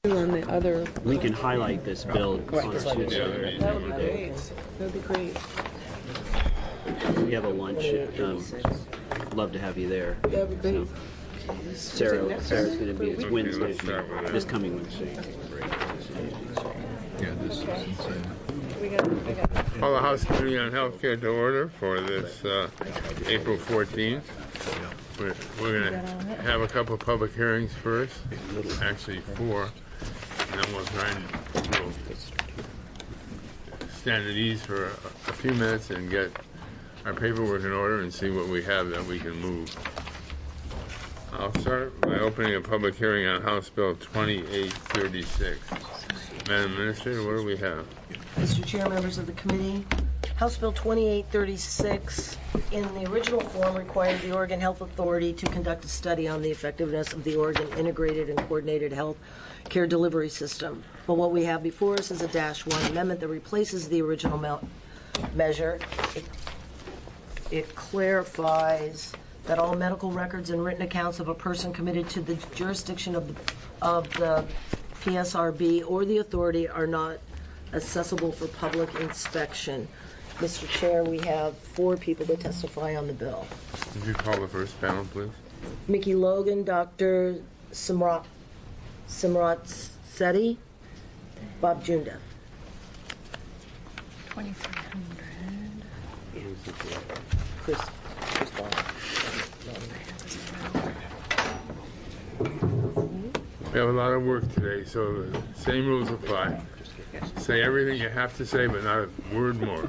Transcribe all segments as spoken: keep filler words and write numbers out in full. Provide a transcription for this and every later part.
On the other, we can highlight this bill on Tuesday. that would be great. That would be great. We have a lunch. Um, love to have you there. That would be great. So, Sarah, Sarah's going to be. It's Okay, Wednesday. let's start with This that. coming Wednesday. Yeah, this is insane. We got, we got. Call the House Committee on Healthcare to order for this uh, April fourteenth. We're, we're going to have a couple of public hearings first, actually four, and then we'll try and we'll stand at ease for a, a few minutes and get our paperwork in order and see what we have that we can move. I'll start by opening a public hearing on House Bill twenty-eight thirty-six. Madam Administrator, what do we have? Mister Chair, members of the committee, House Bill twenty-eight thirty-six, in the original form, required the Oregon Health Authority to conduct a study on the effectiveness of the Oregon Integrated and Coordinated Health Care Delivery System. But what we have before us is a dash one amendment that replaces the original me- measure. It, it clarifies that all medical records and written accounts of a person committed to the jurisdiction of the, of the P S R B or the authority are not accessible for public inspection. Mister Chair, we have four people to testify on the bill. Would you call the first panel, please? Mickey Logan, Doctor Simrat, Simrat Sethi, Bob Junda. twenty-three hundred. Chris, Chris Ball. We have a lot of work today, so the same rules apply. Say everything you have to say, but not a word more.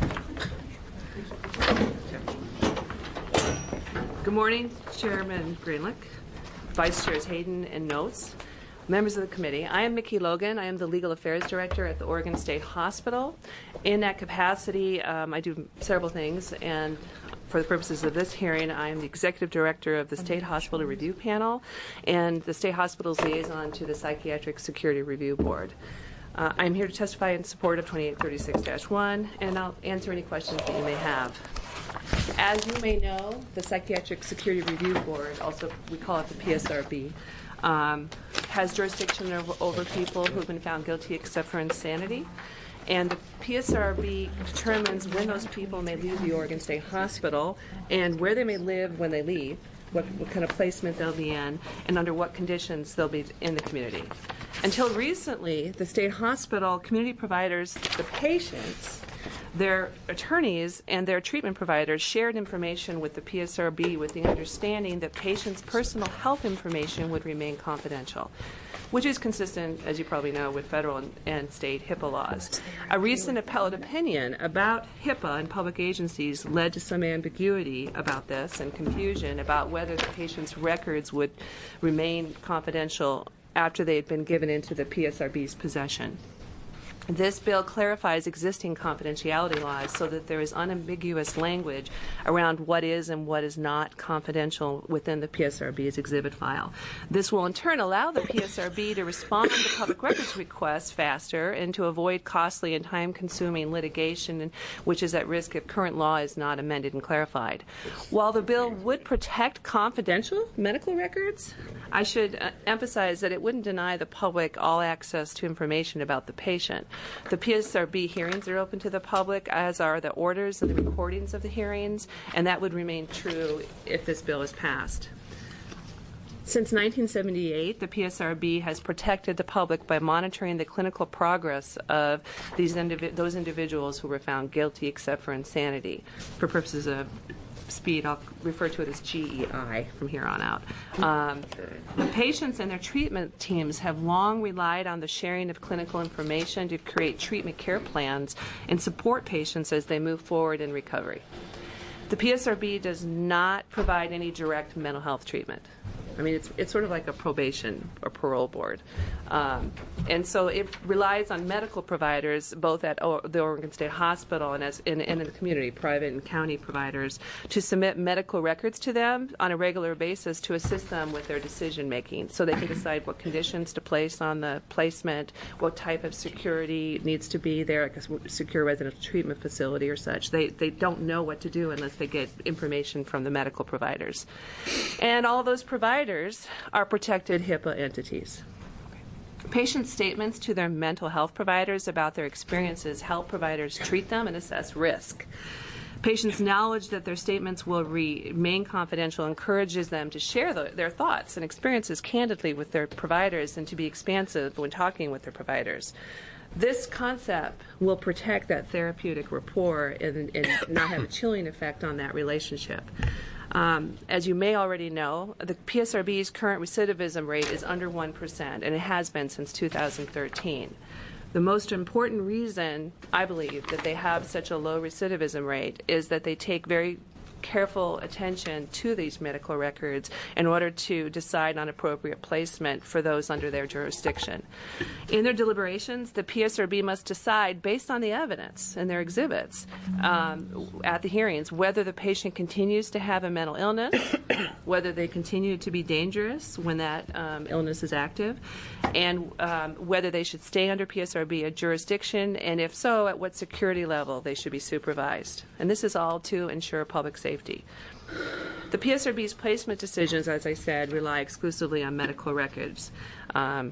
Good morning, Chairman Greenlick, Vice Chairs Hayden and Notes, members of the committee. I am Mickey Logan. I am the Legal Affairs Director at the Oregon State Hospital. In that capacity, um, I do several things, and for the purposes of this hearing, I am the Executive Director of the State Hospital Review Panel and the State Hospital's liaison to the Psychiatric Security Review Board. Uh, I'm here to testify in support of twenty-eight thirty-six dash one, and I'll answer any questions that you may have. As you may know, the Psychiatric Security Review Board, also we call it the P S R B, um, has jurisdiction over, over people who have been found guilty except for insanity. And the P S R B determines when those people may leave the Oregon State Hospital and where they may live when they leave, what, what kind of placement they'll be in, and under what conditions they'll be in the community. Until recently, the state hospital, community providers, the patients, their attorneys, and their treatment providers shared information with the P S R B with the understanding that patients' personal health information would remain confidential, which is consistent, as you probably know, with federal and, and state HIPAA laws. A recent appellate opinion about HIPAA and public agencies led to some ambiguity about this and confusion about whether the patient's records would remain confidential after they had been given into the P S R B's possession. This bill clarifies existing confidentiality laws so that there is unambiguous language around what is and what is not confidential within the P S R B's exhibit file. This will in turn allow the P S R B to respond to public records requests faster and to avoid costly and time-consuming litigation, which is at risk if current law is not amended and clarified. While the bill would protect confidential medical records, I should uh, emphasize that it wouldn't deny the public all access to information about the patient. The P S R B hearings are open to the public, as are the orders and the recordings of the hearings, and that would remain true if this bill is passed. Since nineteen seventy-eight, the P S R B has protected the public by monitoring the clinical progress of these indivi- those individuals who were found guilty except for insanity. For purposes of speed, I'll refer to it as G E I from here on out. Um, the patients and their treatment teams have long relied on the sharing of clinical information to create treatment care plans and support patients as they move forward in recovery. The P S R B does not provide any direct mental health treatment. I mean, it's it's sort of like a probation or parole board. Um, and so it relies on medical providers, both at o- the Oregon State Hospital and as in, in the community, private and county providers, to submit medical records to them on a regular basis to assist them with their decision making, so they can decide what conditions to place on the placement, what type of security needs to be there, like a secure residential treatment facility or such. They they don't know what to do unless they get information from the medical providers. And all those providers are protected HIPAA entities. Patients' statements to their mental health providers about their experiences help providers treat them and assess risk. Patients' knowledge that their statements will remain confidential encourages them to share the, their thoughts and experiences candidly with their providers and to be expansive when talking with their providers. This concept will protect that therapeutic rapport and, and not have a chilling effect on that relationship. Um, as you may already know, the P S R B's current recidivism rate is under one percent, and it has been since two thousand thirteen. The most important reason, I believe, that they have such a low recidivism rate is that they take very careful attention to these medical records in order to decide on appropriate placement for those under their jurisdiction. In their deliberations, the P S R B must decide, based on the evidence and their exhibits um, at the hearings, whether the patient continues to have a mental illness, whether they continue to be dangerous when that um, illness is active, and um, whether they should stay under P S R B jurisdiction, and if so, at what security level they should be supervised. And this is all to ensure public safety. Safety. The P S R B's placement decisions, as I said, rely exclusively on medical records. Um,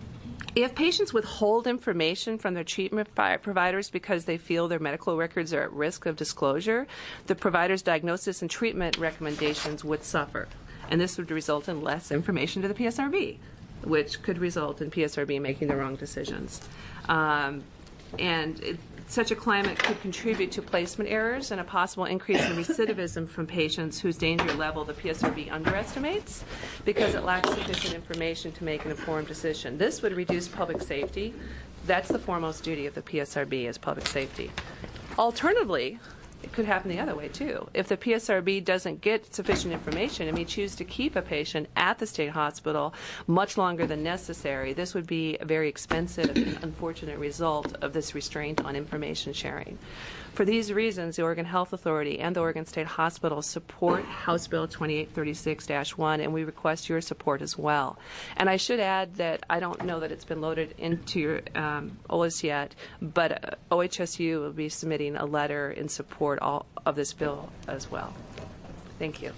if patients withhold information from their treatment providers because they feel their medical records are at risk of disclosure, the provider's diagnosis and treatment recommendations would suffer. And this would result in less information to the P S R B, which could result in P S R B making the wrong decisions. Um, and it, Such a climate could contribute to placement errors and a possible increase in recidivism from patients whose danger level the P S R B underestimates because it lacks sufficient information to make an informed decision. This would reduce public safety. That's the foremost duty of the P S R B, is public safety. Alternatively, it could happen the other way, too. If the P S R B doesn't get sufficient information and may choose to keep a patient at the state hospital much longer than necessary, this would be a very expensive and unfortunate result of this restraint on information sharing. For these reasons, the Oregon Health Authority and the Oregon State Hospital support House Bill twenty-eight thirty-six dash one, and we request your support as well. And I should add that I don't know that it's been loaded into your um, O L A S yet, but uh, O H S U will be submitting a letter in support all of this bill as well. Thank you.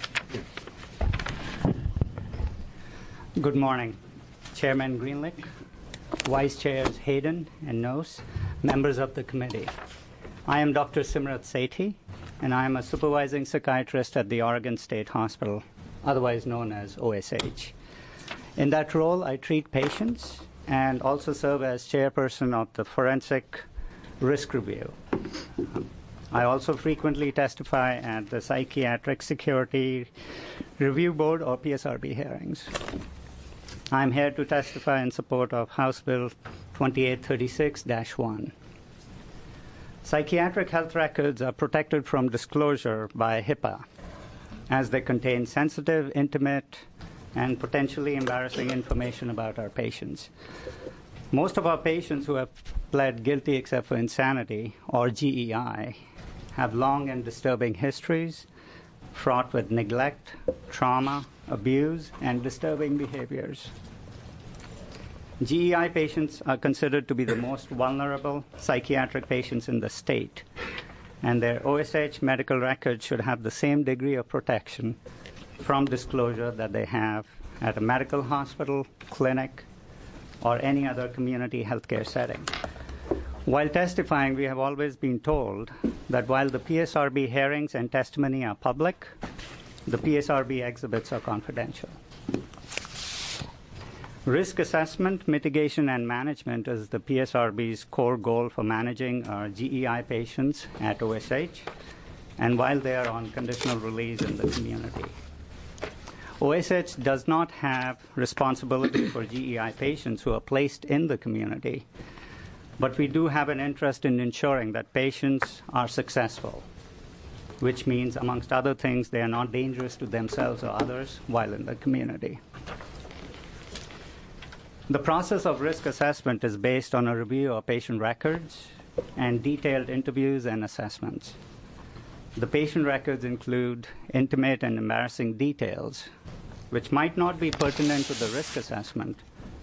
Good morning. Chairman Greenlick, Vice Chairs Hayden and Nose, members of the committee. I am Doctor Simrat Sethi, and I am a supervising psychiatrist at the Oregon State Hospital, otherwise known as O S H. In that role, I treat patients and also serve as chairperson of the Forensic Risk Review. I also frequently testify at the Psychiatric Security Review Board, or P S R B, hearings. I'm here to testify in support of House Bill twenty-eight thirty-six dash one. Psychiatric health records are protected from disclosure by HIPAA, as they contain sensitive, intimate, and potentially embarrassing information about our patients. Most of our patients who have pled guilty except for insanity, or G E I, have long and disturbing histories fraught with neglect, trauma, abuse, and disturbing behaviors. G E I patients are considered to be the most vulnerable psychiatric patients in the state, and their O S H medical records should have the same degree of protection from disclosure that they have at a medical hospital, clinic, or any other community healthcare setting. While testifying, we have always been told that while the P S R B hearings and testimony are public, the P S R B exhibits are confidential. Risk assessment, mitigation, and management is the P S R B's core goal for managing our G E I patients at O S H, and while they are on conditional release in the community. O S H does not have responsibility for G E I patients who are placed in the community, but we do have an interest in ensuring that patients are successful, which means, amongst other things, they are not dangerous to themselves or others while in the community. The process of risk assessment is based on a review of patient records and detailed interviews and assessments. The patient records include intimate and embarrassing details, which might not be pertinent to the risk assessment,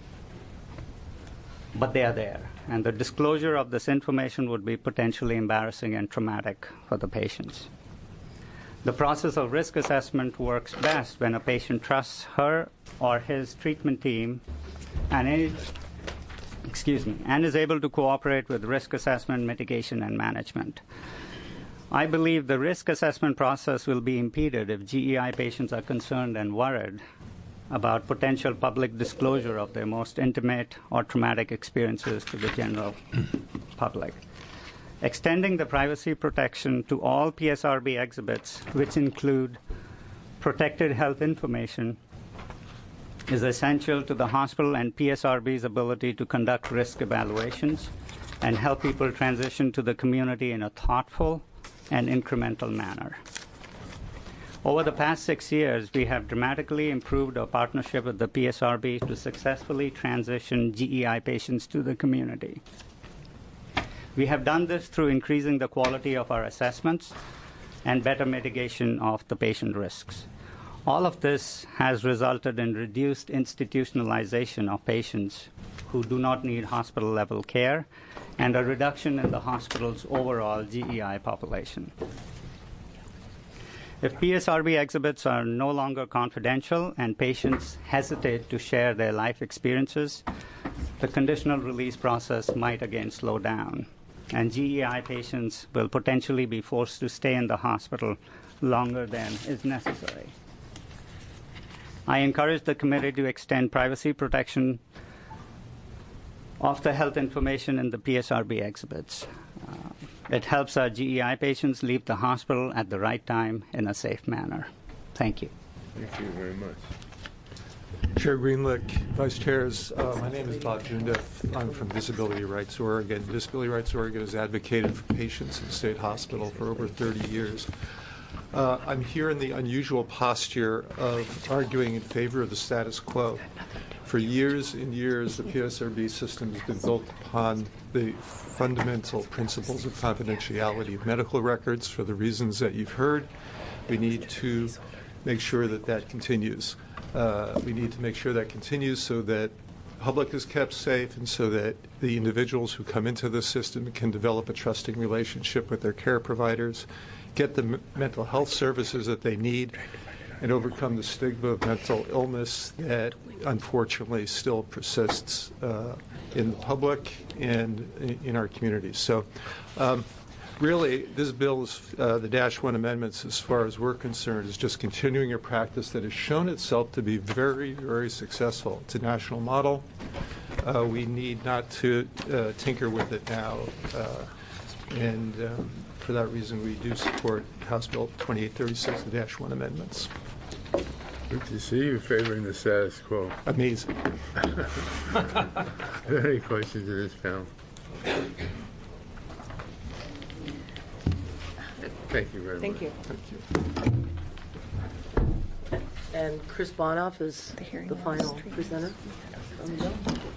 but they are there, and the disclosure of this information would be potentially embarrassing and traumatic for the patients. The process of risk assessment works best when a patient trusts her or his treatment team and is, excuse me, and is able to cooperate with risk assessment, mitigation, and management. I believe the risk assessment process will be impeded if G E I patients are concerned and worried about potential public disclosure of their most intimate or traumatic experiences to the general public. Extending the privacy protection to all P S R B exhibits, which include protected health information, is essential to the hospital and P S R B's ability to conduct risk evaluations and help people transition to the community in a thoughtful and incremental manner. Over the past six years, we have dramatically improved our partnership with the P S R B to successfully transition G E I patients to the community. We have done this through increasing the quality of our assessments and better mitigation of the patient risks. All of this has resulted in reduced institutionalization of patients who do not need hospital-level care and a reduction in the hospital's overall G E I population. If P S R B exhibits are no longer confidential and patients hesitate to share their life experiences, the conditional release process might again slow down, and G E I patients will potentially be forced to stay in the hospital longer than is necessary. I encourage the committee to extend privacy protection of the health information in the P S R B exhibits. Uh, it helps our G E I patients leave the hospital at the right time in a safe manner. Thank you. Thank you very much. Chair Greenlick, Vice Chairs, uh, my name is Bob Jundeff. I'm from Disability Rights Oregon. Disability Rights Oregon has advocated for patients in the state hospital for over thirty years. Uh, I'm here in the unusual posture of arguing in favor of the status quo. For years and years, the P S R B system has been built upon the fundamental principles of confidentiality of medical records. For the reasons that you've heard, we need to make sure that that continues. Uh, we need to make sure that continues so that the public is kept safe and so that the individuals who come into the system can develop a trusting relationship with their care providers, get the m- mental health services that they need, and overcome the stigma of mental illness that unfortunately still persists uh, in the public and in, in our communities. So um, really, this bill, is, uh, the Dash one amendments, as far as we're concerned, is just continuing a practice that has shown itself to be very, very successful. It's a national model. Uh, we need not to uh, tinker with it now. Uh, and um, for that reason, we do support House Bill twenty-eight thirty-six, the Dash one amendments. Good to see you favoring the status quo. Amazing. Are there any questions in this panel? Thank you very Thank much. you. Thank you. And Chris Bonoff is The hearing the on final streets. presenter on the bill.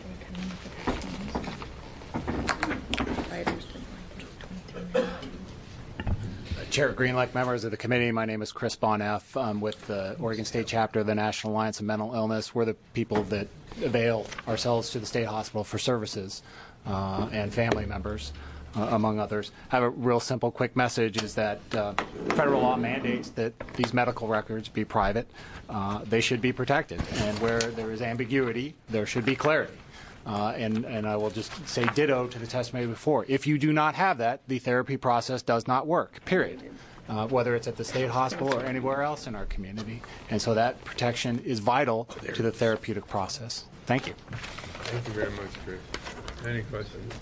Chair Greenlick, members of the committee, my name is Chris Boneff. I'm with the Oregon State Chapter of the National Alliance of Mental Illness. We're the people that avail ourselves to the state hospital for services uh, and family members, uh, among others. I have a real simple, quick message is that uh, federal law mandates that these medical records be private. Uh, they should be protected. And where there is ambiguity, there should be clarity. Uh, and, and I will just say ditto to the testimony before. If you do not have that, the therapy process does not work, period, uh, whether it's at the state hospital or anywhere else in our community. And so that protection is vital to the therapeutic process. Thank you. Thank you very much, Chris. Any questions?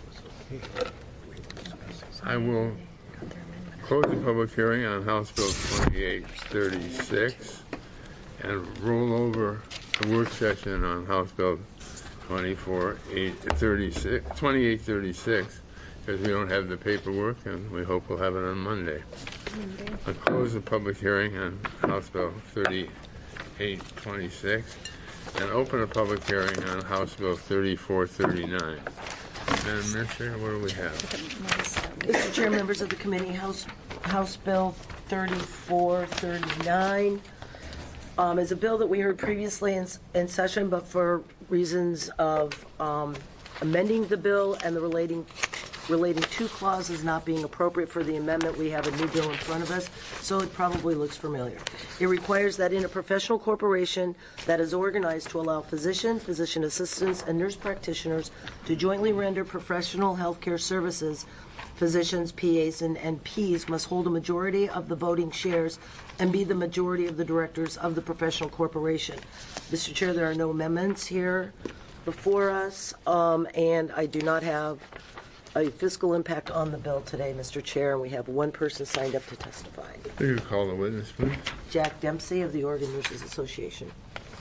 I will close the public hearing on House Bill twenty-eight thirty-six and roll over the work session on House Bill twenty-four thirty-six, twenty-eight thirty-six, because we don't have the paperwork, and we hope we'll have it on Monday. Monday. I'll close the public hearing on House Bill thirty-eight twenty-six and open a public hearing on House Bill thirty-four thirty-nine. Madam Administrator, what do we have? Mister Chair, members of the committee, House House Bill thirty-four thirty-nine um, is a bill that we heard previously in, in session, but for reasons of um, amending the bill and the relating relating to clauses not being appropriate for the amendment. We have a new bill in front of us, so it probably looks familiar. It requires that in a professional corporation that is organized to allow physician, physician assistants, and nurse practitioners to jointly render professional healthcare services, physicians, P As, and N Ps must hold a majority of the voting shares and be the majority of the directors of the professional corporation. Mister Chair, there are no amendments here before us, um, and I do not have a fiscal impact on the bill today, Mister Chair, and we have one person signed up to testify. Will you call the witness, please? Jack Dempsey of the Oregon Nurses Association.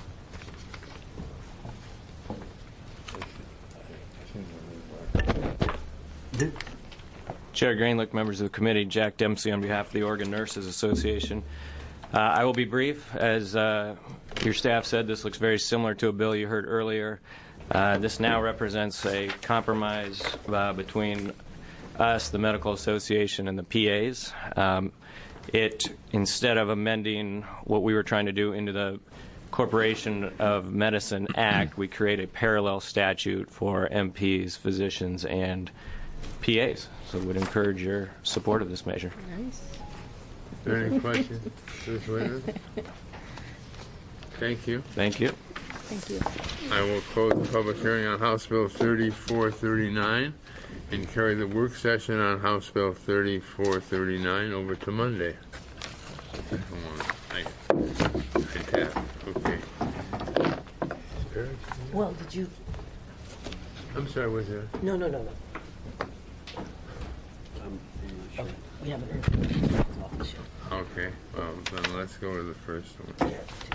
Chair Greenlick, members of the committee, Jack Dempsey on behalf of the Oregon Nurses Association. Uh, I will be brief. As uh, your staff said, this looks very similar to a bill you heard earlier. Uh, this now represents a compromise uh, between us, the Medical Association, and the P As. Um, it, instead of amending what we were trying to do into the Corporation of Medicine Act, we create a parallel statute for M Ps, physicians, and P As. So we would encourage your support of this measure. Nice. Is there any questions to this witness? Thank you. Thank you. Thank you. I will close the public hearing on House Bill thirty-four thirty-nine and carry the work session on House Bill thirty-four thirty-nine over to Monday. Come on. I, I tap. Okay. Well, did you? I'm sorry, was there? No, no, no, no. Um, Oh, we haven't heard. Okay, well, then let's go to the first one.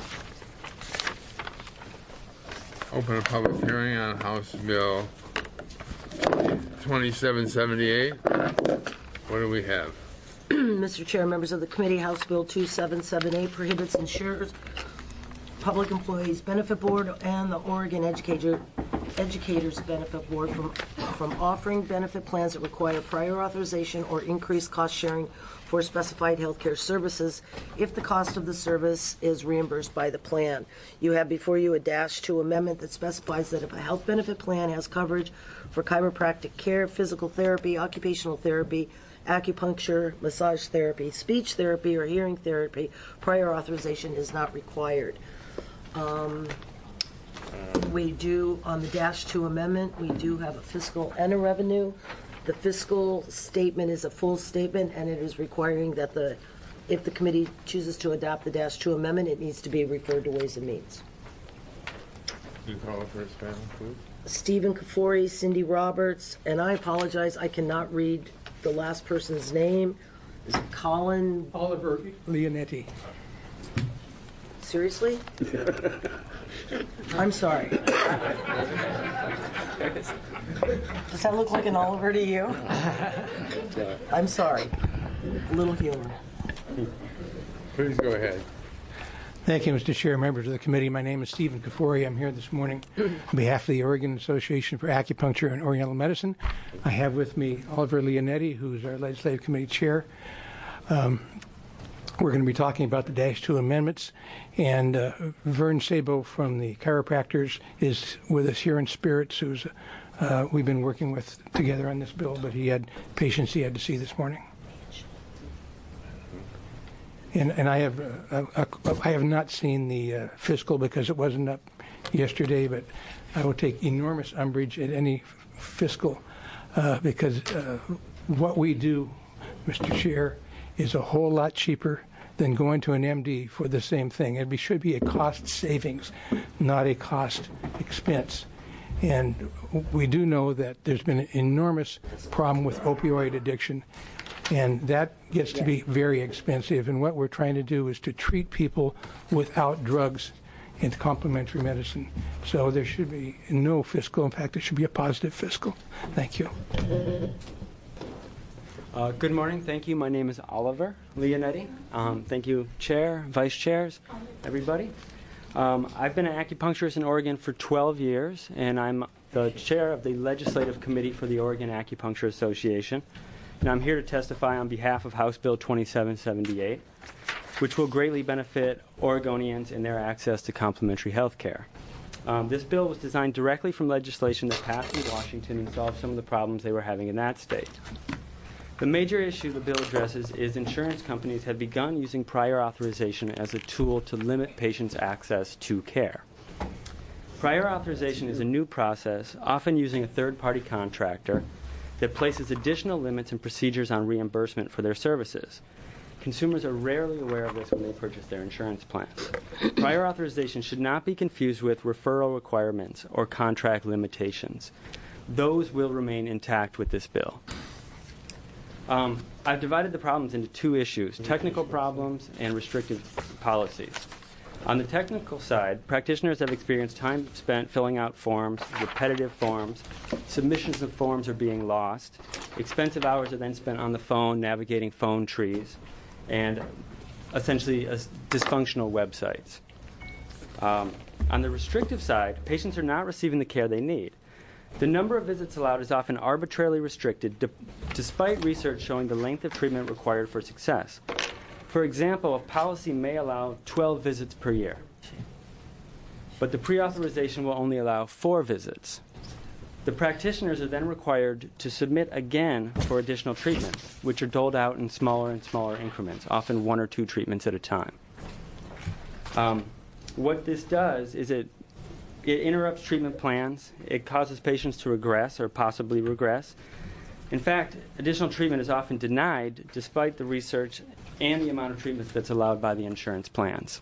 Open a public hearing on House Bill twenty-seven seventy-eight. What do we have? Mister Chair, members of the committee, House Bill twenty-seven seventy-eight prohibits insurers, Public Employees Benefit Board, and the Oregon Educator, Educators Benefit Board from, from offering benefit plans that require prior authorization or increased cost sharing for specified healthcare services if the cost of the service is reimbursed by the plan. You have before you a dash two amendment that specifies that if a health benefit plan has coverage for chiropractic care, physical therapy, occupational therapy, acupuncture, massage therapy, speech therapy, or hearing therapy, prior authorization is not required. Um, we do, on the dash two amendment, we do have a fiscal and a revenue. The fiscal statement is a full statement, and it is requiring that the, if the committee chooses to adopt the dash two amendment, it needs to be referred to Ways and Means. You call the first panel, please. Stephen Kafori, Cindy Roberts, and I apologize, I cannot read the last person's name. Is it Colin? Oliver Leonetti. Seriously? I'm sorry. Does that look like an Oliver to you? I'm sorry. A little humor. Please go ahead. Thank you, Mister Chair, members of the committee. My name is Stephen Kafori. I'm here this morning on behalf of the Oregon Association for Acupuncture and Oriental Medicine. I have with me Oliver Leonetti, who's our legislative committee chair. Um, we're going to be talking about the Dash two amendments, and uh, Vern Sabo from the chiropractors is with us here in spirits, who's uh, we've been working with together on this bill, but he had patients he had to see this morning. And, and I have uh, uh, I have not seen the uh, fiscal because it wasn't up yesterday, but I will take enormous umbrage at any fiscal uh, because uh, what we do, Mister Chair, is a whole lot cheaper than going to an M D for the same thing. It should be a cost savings, not a cost expense. And we do know that there's been an enormous problem with opioid addiction, and that gets to be very expensive. And what we're trying to do is to treat people without drugs and complementary medicine. So there should be no fiscal impact. There should be a positive fiscal. Thank you. Uh, good morning. Thank you. My name is Oliver Leonetti. Um, thank you, Chair, Vice Chairs, everybody. Um, I've been an acupuncturist in Oregon for twelve years, and I'm the chair of the Legislative Committee for the Oregon Acupuncture Association. And I'm here to testify on behalf of House Bill twenty-seven seventy-eight, which will greatly benefit Oregonians in their access to complementary health care. Um, this bill was designed directly from legislation that passed in Washington and solved some of the problems they were having in that state. The major issue the bill addresses is insurance companies have begun using prior authorization as a tool to limit patients' access to care. Prior authorization is a new process, often using a third-party contractor, that places additional limits and procedures on reimbursement for their services. Consumers are rarely aware of this when they purchase their insurance plans. Prior authorization should not be confused with referral requirements or contract limitations. Those will remain intact with this bill. Um, I've divided the problems into two issues, technical problems and restrictive policies. On the technical side, practitioners have experienced time spent filling out forms, repetitive forms, submissions of forms are being lost, expensive hours are then spent on the phone navigating phone trees, and essentially uh, dysfunctional websites. Um, on the restrictive side, patients are not receiving the care they need. The number of visits allowed is often arbitrarily restricted, d- despite research showing the length of treatment required for success. For example, a policy may allow twelve visits per year, but the pre-authorization will only allow four visits. The practitioners are then required to submit again for additional treatments, which are doled out in smaller and smaller increments, often one or two treatments at a time. Um, what this does is it, it interrupts treatment plans, it causes patients to regress or possibly regress. In fact, additional treatment is often denied despite the research and the amount of treatments that's allowed by the insurance plans.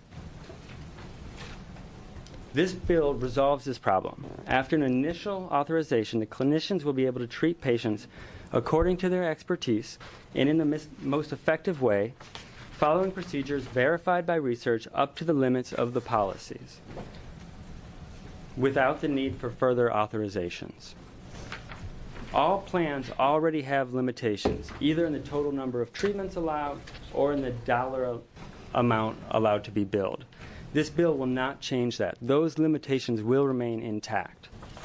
This bill resolves this problem. After an initial authorization, the clinicians will be able to treat patients according to their expertise and in the mis- most effective way, following procedures verified by research up to the limits of the policies, without the need for further authorizations. All plans already have limitations, either in the total number of treatments allowed or in the dollar amount allowed to be billed. This bill will not change that. Those limitations will remain intact.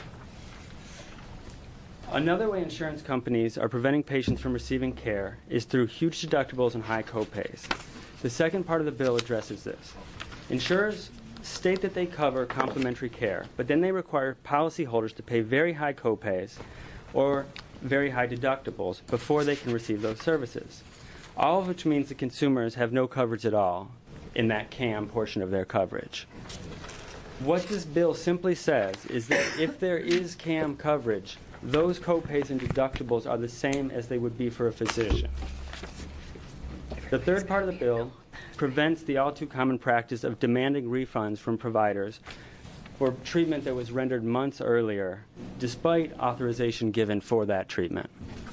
Another way insurance companies are preventing patients from receiving care is through huge deductibles and high copays. The second part of the bill addresses this. Insurers state that they cover complementary care, but then they require policyholders to pay very high copays or very high deductibles before they can receive those services, all of which means the consumers have no coverage at all in that C A M portion of their coverage. What this bill simply says is that if there is C A M coverage, those copays and deductibles are the same as they would be for a physician. The third part of the bill prevents the all too common practice of demanding refunds from providers for treatment that was rendered months earlier, despite authorization given for that treatment.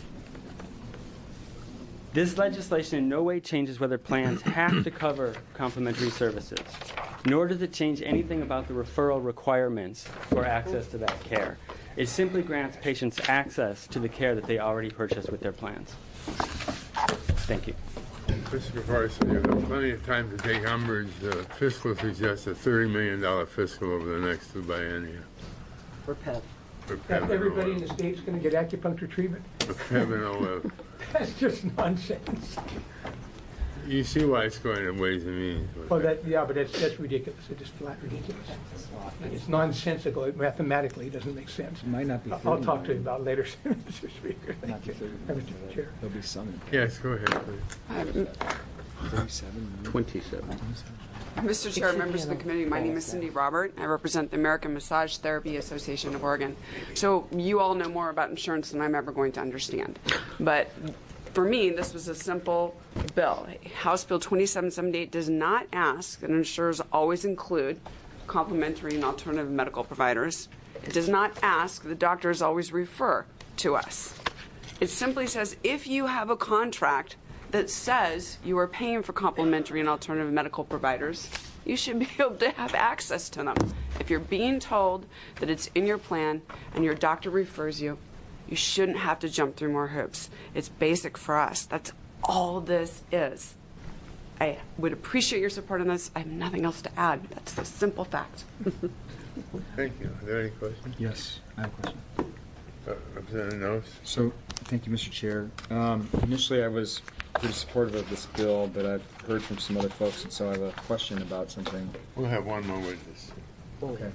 This legislation in no way changes whether plans have to cover complementary services, nor does it change anything about the referral requirements for access to that care. It simply grants patients access to the care that they already purchased with their plans. Thank you. Mister Carson, you have plenty of time to take umbrage. The fiscal suggests a thirty million dollars fiscal over the next two biennia. For P E V. For P E V and Everybody O in F. the state's going to get acupuncture treatment? For P E V and O F. That's just nonsense. You see why it's going to Ways and Means. Oh, that, yeah, but that's, that's ridiculous. It's just flat ridiculous. It's nonsensical. It mathematically doesn't make sense. It might not be. I'll I'll talk to you about it later, Mister Speaker. Thank you. Mister Chair. There'll be some. Yes, go ahead, please. thirty-seven. twenty-seven. Mister Chair, members of the committee, my name is Cindy Robert. I represent the American Massage Therapy Association of Oregon. So you all know more about insurance than I'm ever going to understand. But for me, this was a simple bill. House Bill twenty-seven seventy-eight does not ask that insurers always include complementary and alternative medical providers. It does not ask that doctors always refer to us. It simply says if you have a contract that says you are paying for complementary and alternative medical providers, you should be able to have access to them. If you're being told that it's in your plan and your doctor refers you, you shouldn't have to jump through more hoops. It's basic for us. That's all this is. I would appreciate your support on this. I have nothing else to add. That's the simple fact. Thank you. Are there any questions? Yes, I have a question. Uh, Representative Knowles? So, thank you, Mister Chair. Um, initially, I was pretty supportive of this bill, but I've heard from some other folks, and so I have a question about something. We'll have one more witness. Okay.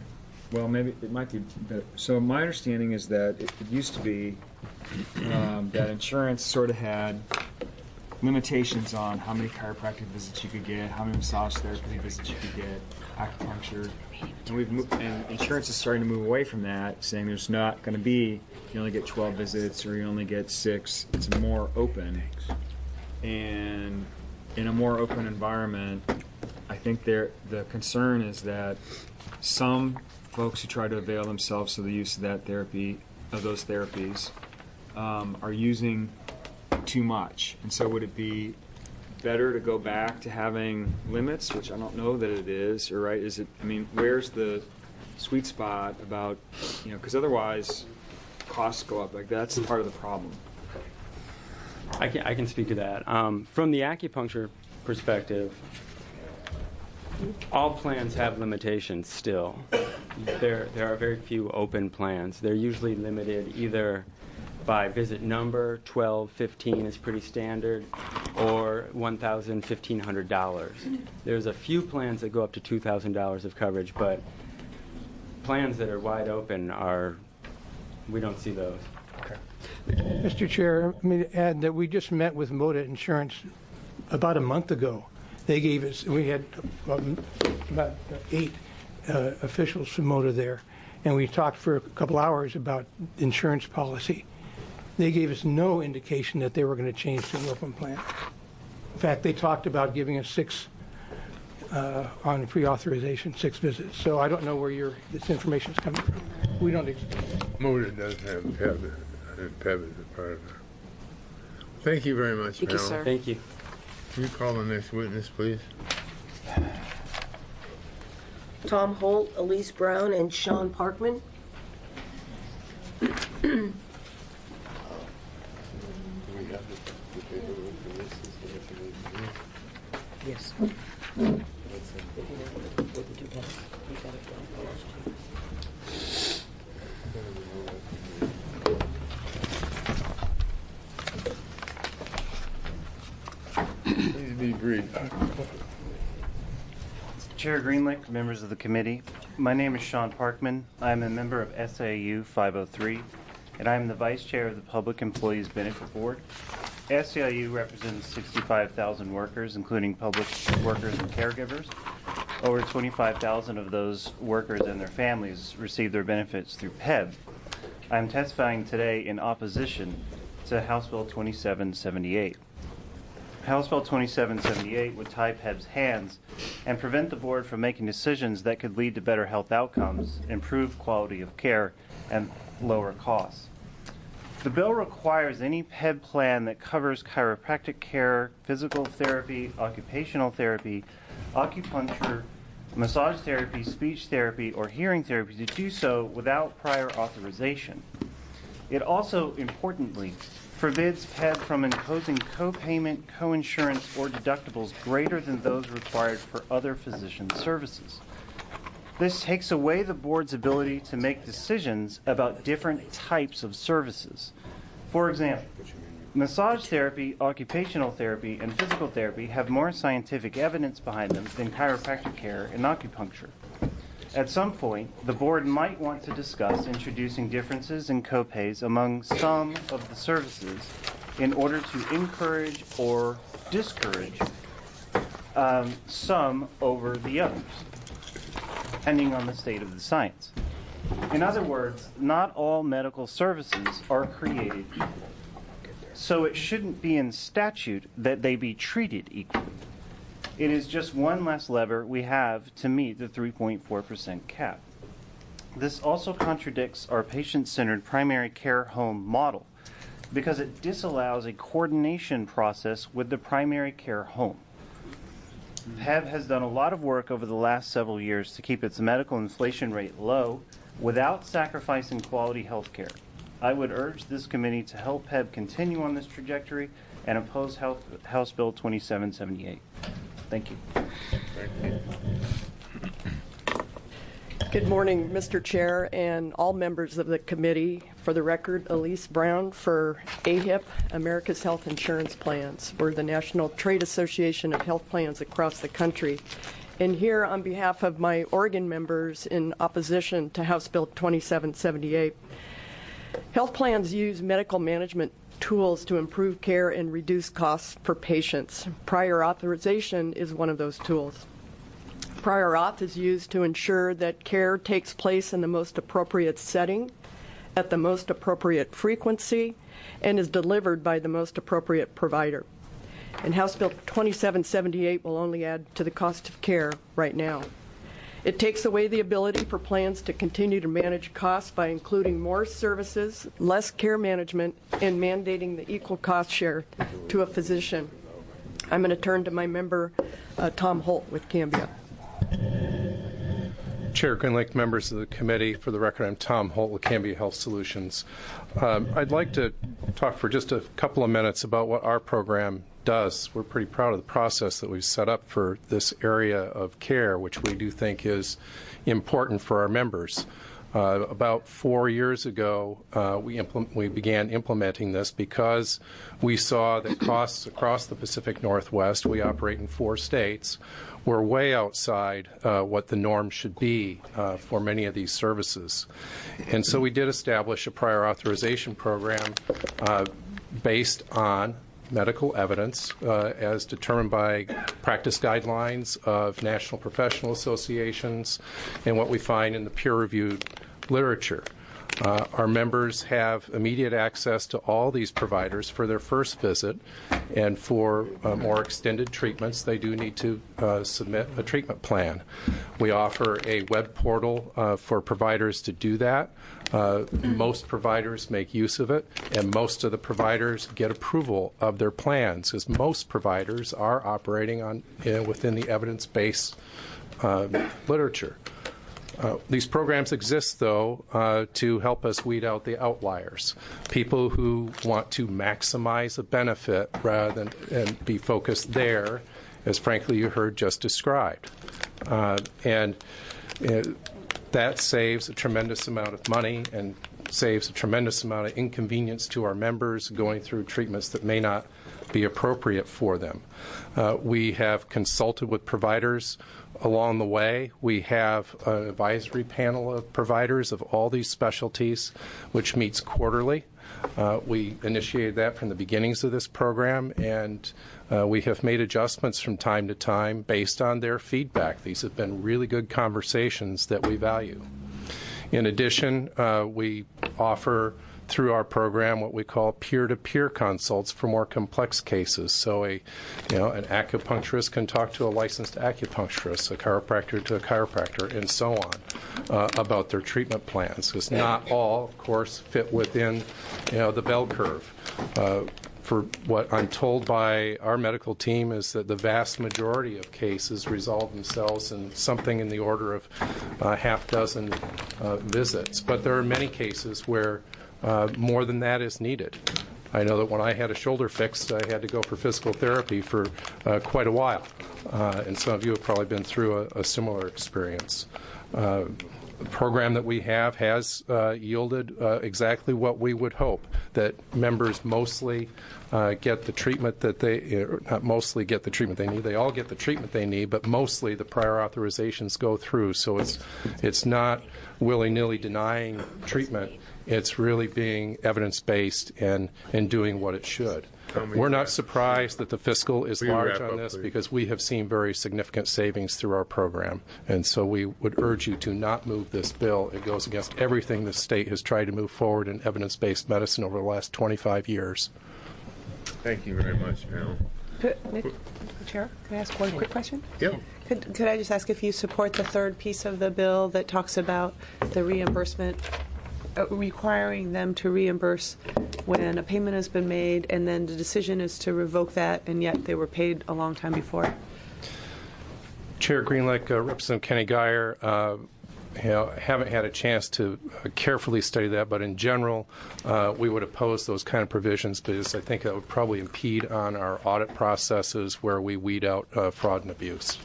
well, maybe it might be better. So my understanding is that it, it used to be um, that insurance sort of had limitations on how many chiropractic visits you could get, how many massage therapy visits you could get, acupuncture, and we've moved, and insurance is starting to move away from that, saying there's not going to be, you only get twelve visits or you only get six. It's more open, and in a more open environment, I think there the concern is that some folks who try to avail themselves of the use of that therapy, of those therapies, um, are using too much. And so would it be better to go back to having limits, which I don't know that it is, or right? Is it, I mean, where's the sweet spot about, you know, because otherwise costs go up. Like that's part of the problem. I can, I can speak to that. Um, from the acupuncture perspective, all plans have limitations still. There, there are very few open plans. They're usually limited either by visit number, twelve, fifteen is pretty standard, or one thousand, fifteen hundred dollars. There's a few plans that go up to two thousand dollars of coverage, but plans that are wide open are, we don't see those. Okay. Mister Chair, let me add that we just met with Moda Insurance about a month ago. They gave us, we had um, about eight uh, officials from Moda there, and we talked for a couple hours about insurance policy. They gave us no indication that they were going to change to an open plan. In fact, they talked about giving us six uh, on pre-authorization, six visits. So I don't know where your this information is coming from. We don't. Ex- Moda does have P E B, and P E B is a part of it. Thank you very much, Thank you, panel. sir. Thank you. Can you call the next witness, please? Tom Holt, Elise Brown, and Sean Parkman. Yes. Please be brief. Chair Greenlick, members of the committee, my name is Sean Parkman. I am a member of S A U five oh three, and I am the vice chair of the Public Employees Benefit Board. S A U represents sixty-five thousand workers, including public workers and caregivers. Over twenty-five thousand of those workers and their families receive their benefits through P E B. I am testifying today in opposition to House Bill twenty-seven seventy-eight. House Bill twenty-seven seventy-eight would tie P E B's hands and prevent the board from making decisions that could lead to better health outcomes, improved quality of care, and lower costs. The bill requires any P E B plan that covers chiropractic care, physical therapy, occupational therapy, acupuncture, massage therapy, speech therapy, or hearing therapy to do so without prior authorization. It also, importantly, forbids P E B from imposing co-payment, co-insurance, or deductibles greater than those required for other physician services. This takes away the board's ability to make decisions about different types of services. For example, massage therapy, occupational therapy, and physical therapy have more scientific evidence behind them than chiropractic care and acupuncture. At some point, the board might want to discuss introducing differences in copays among some of the services in order to encourage or discourage um, some over the others, depending on the state of the science. In other words, not all medical services are created equal. So it shouldn't be in statute that they be treated equally. It is just one less lever we have to meet the three point four percent cap. This also contradicts our patient-centered primary care home model because it disallows a coordination process with the primary care home. P E B has done a lot of work over the last several years to keep its medical inflation rate low without sacrificing quality health care. I would urge this committee to help P E B continue on this trajectory and oppose House, House Bill twenty-seven seventy-eight. Thank you. Thank you. Good morning, Mister Chair, and all members of the committee. For the record, Elise Brown for A H I P, America's Health Insurance Plans. We're the National Trade Association of Health Plans across the country. and here on behalf of my Oregon members in opposition to House Bill twenty-seven seventy-eight. Health plans use medical management tools to improve care and reduce costs for patients. Prior authorization is one of those tools. Prior auth is used to ensure that care takes place in the most appropriate setting, at the most appropriate frequency, and is delivered by the most appropriate provider. And House Bill twenty-seven seventy-eight will only add to the cost of care right now. It takes away the ability for plans to continue to manage costs by including more services, less care management, and mandating the equal cost share to a physician. I'm going to turn to my member, uh, Tom Holt with Cambia. Chair Greenlake, members of the committee, for the record, I'm Tom Holt with Cambia Health Solutions. Um, I'd like to talk for just a couple of minutes about what our program does. We're pretty proud of the process that we've set up for this area of care, which we do think is important for our members. Uh, about four years ago, uh, we, implement, we began implementing this because we saw that costs across the Pacific Northwest, we operate in four states, were way outside uh, what the norm should be uh, for many of these services. And so we did establish a prior authorization program uh, based on medical evidence uh, as determined by practice guidelines of national professional associations and what we find in the peer-reviewed literature. Uh, our members have immediate access to all these providers for their first visit, and for uh, more extended treatments, they do need to uh, submit a treatment plan. We offer a web portal uh, for providers to do that. Uh, most providers make use of it, and most of the providers get approval of their plans, because most providers are operating on uh, within the evidence-based uh, literature. Uh, these programs exist, though, uh, to help us weed out the outliers, people who want to maximize a benefit rather than and be focused there, as frankly you heard just described. Uh, and uh, that saves a tremendous amount of money and saves a tremendous amount of inconvenience to our members going through treatments that may not be appropriate for them. Uh, we have consulted with providers along the way. We have an advisory panel of providers of all these specialties, which meets quarterly. Uh, we initiated that from the beginnings of this program, and uh, we have made adjustments from time to time based on their feedback. These have been really good conversations that we value. In addition, uh, we offer through our program what we call peer-to-peer consults for more complex cases. So a, you know, an acupuncturist can talk to a licensed acupuncturist, a chiropractor to a chiropractor, and so on, uh, about their treatment plans. Because not all, of course, fit within, you know, the bell curve. Uh, for what I'm told by our medical team is that the vast majority of cases resolve themselves in something in the order of a half dozen uh, visits. But there are many cases where Uh, more than that is needed. I know that when I had a shoulder fixed, I had to go for physical therapy for uh, quite a while, uh, and some of you have probably been through a, a similar experience. Uh, the program that we have has uh, yielded uh, exactly what we would hope, that members mostly uh, get the treatment that they, uh, not mostly get the treatment they need, they all get the treatment they need, but mostly the prior authorizations go through. So it's, it's not willy-nilly denying treatment. It's really being evidence-based and, and doing what it should. We're not surprised that the fiscal is large on this because we have seen very significant savings through our program. And so we would urge you to not move this bill. It goes against everything the state has tried to move forward in evidence-based medicine over the last twenty-five years. Thank you very much, panel. Could, Chair, can I ask one quick question? Yep. Could, could I just ask if you support the third piece of the bill that talks about the reimbursement, uh, requiring them to reimburse when a payment has been made and then the decision is to revoke that and yet they were paid a long time before? Chair Greenlick, uh, Representative Kenny Geyer, uh, you know, haven't had a chance to uh, carefully study that, but in general, uh, we would oppose those kind of provisions because I think that would probably impede on our audit processes where we weed out uh, fraud and abuse.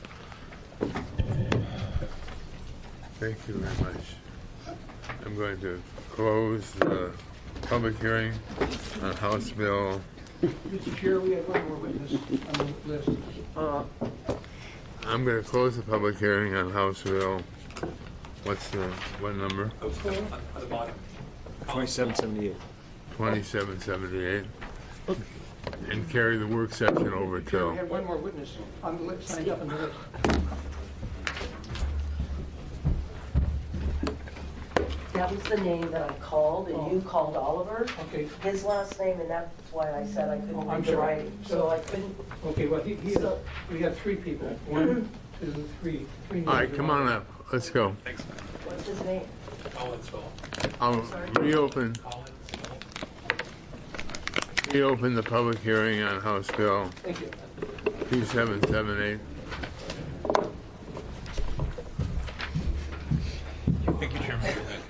Thank you very much. I'm going to close the public hearing on House Bill. Mister Chair, we have one more witness on the list. Uh, I'm going to close the public hearing on House Bill. What's the, what number? On the bottom. twenty-seven seventy-eight. twenty-seven seventy-eight. And carry the work session over We till. have one more witness on the list, signed up on the list. That was the name that I called, and you called Oliver. Okay. His last name, and that's why I said I couldn't Oh, I'm read the sorry. writing. So I couldn't. Okay, well, he, he, So- we have three people. One, two, three. Three All right, names come are on up. Let's go. What's his name? I'll reopen. Reopen the public hearing on House Bill Thank you. two seven seven eight. Thank you, Chairman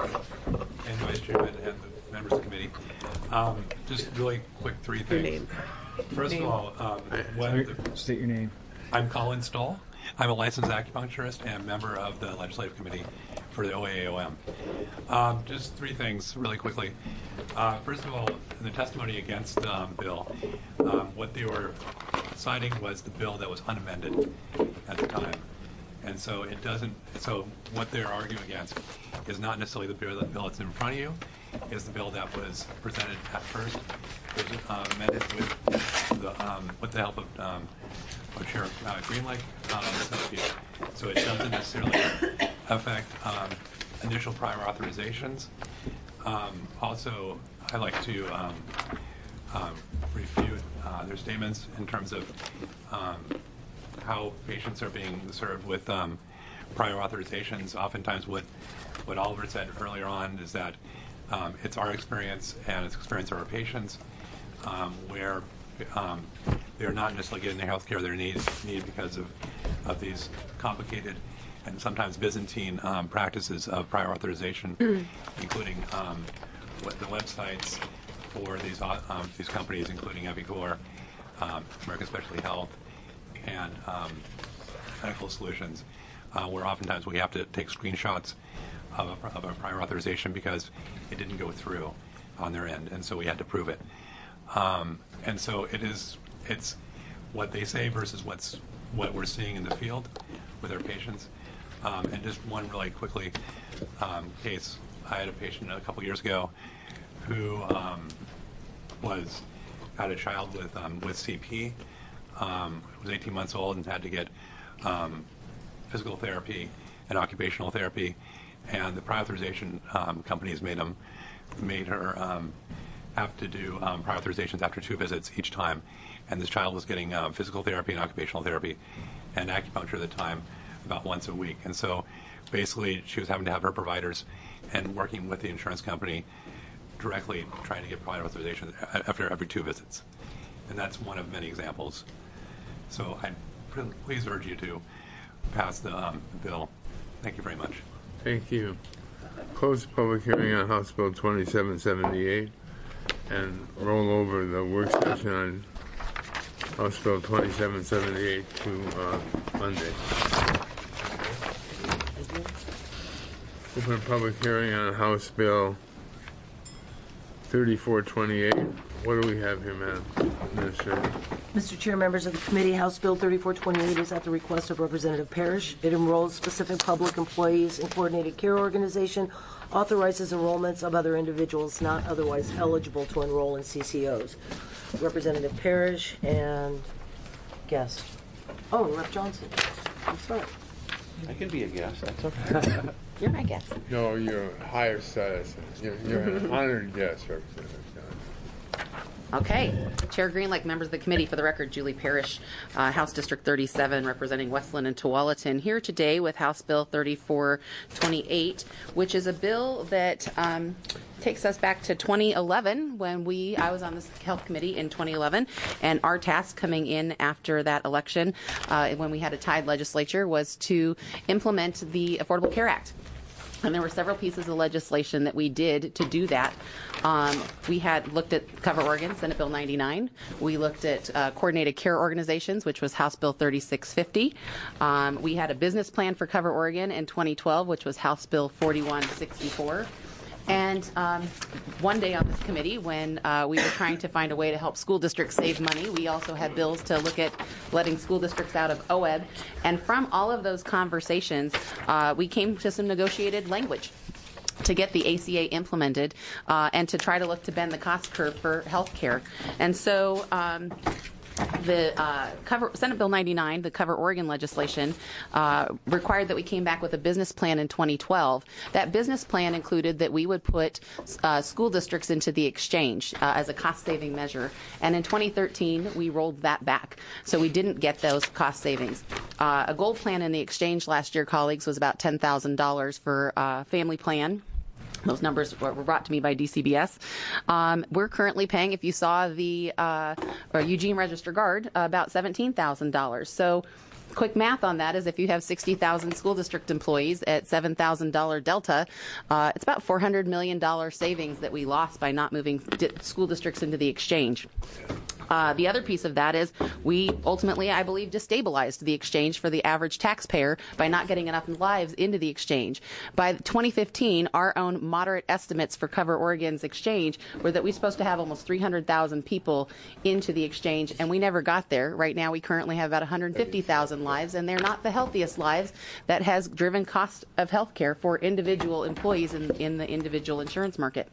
and Vice Chairman and the members of the committee. Um, just really quick three things. Your name. First Name. of all, um, when the, State your name. I'm Colin Stoll. I'm a licensed acupuncturist and member of the Legislative Committee for the O A A O M. Um, just three things really quickly. Uh, first of all, in the testimony against the um, bill, um, what they were citing was the bill that was unamended at the time. And so it doesn't, so what they're arguing against is not necessarily the bill, the bill that's in front of you, is the bill that was presented at first. It was uh, amended with the, um, with the help of um, of Chair uh, Greenlick, um, associate. So it doesn't necessarily affect um, initial prior authorizations. Um, also, I like to um, um, refute uh, their statements in terms of um, how patients are being served with um, prior authorizations. Oftentimes what, what Oliver said earlier on is that um, it's our experience and it's experience of our patients um, where um, they're not necessarily getting the health care they need, need because of, of these complicated and sometimes Byzantine um, practices of prior authorization, mm. including um, what the websites for these, uh, um, these companies, including Epicor, um, American Specialty Health, and um, Medical Solutions, uh, where oftentimes we have to take screenshots of a, of a prior authorization because it didn't go through on their end, and so we had to prove it. Um, and so it is, it's what they say versus what's what we're seeing in the field with our patients. Um, and just one really quickly um, case, I had a patient a couple years ago who um, was had a child with um, with C P. Um, was eighteen months old and had to get um, physical therapy and occupational therapy, and the prior authorization um, companies made them made her um, have to do um, prior authorizations after two visits each time, and this child was getting um, physical therapy and occupational therapy and acupuncture at the time about once a week, and so basically she was having to have her providers and working with the insurance company directly trying to get prior authorization after every two visits, and that's one of many examples. So I please urge you to pass the um, bill. Thank you very much. Thank you. Close the public hearing on House Bill twenty-seven seventy-eight and roll over the work session on House Bill twenty-seven seventy-eight to uh, Monday. Open a public hearing on House Bill thirty-four twenty-eight. What do we have here, Madam Administrator? Mister Chair, members of the committee, House Bill thirty-four twenty-eight is at the request of Representative Parrish. It enrolls specific public employees in coordinated care organization, authorizes enrollments of other individuals not otherwise eligible to enroll in C C Os. Representative Parrish and guest. Oh, Rep Johnson. I'm sorry. I can be a guest. That's okay. You're my guest. No, you're a higher status. You're, you're an honored guest, Representative Johnson. Okay. Chair Greenlick, members of the committee, for the record, Julie Parrish, uh, House District thirty-seven, representing Westland and Tualatin, here today with House Bill thirty-four twenty-eight, which is a bill that um, takes us back to twenty eleven when we, I was on the Health Committee in twenty eleven, and our task coming in after that election, uh, when we had a tied legislature, was to implement the Affordable Care Act. And there were several pieces of legislation that we did to do that. Um, we had looked at Cover Oregon, Senate Bill ninety-nine. We looked at uh, coordinated care organizations, which was House Bill thirty-six fifty. Um, we had a business plan for Cover Oregon in twenty twelve, which was House Bill forty-one sixty-four. And um, one day on this committee, when uh, we were trying to find a way to help school districts save money, we also had bills to look at letting school districts out of O E B. And from all of those conversations, uh, we came to some negotiated language to get the A C A implemented uh, and to try to look to bend the cost curve for health care. And so um, the uh, cover, Senate Bill ninety-nine, the Cover Oregon legislation, uh, required that we came back with a business plan in twenty twelve. That business plan included that we would put uh, school districts into the exchange uh, as a cost-saving measure. And in twenty thirteen, we rolled that back. So we didn't get those cost savings. Uh, a gold plan in the exchange last year, colleagues, was about ten thousand dollars for a family plan. Those numbers were brought to me by D C B S. Um, we're currently paying, if you saw the uh, or Eugene Register Guard, uh, about seventeen thousand dollars. So quick math on that is if you have sixty thousand school district employees at seven thousand dollars delta, uh, it's about four hundred million dollars savings that we lost by not moving di- school districts into the exchange. Uh, the other piece of that is we ultimately, I believe, destabilized the exchange for the average taxpayer by not getting enough lives into the exchange. By twenty fifteen, our own moderate estimates for Cover Oregon's exchange were that we were supposed to have almost three hundred thousand people into the exchange, and we never got there. Right now, we currently have about one hundred fifty thousand lives, and they're not the healthiest lives. That has driven cost of health care for individual employees in, in the individual insurance market.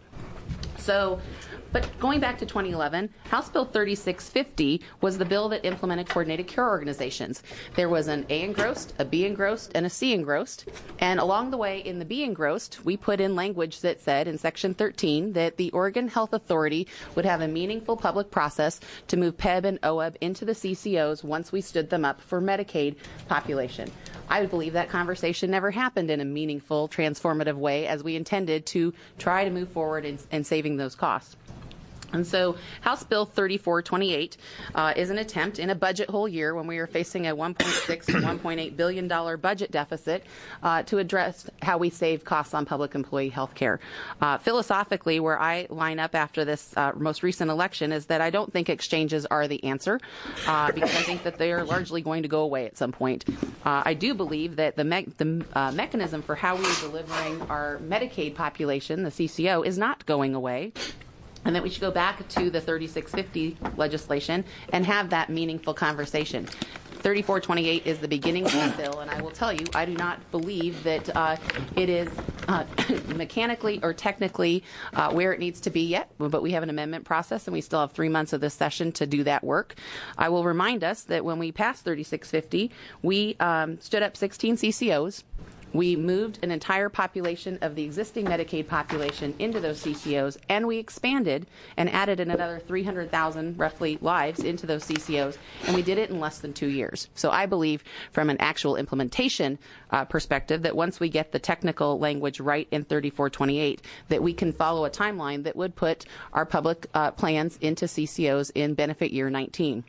So, but going back to twenty eleven, House Bill thirty-six fifty was the bill that implemented coordinated care organizations. There was an A engrossed, a B engrossed, and a C engrossed. And along the way in the B engrossed, we put in language that said in Section thirteen that the Oregon Health Authority would have a meaningful public process to move P E B and O E B into the C C Os once we stood them up for Medicaid population. I would believe that conversation never happened in a meaningful, transformative way as we intended to try to move forward in, in saving those costs. And so House Bill thirty-four twenty-eight uh, is an attempt in a budget hole year when we are facing a one point six to one point eight billion dollars budget deficit uh, to address how we save costs on public employee health care. Uh, philosophically, where I line up after this uh, most recent election is that I don't think exchanges are the answer uh, because I think that they are largely going to go away at some point. Uh, I do believe that the, me- the uh, mechanism for how we are delivering our Medicaid population, the C C O, is not going away, and that we should go back to the thirty-six fifty legislation and have that meaningful conversation. thirty-four twenty-eight is the beginning of the bill, and I will tell you, I do not believe that uh, it is uh, mechanically or technically uh, where it needs to be yet, but we have an amendment process, and we still have three months of this session to do that work. I will remind us that when we passed thirty-six fifty, we um, stood up sixteen C C Os. We moved an entire population of the existing Medicaid population into those C C Os, and we expanded and added another three hundred thousand, roughly, lives into those C C Os, and we did it in less than two years. So I believe from an actual implementation uh, perspective that once we get the technical language right in thirty-four twenty-eight, that we can follow a timeline that would put our public uh, plans into C C Os in benefit year nineteen.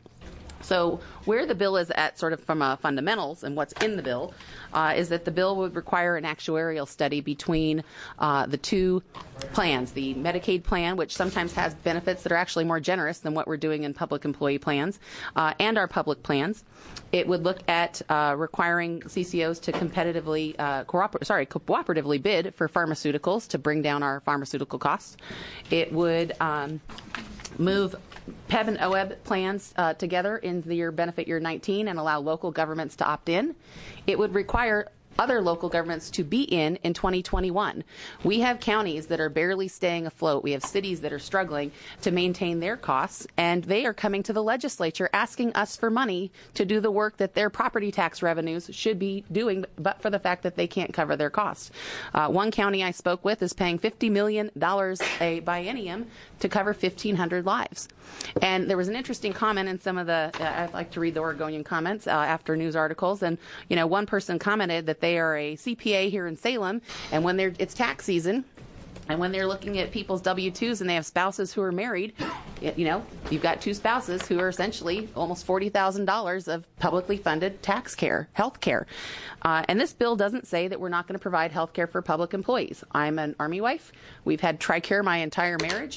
So where the bill is at sort of from uh, fundamentals and what's in the bill uh, is that the bill would require an actuarial study between uh, the two plans, the Medicaid plan, which sometimes has benefits that are actually more generous than what we're doing in public employee plans, uh, and our public plans. It would look at uh, requiring C C Os to competitively, uh, cooper- sorry, cooperatively bid for pharmaceuticals to bring down our pharmaceutical costs. It would um, move P E B and O E B plans uh, together in the year benefit year nineteen and allow local governments to opt in. It would require other local governments to be in in twenty twenty-one. We have counties that are barely staying afloat. We have cities that are struggling to maintain their costs, and they are coming to the legislature asking us for money to do the work that their property tax revenues should be doing, but for the fact that they can't cover their costs. Uh, one county I spoke with is paying fifty million dollars a biennium to cover fifteen hundred lives. And there was an interesting comment in some of the, uh, I'd like to read the Oregonian comments uh, after news articles, and you know, one person commented that they are a C P A here in Salem, and when they're, it's tax season, and when they're looking at people's W two's and they have spouses who are married, you know, you've got two spouses who are essentially almost forty thousand dollars of publicly funded tax care, health care. Uh, and this bill doesn't say that we're not going to provide health care for public employees. I'm an Army wife. We've had TRICARE my entire marriage.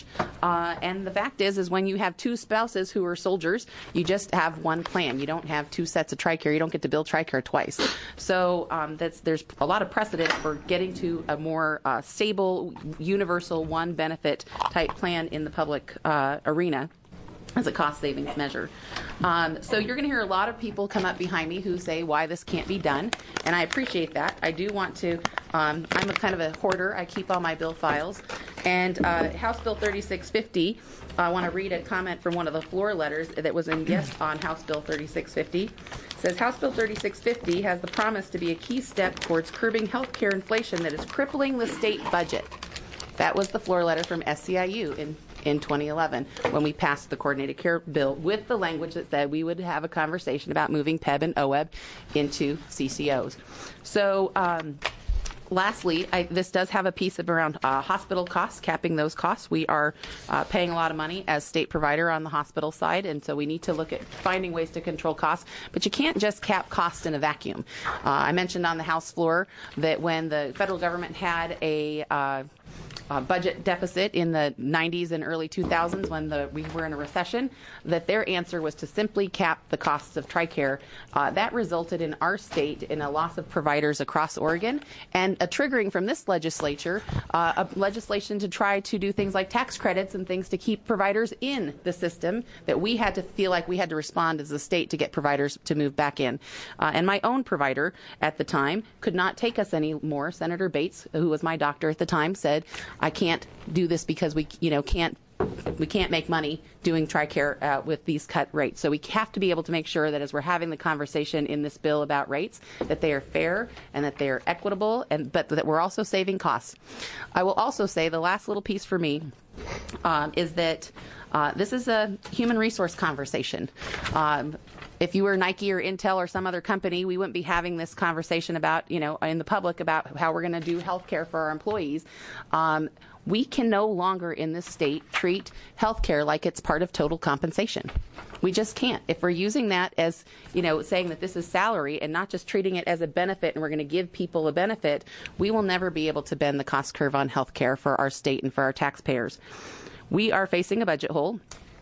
Uh, and the fact is, is when you have two spouses who are soldiers, you just have one plan. You don't have two sets of TRICARE. You don't get to bill TRICARE twice. So um, that's, there's a lot of precedent for getting to a more uh, stable, universal, one benefit type plan in the public uh, arena as a cost savings measure. Um, so you're going to hear a lot of people come up behind me who say why this can't be done, and I appreciate that. I do want to, um, I'm a kind of a hoarder. I keep all my bill files. And uh, House Bill thirty-six fifty, I want to read a comment from one of the floor letters that was in yes on House Bill thirty-six fifty. It says, House Bill thirty-six fifty has the promise to be a key step towards curbing health care inflation that is crippling the state budget. That was the floor letter from S C I U in in twenty eleven when we passed the coordinated care bill with the language that said we would have a conversation about moving P E B and O E B into C C Os. So um, lastly, I, this does have a piece of around uh, hospital costs, capping those costs. We are uh, paying a lot of money as state provider on the hospital side, and so we need to look at finding ways to control costs. But you can't just cap costs in a vacuum. Uh, I mentioned on the House floor that when the federal government had a uh, Uh, budget deficit in the nineties and early two thousands when the, we were in a recession, that their answer was to simply cap the costs of TRICARE. Uh, that resulted in our state in a loss of providers across Oregon and a triggering from this legislature, uh, a legislation to try to do things like tax credits and things to keep providers in the system that we had to feel like we had to respond as a state to get providers to move back in. Uh, and my own provider at the time could not take us anymore. Senator Bates, who was my doctor at the time, said, I can't do this because we, you know, can't we can't make money doing TRICARE uh, with these cut rates. So we have to be able to make sure that as we're having the conversation in this bill about rates, that they are fair and that they are equitable, and but that we're also saving costs. I will also say the last little piece for me um, is that uh, this is a human resource conversation. Um, If you were Nike or Intel or some other company, we wouldn't be having this conversation about, you know, in the public about how we're going to do health care for our employees. Um, we can no longer in this state treat health care like it's part of total compensation. We just can't. If we're using that as, you know, saying that this is salary and not just treating it as a benefit and we're going to give people a benefit, we will never be able to bend the cost curve on health care for our state and for our taxpayers. We are facing a budget hole.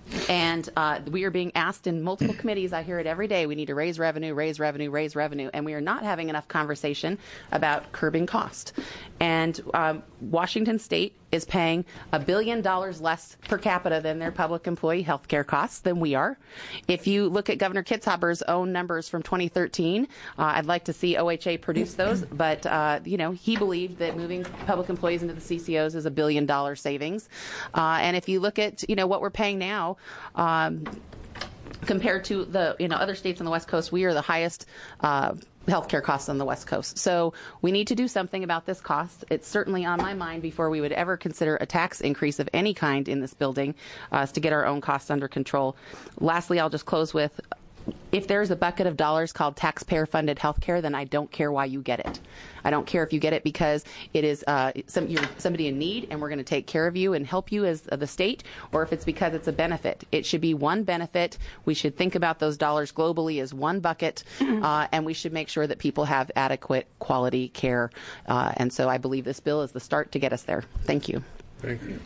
And uh, we are being asked in multiple committees, I hear it every day, we need to raise revenue, raise revenue, raise revenue, and we are not having enough conversation about curbing cost. And um, Washington State is paying a billion dollars less per capita than their public employee health care costs than we are. If you look at Governor Kitzhaber's own numbers from twenty thirteen, uh, I'd like to see O H A produce those, but uh, you know, he believed that moving public employees into the C C Os is a billion dollar savings. Uh, and if you look at, you know, what we're paying now, um, compared to the, you know, other states on the West Coast, we are the highest uh, healthcare costs on the West Coast. So we need to do something about this cost. It's certainly on my mind before we would ever consider a tax increase of any kind in this building, uh, to get our own costs under control. Lastly, I'll just close with, if there's a bucket of dollars called taxpayer-funded health care, then I don't care why you get it. I don't care if you get it because it is uh, some, you're somebody in need and we're going to take care of you and help you as uh, the state, or if it's because it's a benefit. It should be one benefit. We should think about those dollars globally as one bucket, uh, and we should make sure that people have adequate quality care. Uh, and so I believe this bill is the start to get us there. Thank you. Thank you.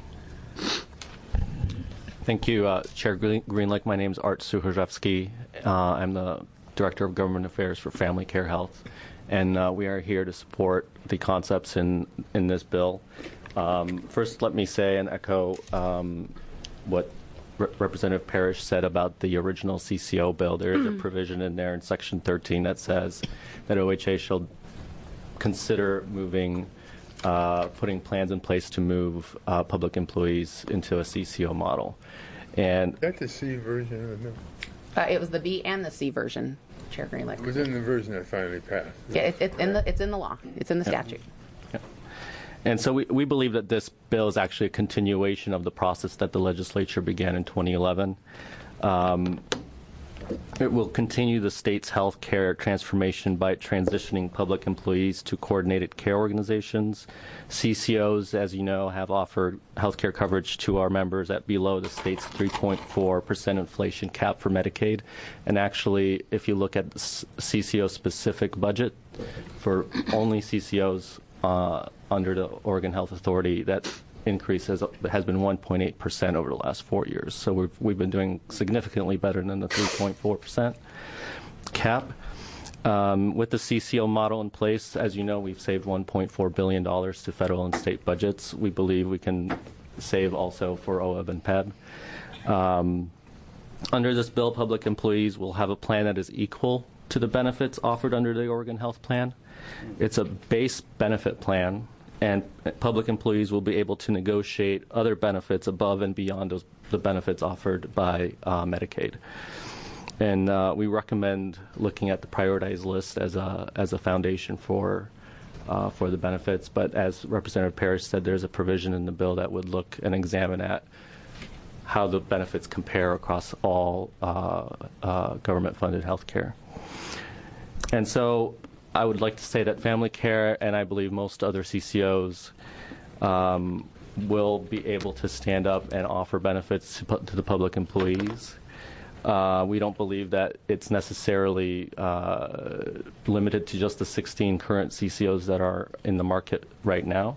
Thank you, uh, Chair Greenlick. My name is Art Suhrzewski. Uh, I'm the Director of Government Affairs for Family Care Health, and uh, we are here to support the concepts in, in this bill. Um, first, let me say and echo um, what Re- Representative Parrish said about the original C C O bill. There is a provision in there in Section thirteen that says that O H A shall consider moving Uh, putting plans in place to move uh, public employees into a C C O model. And is that the C version of the bill? Uh, it was the B and the C version, Chair Greenlick. It was in the version that finally passed. Yeah, it, it's in the it's in the law. It's in the Yeah. statute. Yeah. And so we, we believe that this bill is actually a continuation of the process that the legislature began in twenty eleven. Um, It will continue the state's health care transformation by transitioning public employees to coordinated care organizations. C C Os, as you know, have offered health care coverage to our members at below the state's three point four percent inflation cap for Medicaid. And actually, if you look at the C C O-specific budget for only C C Os uh, under the Oregon Health Authority, that increase has, has been one point eight percent over the last four years. So we've, we've been doing significantly better than the three point four percent cap. Um, with the C C O model in place, as you know, we've saved one point four billion dollars to federal and state budgets. We believe we can save also for O E B and P E B. Um, under this bill, public employees will have a plan that is equal to the benefits offered under the Oregon Health Plan. It's a base benefit plan, and public employees will be able to negotiate other benefits above and beyond those, the benefits offered by uh, Medicaid. And uh, we recommend looking at the prioritized list as a as a foundation for uh, for the benefits. But as Representative Parrish said, there's a provision in the bill that would look and examine at how the benefits compare across all uh, uh, government-funded health care. And so I would like to say that family care, and I believe most other C C Os, um, will be able to stand up and offer benefits to, to the public employees. Uh, we don't believe that it's necessarily uh, limited to just the sixteen current C C Os that are in the market right now.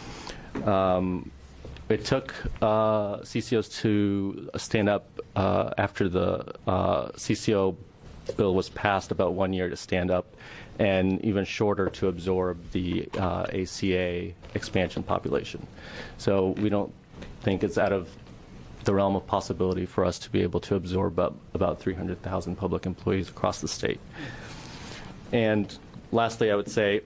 Um, it took uh, C C Os to stand up uh, after the uh, C C O bill was passed, about one year to stand up, and even shorter to absorb the uh, A C A expansion population. So we don't think it's out of the realm of possibility for us to be able to absorb about, about three hundred thousand public employees across the state. And lastly, I would say,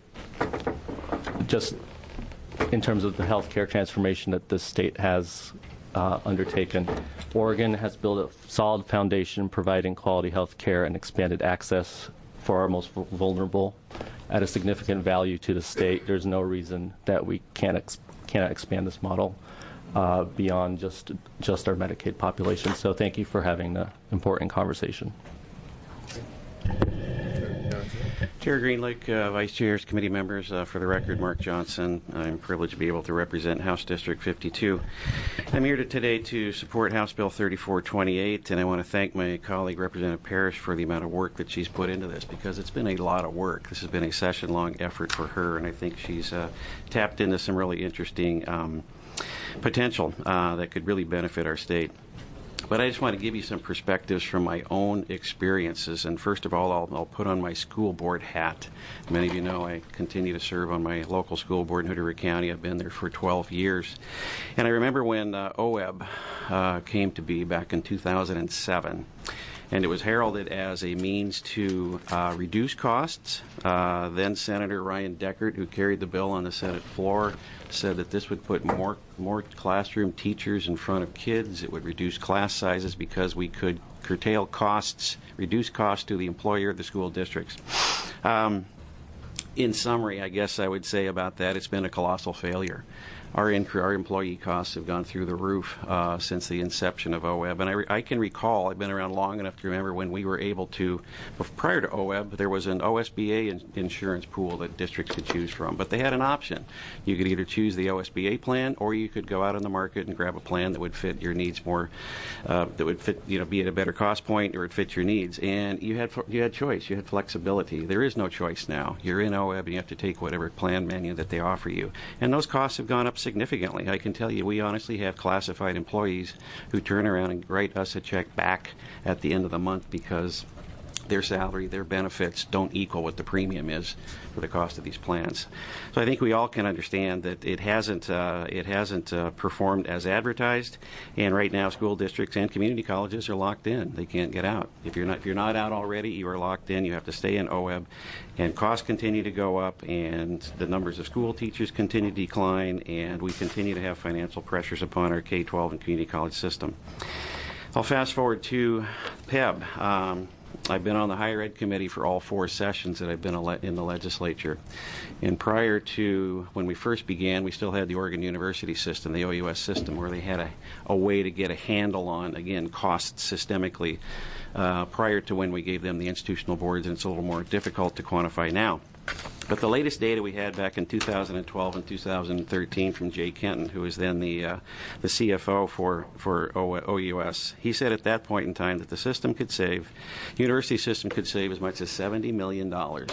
just in terms of the healthcare transformation that this state has uh, undertaken, Oregon has built a solid foundation providing quality health care and expanded access for our most vulnerable at a significant value to the state. There's no reason that we can't ex- cannot expand this model Uh, beyond just just our Medicaid population. So thank you for having the important conversation. Chair Greenlick, uh, Vice Chairs, committee members, uh, for the record, Mark Johnson. I'm privileged to be able to represent House District fifty-two. I'm here to, today to support House Bill thirty-four twenty-eight, and I want to thank my colleague, Representative Parrish, for the amount of work that she's put into this, because it's been a lot of work. This has been a session-long effort for her, and I think she's uh, tapped into some really interesting um, potential uh, that could really benefit our state. But I just want to give you some perspectives from my own experiences. And first of all, I'll, I'll put on my school board hat. Many of you know I continue to serve on my local school board in Hood-River County. I've been there for twelve years. And I remember when uh, O E B uh, came to be back in two thousand seven. And it was heralded as a means to uh, reduce costs. Uh, then Senator Ryan Deckert, who carried the bill on the Senate floor, said that this would put more more classroom teachers in front of kids. It would reduce class sizes because we could curtail costs, reduce costs to the employer, the school districts. Um, in summary, I guess I would say about that, it's been a colossal failure. Our, inc- our employee costs have gone through the roof uh, since the inception of O E B. And I, re- I can recall, I've been around long enough to remember when we were able to, prior to O E B, there was an O S B A in- insurance pool that districts could choose from. But they had an option. You could either choose the O S B A plan, or you could go out on the market and grab a plan that would fit your needs more, uh, that would fit, you know, be at a better cost point, or it fit your needs. And you had you had choice. You had flexibility. There is no choice now. You're in O E B, and you have to take whatever plan menu that they offer you. And those costs have gone up significantly. I can tell you, we honestly have classified employees who turn around and write us a check back at the end of the month because their salary, their benefits don't equal what the premium is for the cost of these plans. So I think we all can understand that it hasn't uh, it hasn't uh, performed as advertised, and right now school districts and community colleges are locked in. They can't get out. If you're not if you're not out already, you are locked in. You have to stay in O E B, and costs continue to go up, and the numbers of school teachers continue to decline, and we continue to have financial pressures upon our K twelve and community college system. I'll fast forward to P E B. Um, I've been on the Higher Ed Committee for all four sessions that I've been in the legislature. And prior to when we first began, we still had the Oregon University system, the O U S system, where they had a, a way to get a handle on, again, costs systemically uh, prior to when we gave them the institutional boards, and it's a little more difficult to quantify now. But the latest data we had back in two thousand twelve and two thousand thirteen from Jay Kenton, who was then the uh, the C F O for for O U S, he said at that point in time that the system could save, university system could save as much as seventy million dollars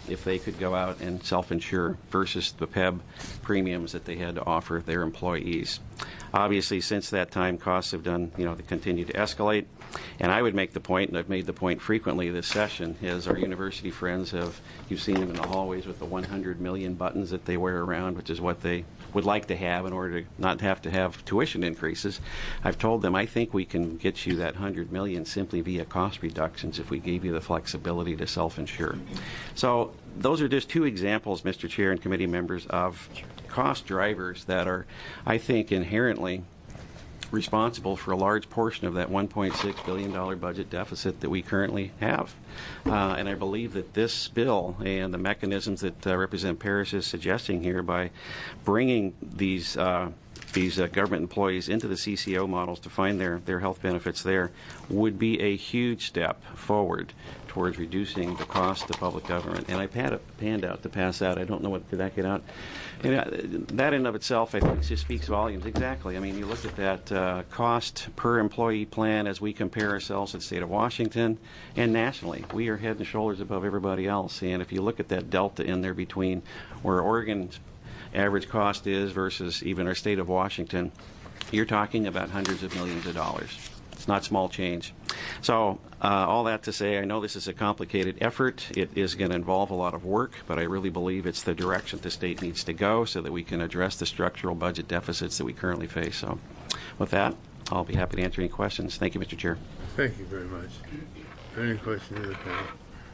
if they could go out and self-insure versus the P E B premiums that they had to offer their employees. Obviously, since that time, costs have done, you know, they continue to escalate. And I would make the point, and I've made the point frequently this session, is our university friends have, you've seen them in the hallways with the one hundred million buttons that they wear around, which is what they would like to have in order to not have to have tuition increases. I've told them I think we can get you that one hundred million simply via cost reductions if we gave you the flexibility to self-insure. So those are just two examples, Mister Chair and committee members, of cost drivers that are, I think, inherently responsible for a large portion of that one point six billion dollars budget deficit that we currently have. Uh, and I believe that this bill and the mechanisms that uh, Representative Parrish is suggesting here by bringing these uh, these uh, government employees into the C C O models to find their, their health benefits there would be a huge step forward towards reducing the cost to public government. And I had a handout to pass out. I don't know what, did that get out? And uh, that in of itself, I think, just speaks volumes. Exactly. I mean, you look at that uh, cost per employee plan as we compare ourselves to the state of Washington and nationally. We are head and shoulders above everybody else. And if you look at that delta in there between where Oregon's average cost is versus even our state of Washington, you're talking about hundreds of millions of dollars. It's not small change. So uh, all that to say, I know this is a complicated effort. It is going to involve a lot of work, but I really believe it's the direction the state needs to go so that we can address the structural budget deficits that we currently face. So with that, I'll be happy to answer any questions. Thank you, Mister Chair. Thank you very much. Any questions of the panel?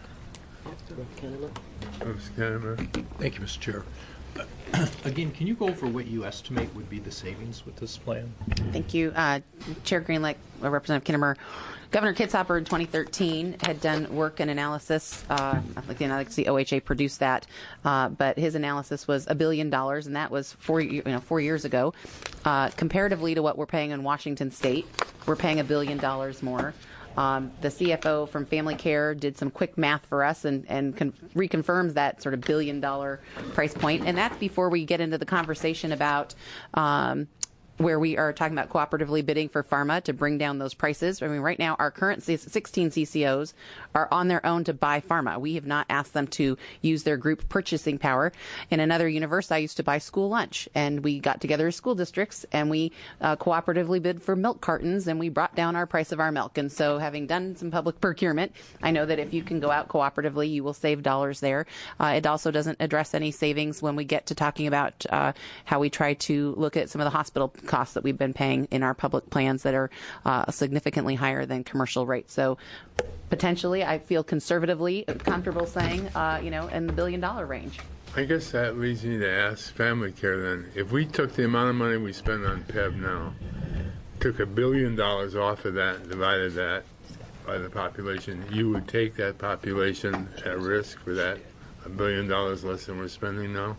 Mister Canterbury. Thank you, Mister Chair. Again, can you go over what you estimate would be the savings with this plan? Thank you. Uh, Chair Greenlick, uh, Representative Kinnemer. Governor Kitzhaber in twenty thirteen had done work and analysis. Uh, like the like the O H A produced that, uh, but his analysis was a billion dollars, and that was four, you know, four years ago. Uh, comparatively to what we're paying in Washington State, we're paying a billion dollars more. Um, the C F O from Family Care did some quick math for us and, and con- reconfirms that sort of billion dollar price point. And that's before we get into the conversation about um, where we are talking about cooperatively bidding for pharma to bring down those prices. I mean, right now, our current sixteen C C Os are on their own to buy pharma. We have not asked them to use their group purchasing power. In another universe, I used to buy school lunch, and we got together as school districts, and we uh, cooperatively bid for milk cartons, and we brought down our price of our milk. And so having done some public procurement, I know that if you can go out cooperatively, you will save dollars there. Uh, it also doesn't address any savings when we get to talking about uh, how we try to look at some of the hospital costs that we've been paying in our public plans that are uh, significantly higher than commercial rates. So potentially, I feel conservatively comfortable saying, uh, you know, in the billion dollar range. I guess that leads me to ask Family Care then, if we took the amount of money we spend on P E B now, took a billion dollars off of that and divided that by the population, you would take that population at risk for that a billion dollars less than we're spending now?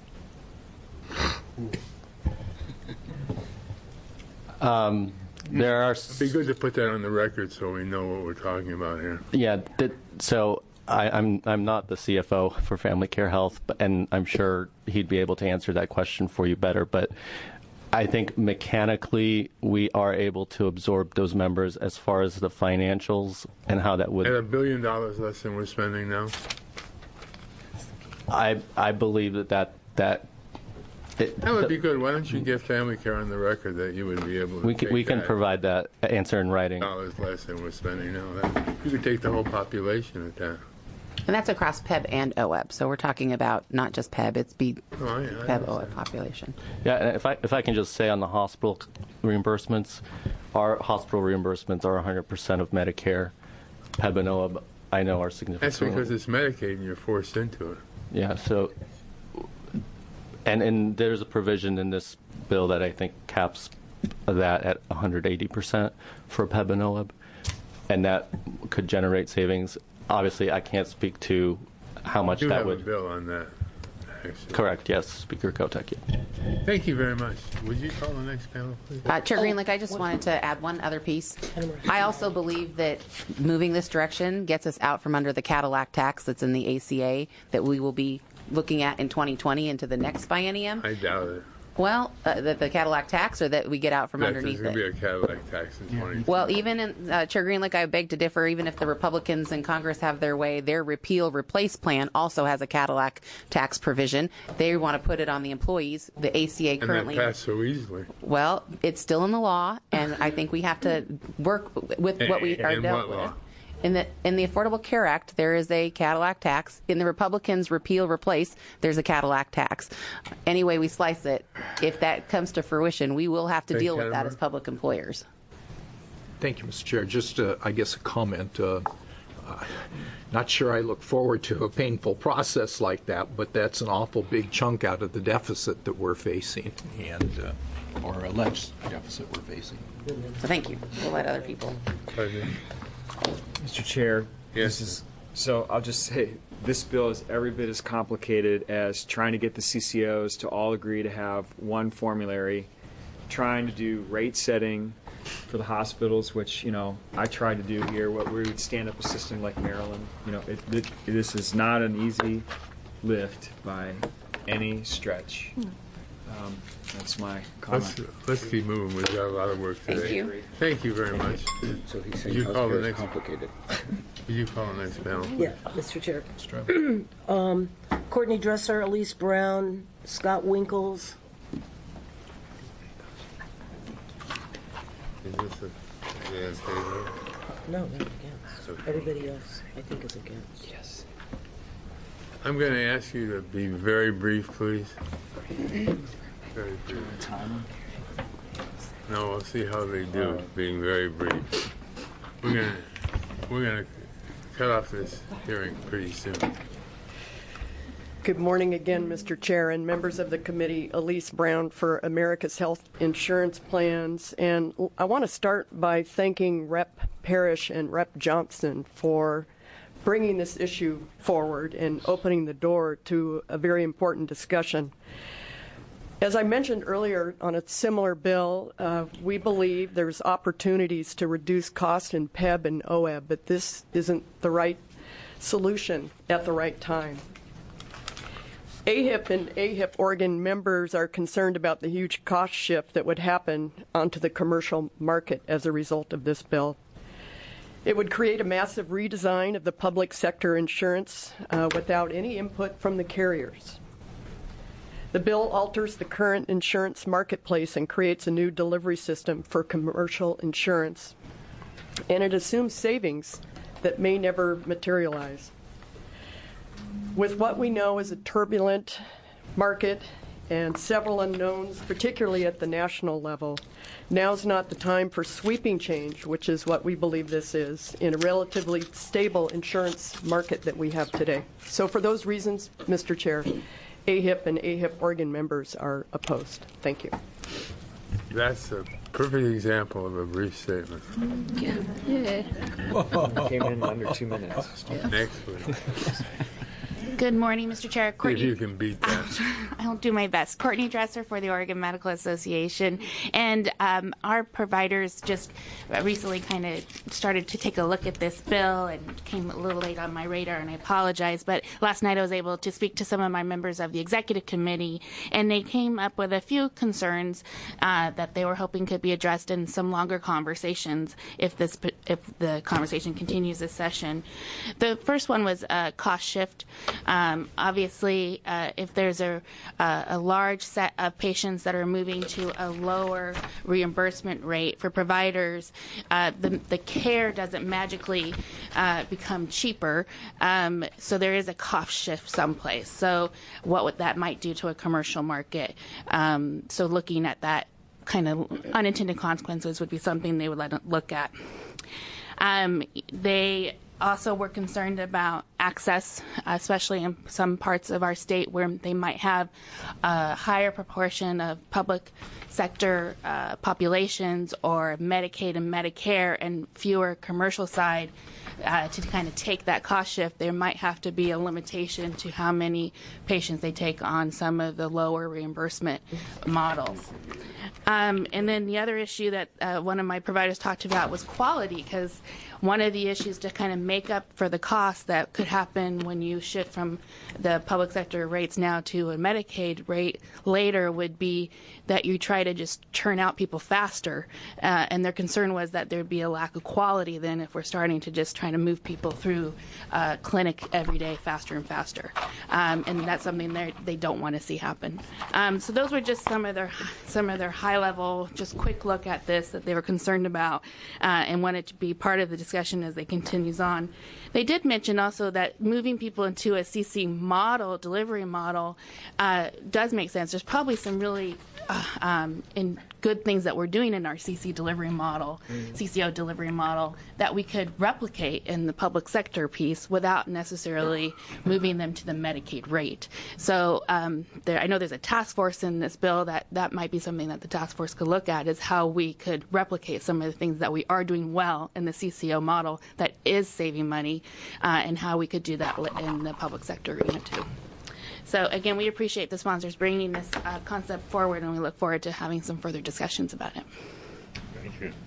Um, there are. It'd be good to put that on the record so we know what we're talking about here. Yeah. Th- so I, I'm I'm not the C F O for Family Care Health, but, and I'm sure he'd be able to answer that question for you better. But I think mechanically we are able to absorb those members as far as the financials and how that would. At a billion dollars less than we're spending now. I I believe that that that. It, that would be good. Why don't you give Family Care on the record that you would be able to we take can, we can that provide that answer in writing. Dollars less than we're spending now. That, you could take the whole population at that. And that's across P E B and O E B. So we're talking about not just P E B, it's B, oh, yeah, P E B, O E B population. Yeah, and if I if I can just say on the hospital reimbursements, our hospital reimbursements are one hundred percent of Medicare. P E B and O E B, I know, are significant. That's because it's Medicaid and you're forced into it. Yeah, so, and, and there's a provision in this bill that I think caps that at one hundred eighty percent for P E B and O E B, and that could generate savings. Obviously, I can't speak to how much you that have would. a bill on that. Actually. Correct. Yes, Speaker Kotek. Yeah. Thank you very much. Would you call the next panel, please? Uh, Chair Greenlick, I just wanted to add one other piece. I also believe that moving this direction gets us out from under the Cadillac tax that's in the A C A that we will be looking at in twenty twenty into the next biennium. I doubt it. Well, uh, the, the Cadillac tax, or that we get out from Yes, underneath there's it? going to be a Cadillac tax in twenty. Well, even in, uh, Chair Greenlick, I beg to differ. Even if the Republicans in Congress have their way, their repeal replace plan also has a Cadillac tax provision. They want to put it on the employees. The A C A currently. And that passed so easily. Well, it's still in the law, and I think we have to work with what we are In dealt what law? with. In the in the Affordable Care Act, there is a Cadillac tax. In the Republicans' repeal replace, there's a Cadillac tax. Any way we slice it, if that comes to fruition, we will have to Thank deal you, with that Madam as public employers. Thank you, Mister Chair. Just, uh, I guess, a comment. Uh, uh, not sure I look forward to a painful process like that, but that's an awful big chunk out of the deficit that we're facing, and uh, or alleged deficit we're facing. So thank you. We'll let other people. Mister Chair, yes. This is, so I'll just say this bill is every bit as complicated as trying to get the C C Os to all agree to have one formulary, trying to do rate setting for the hospitals, which, you know, I tried to do here, what we would stand up a system like Maryland. You know, it, it, this is not an easy lift by any stretch. Um, that's my comment. Let's, let's keep moving. We've got a lot of work today. Thank you. Thank you very much. So he's Did saying you call the healthcare is next complicated. Did you call the next panel? Yeah, Mister Chair. um, Courtney Dresser, Elise Brown, Scott Winkles. Is this a, yeah, stay No, not against. Everybody else, I think, is against. Yes. I'm going to ask you to be very brief, please. Very brief. No, we'll see how they do, being very brief. We're going to we're going to cut off this hearing pretty soon. Good morning again, Mister Chair and members of the committee. Elise Brown for America's Health Insurance Plans. And I want to start by thanking Representative Parrish and Representative Johnson for bringing this issue forward and opening the door to a very important discussion. As I mentioned earlier on a similar bill, uh, we believe there's opportunities to reduce cost in P E B and O E B, but this isn't the right solution at the right time. A H I P and A H I P Oregon members are concerned about the huge cost shift that would happen onto the commercial market as a result of this bill. It would create a massive redesign of the public sector insurance uh, without any input from the carriers. The bill alters the current insurance marketplace and creates a new delivery system for commercial insurance, and it assumes savings that may never materialize. With what we know is a turbulent market and several unknowns, particularly at the national level, now's not the time for sweeping change, which is what we believe this is, in a relatively stable insurance market that we have today. So for those reasons, Mister Chair, A H I P and A H I P Oregon members are opposed. Thank you. That's a perfect example of a brief statement. Yeah. Came in under two minutes. Next week. Good morning, Mister Chair. See Courtney, if you can beat that. I'll do my best. Courtney Dresser for the Oregon Medical Association. And um, our providers just recently kind of started to take a look at this bill and came a little late on my radar, and I apologize. But last night I was able to speak to some of my members of the executive committee, and they came up with a few concerns uh, that they were hoping could be addressed in some longer conversations if this if the conversation continues this session. The first one was a cost shift. Um, obviously, uh, if there's a, a, a large set of patients that are moving to a lower reimbursement rate for providers, uh, the, the care doesn't magically uh, become cheaper. Um, so there is a cost shift someplace. So what would, that might do to a commercial market. Um, so looking at that kind of unintended consequences would be something they would let look at. Um, they also were concerned about access, especially in some parts of our state where they might have a higher proportion of public sector uh, populations or Medicaid and Medicare and fewer commercial side. Uh, to kind of take that cost shift, there might have to be a limitation to how many patients they take on some of the lower reimbursement models. Um, and then the other issue that uh, one of my providers talked about was quality, because one of the issues to kind of make up for the cost that could happen when you shift from the public sector rates now to a Medicaid rate later would be that you try to just churn out people faster. Uh, and their concern was that there'd be a lack of quality then if we're starting to just try to move people through uh, clinic every day faster and faster. Um, and that's something they don't want to see happen. Um, so those were just some of their some of their high level, just quick look at this that they were concerned about uh, and wanted to be part of the discussion as they continues on. They did mention also that moving people into a C C model, delivery model, uh, does make sense. There's probably some really uh, um, in good things that we're doing in our C C delivery model, mm. C C O delivery model, that we could replicate in the public sector piece without necessarily moving them to the Medicaid rate. So um, there, I know there's a task force in this bill that that might be something that the task force could look at, is how we could replicate some of the things that we are doing well in the C C O model that is saving money, uh, and how we could do that in the public sector arena too. So again, we appreciate the sponsors bringing this uh, concept forward, and we look forward to having some further discussions about it. Thank you.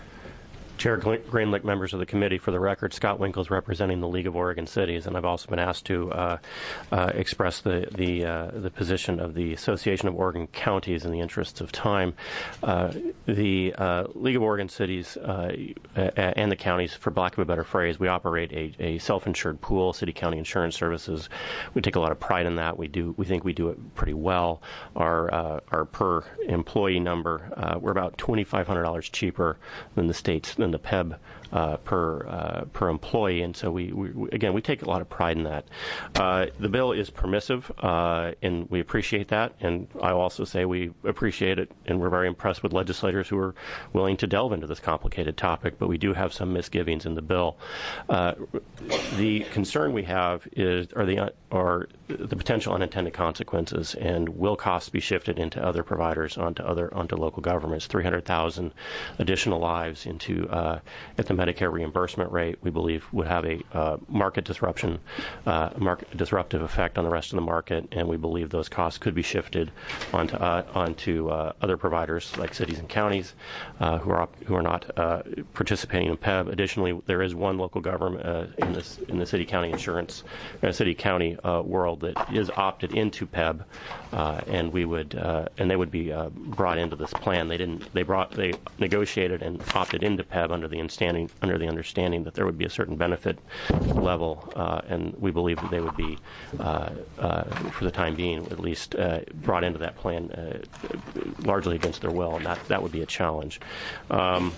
Chair Greenlick, members of the committee, for the record, Scott Winkle is representing the League of Oregon Cities, and I've also been asked to uh, uh, express the the, uh, the position of the Association of Oregon Counties in the interests of time. Uh, the uh, League of Oregon Cities uh, and the counties, for lack of a better phrase, we operate a, a self-insured pool, city-county insurance services. We take a lot of pride in that. We do. We think we do it pretty well. Our uh, our per employee number, uh, we're about twenty-five hundred dollars cheaper than the state's than the P E B uh, per uh, per employee, and so we, we again we take a lot of pride in that. Uh, the bill is permissive, uh, and we appreciate that. And I also say we appreciate it, and we're very impressed with legislators who are willing to delve into this complicated topic. But we do have some misgivings in the bill. Uh, the concern we have is are the are the potential unintended consequences, and will costs be shifted into other providers, onto other onto local governments? three hundred thousand additional lives into uh, at the Medicare reimbursement rate, we believe would have a uh, market disruption, uh, market disruptive effect on the rest of the market, and we believe those costs could be shifted onto uh, onto uh, other providers like cities and counties uh, who are who are not uh, participating in P E B. Additionally, there is one local government uh, in this in the city county insurance uh, city county uh, world that is opted into P E B, uh, and we would uh, and they would be uh, brought into this plan. They didn't. They brought they negotiated and opted into P E B under the understanding under the understanding that there would be a certain benefit level, uh, and we believe that they would be, uh, uh, for the time being, at least uh, brought into that plan uh, largely against their will, and that that would be a challenge. Um,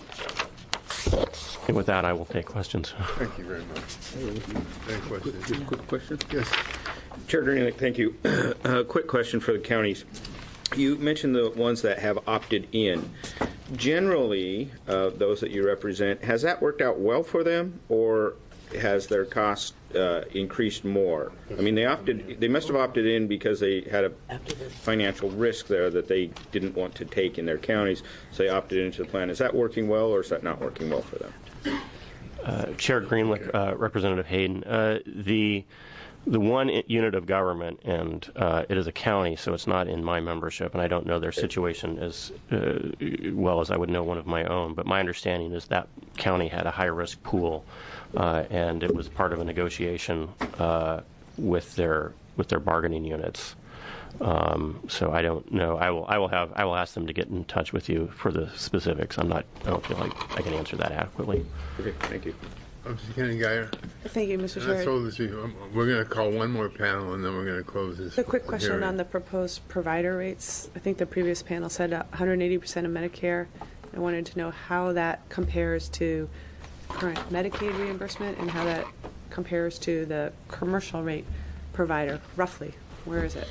and with that, I will take questions. Thank you very much. Any questions? Just a quick question. Yes. Chair Greenlick, thank you. A quick question for the counties. You mentioned the ones that have opted in. Generally, uh, those that you represent, has that worked out well for them, or has their cost uh, increased more? I mean, they opted. They must have opted in because they had a financial risk there that they didn't want to take in their counties, so they opted into the plan. Is that working well, or is that not working well for them? Uh, Chair Greenlick, uh, Representative Hayden, uh, the the one unit of government, and uh, it is a county, so it's not in my membership, and I don't know their situation as uh, well as I would know one of my own, but my understanding is that county had a high-risk pool, uh, and it was part of a negotiation uh, with their with their bargaining units. Um, so I don't know. I will. I will have. I will ask them to get in touch with you for the specifics. I'm not. I don't feel like I can answer that adequately. Okay. Thank you. Mister Kenny Geyer. Thank you, Mister And Chair. I told this before, we're going to call one more panel, and then we're going to close this. A quick question hearing. on the proposed provider rates. I think the previous panel said one hundred eighty percent of Medicare. I wanted to know how that compares to current Medicaid reimbursement and how that compares to the commercial rate provider, roughly. Where is it?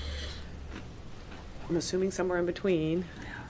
I'm assuming somewhere in between.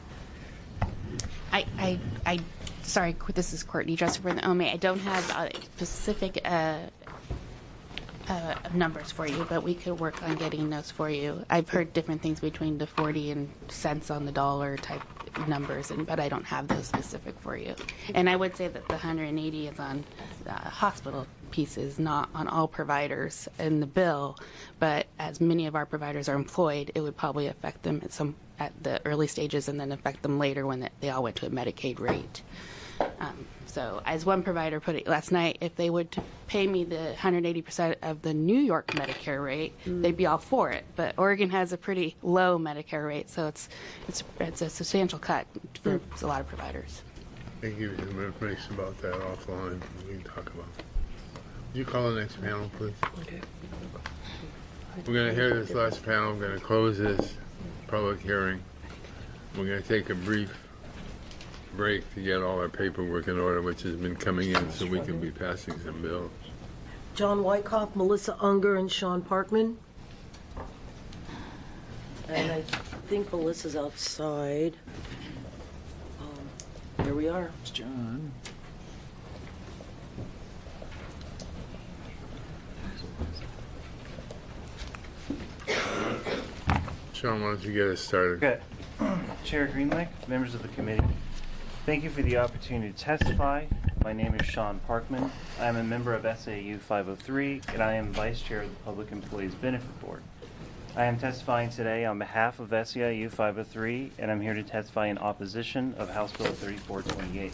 I, I, I, sorry, this is Courtney Dresser for the O M A. I don't have uh, specific uh, uh, numbers for you, but we could work on getting those for you. I've heard different things between the forty and cents on the dollar type numbers, and but I don't have those specific for you. And I would say that the one hundred eighty is on the hospital pieces, not on all providers in the bill. But as many of our providers are employed, it would probably affect them at some at the early stages, and then affect them later when they all went to a Medicaid rate. Um, So as one provider put it last night, if they would to pay me the one hundred eighty percent of the New York Medicare rate, mm. they'd be all for it. But Oregon has a pretty low Medicare rate, so it's it's it's a substantial cut for mm. a lot of providers. I can give you some information about that offline. We can talk about it. Would you call the next panel, please? Okay. We're going to hear this last panel. We're going to close this public hearing. We're going to take a brief break to get all our paperwork in order, which has been coming in, so we can be passing some bills. John Wyckoff, Melissa Unger, and Sean Parkman. And I think Melissa's outside. Um, here we are. It's John. Sean, why don't you get us started? Good. Chair Greenlick, members of the committee, thank you for the opportunity to testify. My name is Sean Parkman. I am a member of S A U five oh three, and I am Vice Chair of the Public Employees Benefit Board. I am testifying today on behalf of S E I U five oh three, and I'm here to testify in opposition of House Bill thirty-four twenty-eight.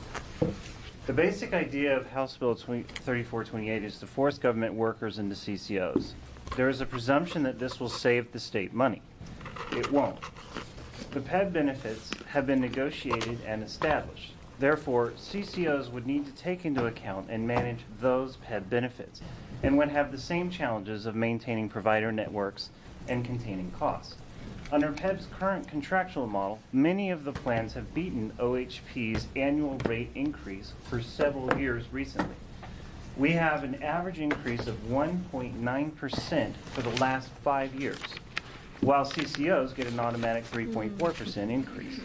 The basic idea of House Bill thirty-four twenty-eight is to force government workers into C C Os. There is a presumption that this will save the state money. It won't. The P E B benefits have been negotiated and established. Therefore, C C Os would need to take into account and manage those P E B benefits and would have the same challenges of maintaining provider networks and containing costs. Under P E B's current contractual model, many of the plans have beaten O H P's annual rate increase for several years recently. We have an average increase of one point nine percent for the last five years, while C C Os get an automatic three point four percent increase.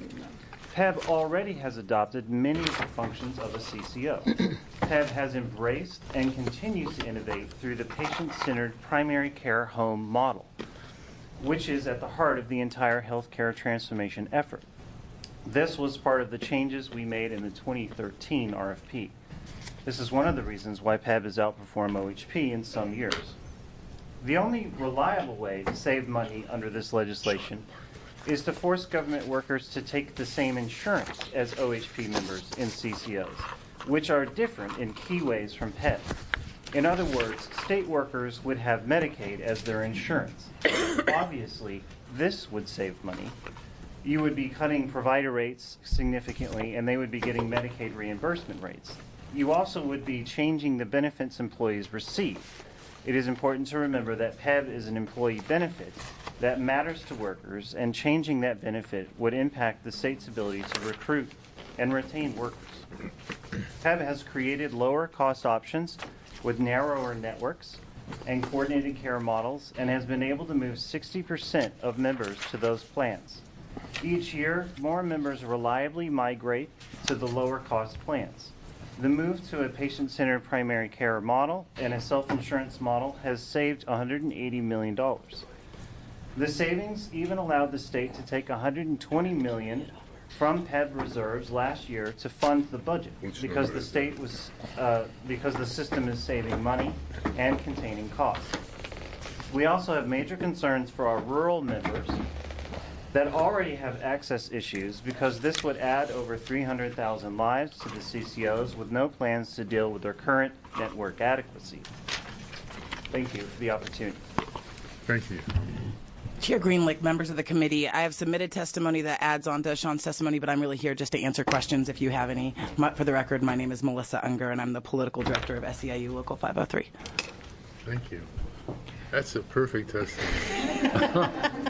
P E B already has adopted many of the functions of a C C O. P E B has embraced and continues to innovate through the patient-centered primary care home model, which is at the heart of the entire healthcare transformation effort. This was part of the changes we made in the twenty thirteen R F P. This is one of the reasons why P E B has outperformed O H P in some years. The only reliable way to save money under this legislation is to force government workers to take the same insurance as O H P members in C C Os, which are different in key ways from P E B. In other words, state workers would have Medicaid as their insurance. Obviously, this would save money. You would be cutting provider rates significantly, and they would be getting Medicaid reimbursement rates. You also would be changing the benefits employees receive. It is important to remember that P E B is an employee benefit that matters to workers, and changing that benefit would impact the state's ability to recruit and retain workers. P E B has created lower cost options with narrower networks and coordinated care models, and has been able to move sixty percent of members to those plans. Each year, more members reliably migrate to the lower cost plans. The move to a patient-centered primary care model and a self-insurance model has saved one hundred eighty million dollars. The savings even allowed the state to take one hundred twenty million dollars from P E B reserves last year to fund the budget, because the state was uh, because the system is saving money and containing costs. We also have major concerns for our rural members that already have access issues, because this would add over three hundred thousand lives to the C C Os with no plans to deal with their current network adequacy. Thank you for the opportunity. Thank you. Chair Greenlick, members of the committee, I have submitted testimony that adds on to Sean's testimony, but I'm really here just to answer questions if you have any. My, for the record, my name is Melissa Unger, and I'm the political director of S E I U Local five oh three. Thank you. That's a perfect testimony.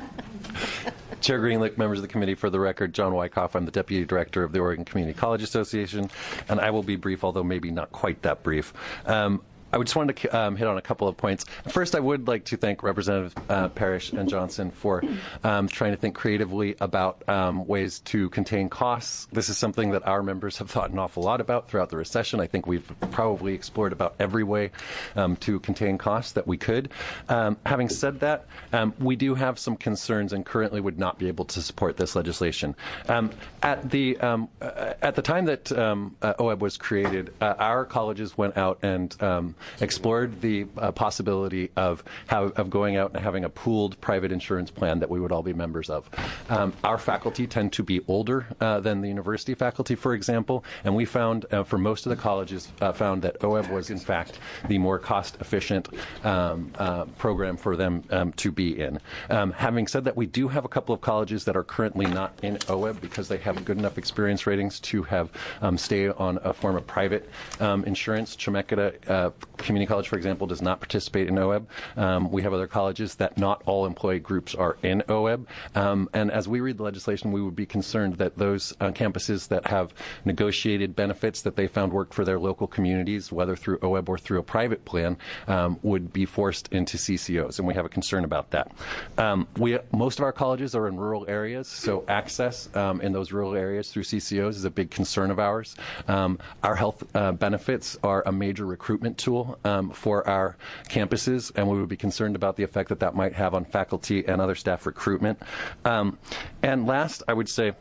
Chair Greenlick, members of the committee, for the record, John Wyckoff. I'm the Deputy Director of the Oregon Community College Association, and I will be brief, although maybe not quite that brief. Um, I just wanted to um, hit on a couple of points. First, I would like to thank Representative uh, Parrish and Johnson for um, trying to think creatively about um, ways to contain costs. This is something that our members have thought an awful lot about throughout the recession. I think we've probably explored about every way um, to contain costs that we could. Um, having said that, um, we do have some concerns and currently would not be able to support this legislation. Um, at the um, uh, at the time that um, uh, O E B was created, uh, our colleges went out and um, explored the uh, possibility of how, of going out and having a pooled private insurance plan that we would all be members of. Um, our faculty tend to be older uh, than the university faculty, for example, and we found uh, for most of the colleges uh, found that O E B was in fact the more cost-efficient um, uh, program for them um, to be in. Um, having said that, we do have a couple of colleges that are currently not in O E B because they have good enough experience ratings to have um, stay on a form of private um, insurance. Chemeketa uh, Community College, for example, does not participate in O E B. Um, we have other colleges that not all employee groups are in O E B. Um, and as we read the legislation, we would be concerned that those uh, campuses that have negotiated benefits that they found work for their local communities, whether through O E B or through a private plan, um, would be forced into C C Os, and we have a concern about that. Um, we, most of our colleges are in rural areas, so access um, in those rural areas through C C Os is a big concern of ours. Um, our health uh, benefits are a major recruitment tool um, for our campuses, and we would be concerned about the effect that that might have on faculty and other staff recruitment. Um, and last, I would say,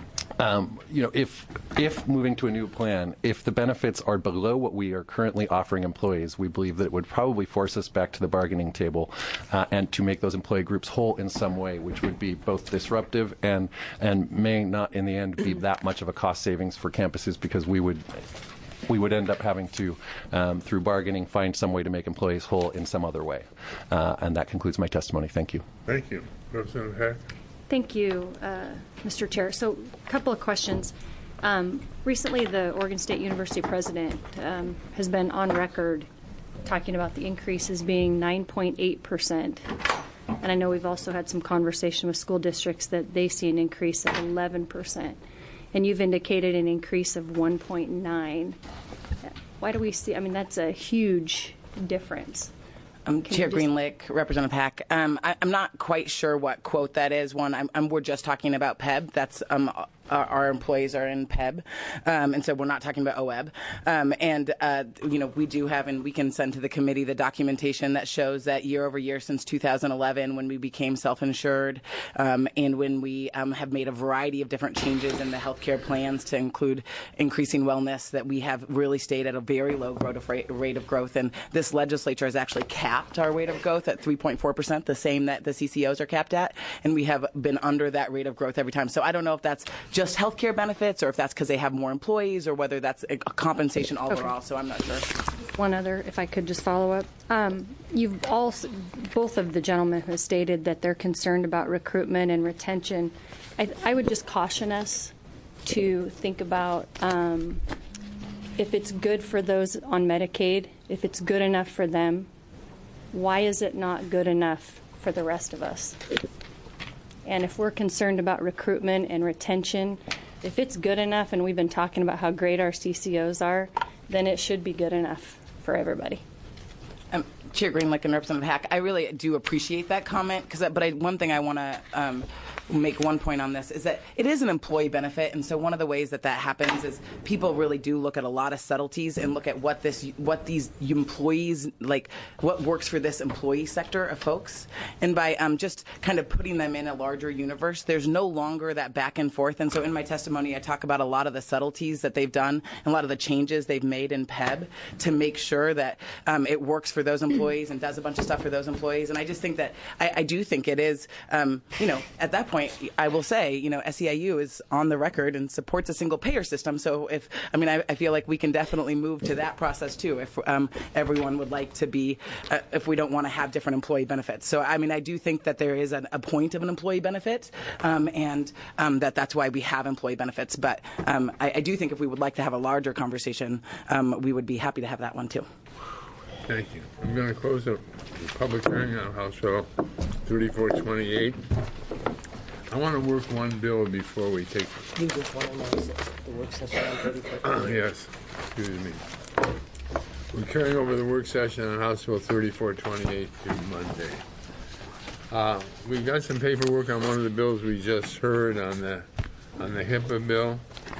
Um, you know, if if moving to a new plan, if the benefits are below what we are currently offering employees, we believe that it would probably force us back to the bargaining table uh, and to make those employee groups whole in some way, which would be both disruptive and and may not in the end be that much of a cost savings for campuses, because we would we would end up having to, um, through bargaining, find some way to make employees whole in some other way. Uh, and that concludes my testimony. Thank you. Thank you. Representative Heck. Thank you, uh, Mister Chair. So, a couple of questions. Um, recently, the Oregon State University president um, has been on record talking about the increases being nine point eight percent. And I know we've also had some conversation with school districts that they see an increase of eleven percent. And you've indicated an increase of one point nine. Why do we see, I mean, that's a huge difference. Um, Can Chair you just- Greenlick, Representative Hack. Um, I, I'm not quite sure what quote that is. One, I'm, I'm, we're just talking about P E B. That's um, our, our employees are in P E B, um, and so we're not talking about O E B. Um, and uh, you know, we do have, and we can send to the committee the documentation that shows that year over year since two thousand eleven, when we became self-insured, um, and when we um, have made a variety of different changes in the healthcare plans to include increasing wellness, that we have really stayed at a very low growth of rate, rate of growth. And this legislature has actually capped our rate of growth at three point four percent, the same that the C C Os are capped at, and we have been under that rate of growth every time. So I don't know if that's just health care benefits, or if that's because they have more employees, or whether that's a compensation overall. Okay. So I'm not sure. One other, if I could just follow up. Um, you've all, both of the gentlemen have stated that they're concerned about recruitment and retention. I, I would just caution us to think about um, if it's good for those on Medicaid, if it's good enough for them, why is it not good enough for the rest of us? And if we're concerned about recruitment and retention, if it's good enough, and we've been talking about how great our C C Os are, then it should be good enough for everybody. Um, Chair Greenlick and Representative Hack, I really do appreciate that comment, because but I, one thing I want to um, make one point on this is that it is an employee benefit, and so one of the ways that that happens is people really do look at a lot of subtleties and look at what this what these employees, like what works for this employee sector of folks, and by um, just kind of putting them in a larger universe, there's no longer that back and forth. And so in my testimony I talk about a lot of the subtleties that they've done and a lot of the changes they've made in P E B to make sure that um, it works for those employees and does a bunch of stuff for those employees. And I just think that I, I do think it is um, you know, at that point I will say, you know, S E I U is on the record and supports a single payer system. So if, I mean, I, I feel like we can definitely move to that process too if um, everyone would like to be, uh, if we don't want to have different employee benefits. So, I mean, I do think that there is an, a point of an employee benefit um, and um, that that's why we have employee benefits. But um, I, I do think if we would like to have a larger conversation, um, we would be happy to have that one too. Thank you. I'm going to close the public hearing on House Bill thirty-four twenty-eight. I want to work one bill before we take. You just want to announce the work session on thirty-four. Yes, excuse me. We're carrying over the work session on House Bill thirty-four twenty-eight to Monday. Uh, we got some paperwork on one of the bills we just heard on the on the HIPAA bill,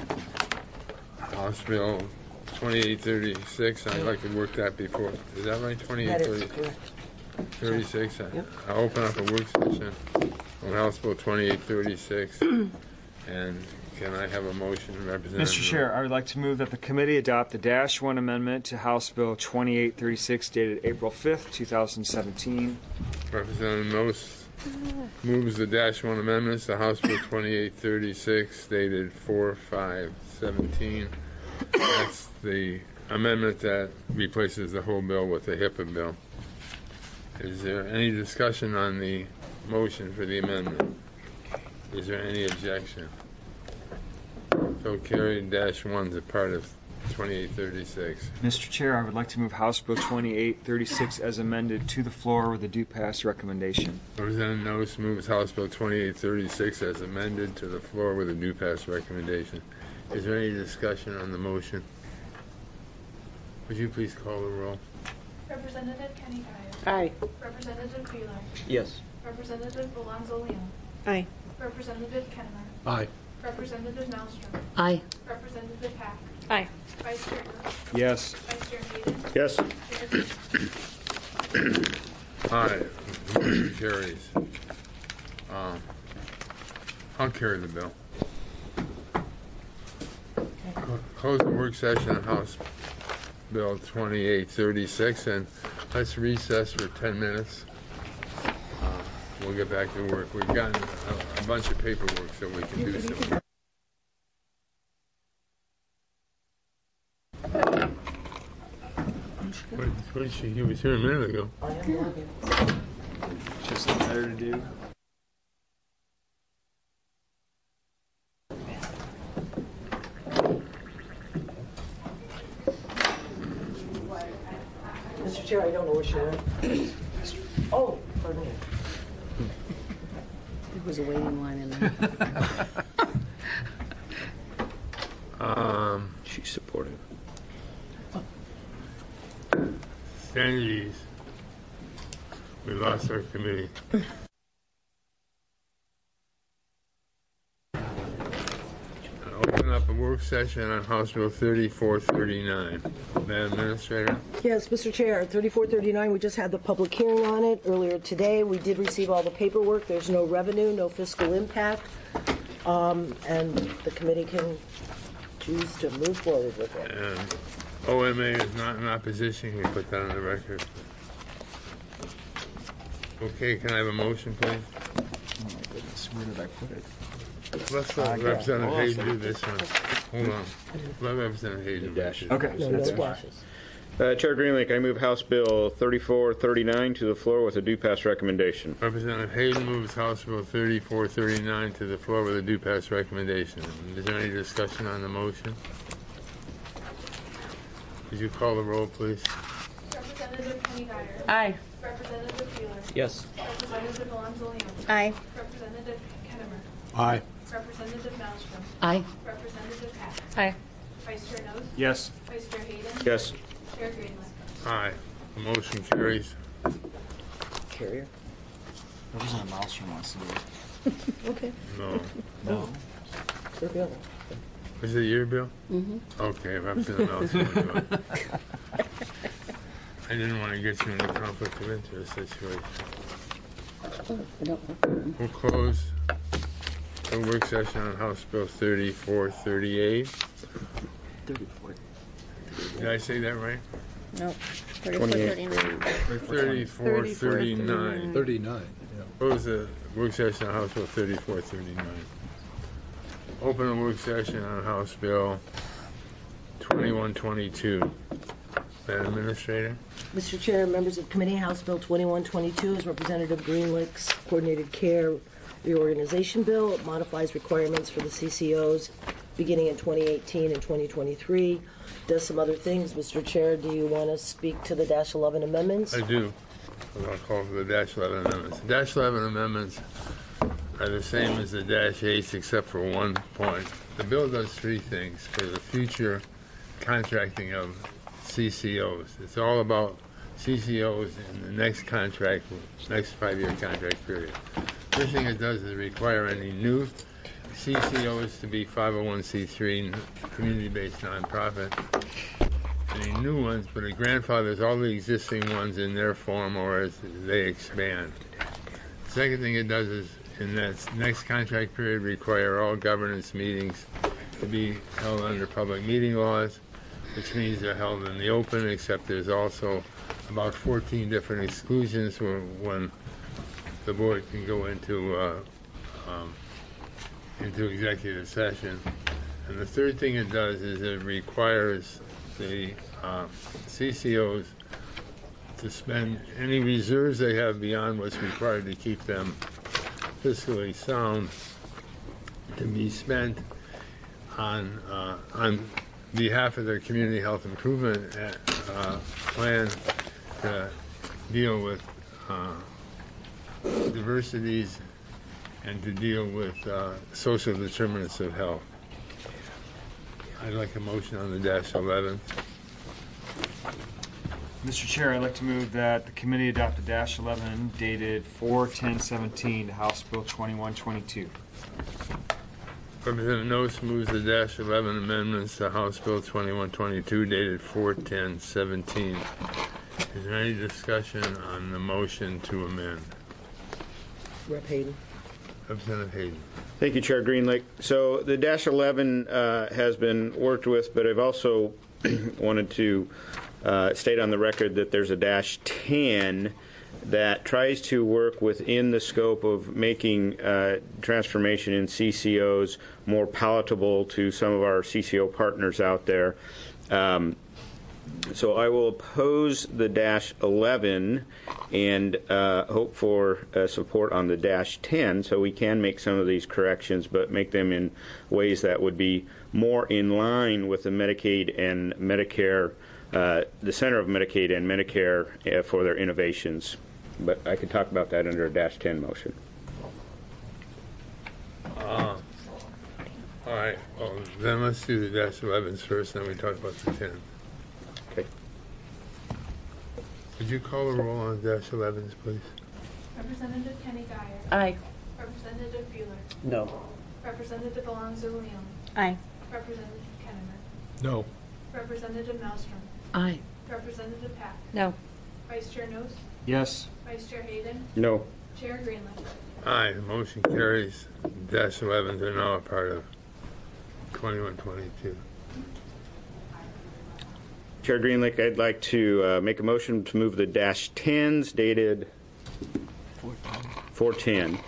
House Bill twenty-eight thirty-six. I'd like to work that before. Is that right? twenty-eight thirty-six. Yep. I'll open up a work session on House Bill twenty-eight thirty-six and Can I have a motion, Representative? Mister Chair, I would like to move that the committee adopt the Dash One Amendment to House Bill twenty-eight thirty-six dated April fifth, two thousand seventeen. Representative Most moves the Dash One amendments to House Bill twenty-eight thirty-six dated four five seventeen. That's the amendment that replaces the whole bill with the HIPAA bill. Is there any discussion on the motion for the amendment? Is there any objection? So carried. Dash one is a part of twenty-eight thirty-six. Mister Chair, I would like to move House Bill twenty-eight thirty-six as amended to the floor with a due pass recommendation. Representative Noce moves House Bill twenty-eight thirty-six as amended to the floor with a due pass recommendation. Is there any discussion on the motion? Would you please call the roll? Representative Kenny Dyer. Aye. Representative Wheeler. Yes. Representative Alonzo Leon. Aye. Representative Kennemer. Aye. Representative Malmstrom. Aye. Representative Pack. Aye. Vice Chair Noce. Yes. Vice Chair Hayden. Yes. Chair Greenley. Aye. Motion carries. Um, I'll carry the bill. Cl- Close the work session on House Bill twenty-eight thirty-six, and let's recess for ten minutes. Uh, We'll get back to work. We've gotten a, a bunch of paperwork, so we can do some. What, what did she, he was here a minute ago. Just a matter to do. Mister Chair, I don't know where she went. Oh, pardon me. There was a waiting line in there. Um, She's supportive. Stand at ease. We lost our committee. Open up a work session on House Bill thirty-four thirty-nine. Madam Administrator? Yes, Mister Chair, thirty-four thirty-nine, we just had the public hearing on it earlier today. We did receive all the paperwork. There's no revenue, no fiscal impact, um, and the committee can choose to move forward with it. And O M A is not in opposition. Can you put that on the record? Okay, can I have a motion, please? Oh my goodness, where did I put it? Let's Uh, let yeah. Representative Oh, Hayden sorry. do this one. Hold on. Let Representative Hayden do it. Okay. No, no splashes. Uh, Chair Greenlake, I move House Bill thirty-four thirty-nine to the floor with a due pass recommendation. Representative Hayden moves House Bill thirty-four thirty-nine to the floor with a due pass recommendation. Is there any discussion on the motion? Could you call the roll, please? Representative Kenny Dyer. Aye. Representative Wheeler. Yes. Representative Alonzo Leon. Aye. Representative Kennemer. Aye. Representative Malmstrom. Aye. Representative Pack. Aye. Vice Chair Noce. Yes. Vice Chair Hayden. Yes. Chair Greenley. Aye. The motion carries. Carrier. Representative Malmstrom wants to do it. Okay. No. No. Sir Bill. Was it your bill? Mm-hmm. Okay, Representative Nelson will do it. I didn't want to get you in a conflict of interest situation. We'll close the work session on House Bill thirty-four thirty-eight. thirty-four. Did I say that right? No. thirty-four thirty-nine. thirty-four thirty-nine. thirty-nine, yeah. Close the work session on House Bill thirty-four thirty-nine. Open the work session on House Bill twenty-one twenty-two. Madam Administrator? Mister Chair, members of the committee, House Bill twenty-one twenty-two is Representative Greenlick's Coordinated Care Reorganization Bill. It modifies requirements for the C C Os beginning in twenty eighteen and twenty twenty-three. Does some other things. Mister Chair, do you want to speak to the dash eleven amendments? I do. I'll call for the dash eleven amendments. The dash eleven amendments are the same as the dash eights except for one point. The bill does three things for the future contracting of C C Os. It's all about C C Os in the next contract, next five-year contract period. First thing it does is require any new C C Os to be five oh one c three, community-based nonprofit. Any new ones, but it grandfathers all the existing ones in their form or as they expand. Second thing it does is in that next contract period require all governance meetings to be held under public meeting laws, which means they're held in the open, except there's also about fourteen different exclusions when, when the board can go into uh, um, into executive session. And the third thing it does is it requires the uh, C C Os to spend any reserves they have beyond what's required to keep them fiscally sound to be spent on uh, on behalf of their community health improvement uh, plan to deal with uh, diversities and to deal with uh, social determinants of health. I'd like a motion on the dash eleven. Mister Chair, I'd like to move that the committee adopt the dash eleven dated four ten seventeen to House Bill twenty-one twenty-two. Representative Noce moves the dash eleven amendments to House Bill twenty-one twenty-two dated four ten seventeen. Is there any discussion on the motion to amend? Rep Hayden. Representative Hayden. Thank you, Chair Greenlick. So the dash eleven uh, has been worked with, but I've also wanted to uh, state on the record that there's a dash ten that tries to work within the scope of making uh, transformation in C C Os more palatable to some of our C C O partners out there. Um, So I will oppose the dash eleven and uh, hope for uh, support on the dash ten, so we can make some of these corrections, but make them in ways that would be more in line with the Medicaid and Medicare, uh, the Center of Medicaid and Medicare uh, for their innovations. But I could talk about that under a dash ten motion. Uh, all right. Well, then let's do the dash elevens first, then we talk about the ten. Okay. Would you call the roll on dash elevens, please? Representative Kenny Guyer. Aye. Representative Bueller. No. Representative Alonzo Leon. Aye. Representative Kennemer. No. Representative Malmstrom. Aye. Representative Pack. No. Vice Chair Noce. Yes. Vice Chair Hayden. No. Chair Greenlight. Aye, the motion carries. Dash elevens are now a part of twenty-one twenty-two. Chair Greenlick, I'd like to uh, make a motion to move the dash tens dated four ten.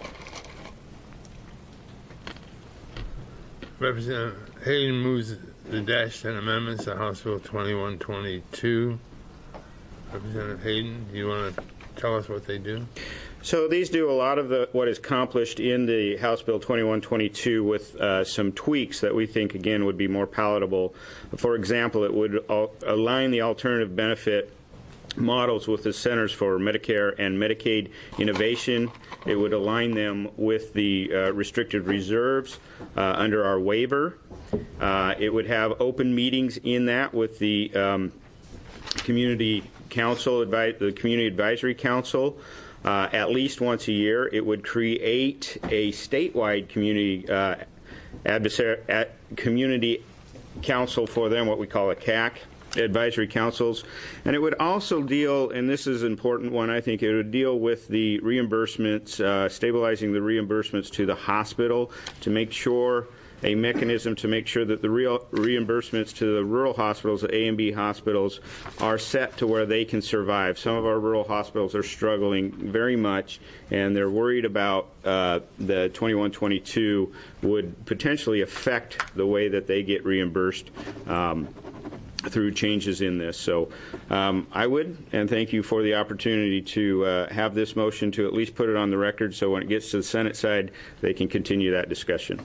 Representative Hayden moves the dash ten amendments to House Bill twenty-one twenty-two. Representative Hayden, do you want to tell us what they do? So these do a lot of the, what is accomplished in the House Bill twenty-one twenty-two with uh, some tweaks that we think, again, would be more palatable. For example, it would al- align the alternative benefit models with the Centers for Medicare and Medicaid Innovation. It would align them with the uh, restricted reserves uh, under our waiver. Uh, it would have open meetings in that with the um, Community Council, advi- the Community Advisory Council. Uh, at least once a year. It would create a statewide community uh, adversary, at community council for them, what we call a C A C, advisory councils. And it would also deal, and this is an important one, I think, it would deal with the reimbursements, uh, stabilizing the reimbursements to the hospital to make sure a mechanism to make sure that the real reimbursements to the rural hospitals, the A and B hospitals, are set to where they can survive. Some of our rural hospitals are struggling very much, and they're worried about uh, the twenty-one twenty-two would potentially affect the way that they get reimbursed um, through changes in this. So um, I would, and thank you for the opportunity to uh, have this motion to at least put it on the record so when it gets to the Senate side, they can continue that discussion.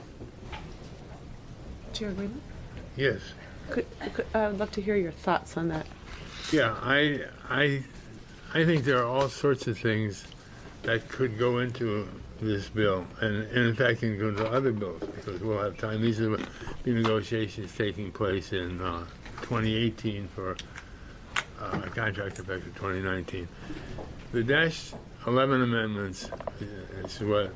Chair Greenlight? Yes. Could, could, I would love to hear your thoughts on that. Yeah, I, I, I think there are all sorts of things that could go into this bill, and, and in fact can go into other bills because we'll have time. These are the negotiations taking place in uh, twenty eighteen for uh, a contract effective twenty nineteen. The dash eleven amendments is what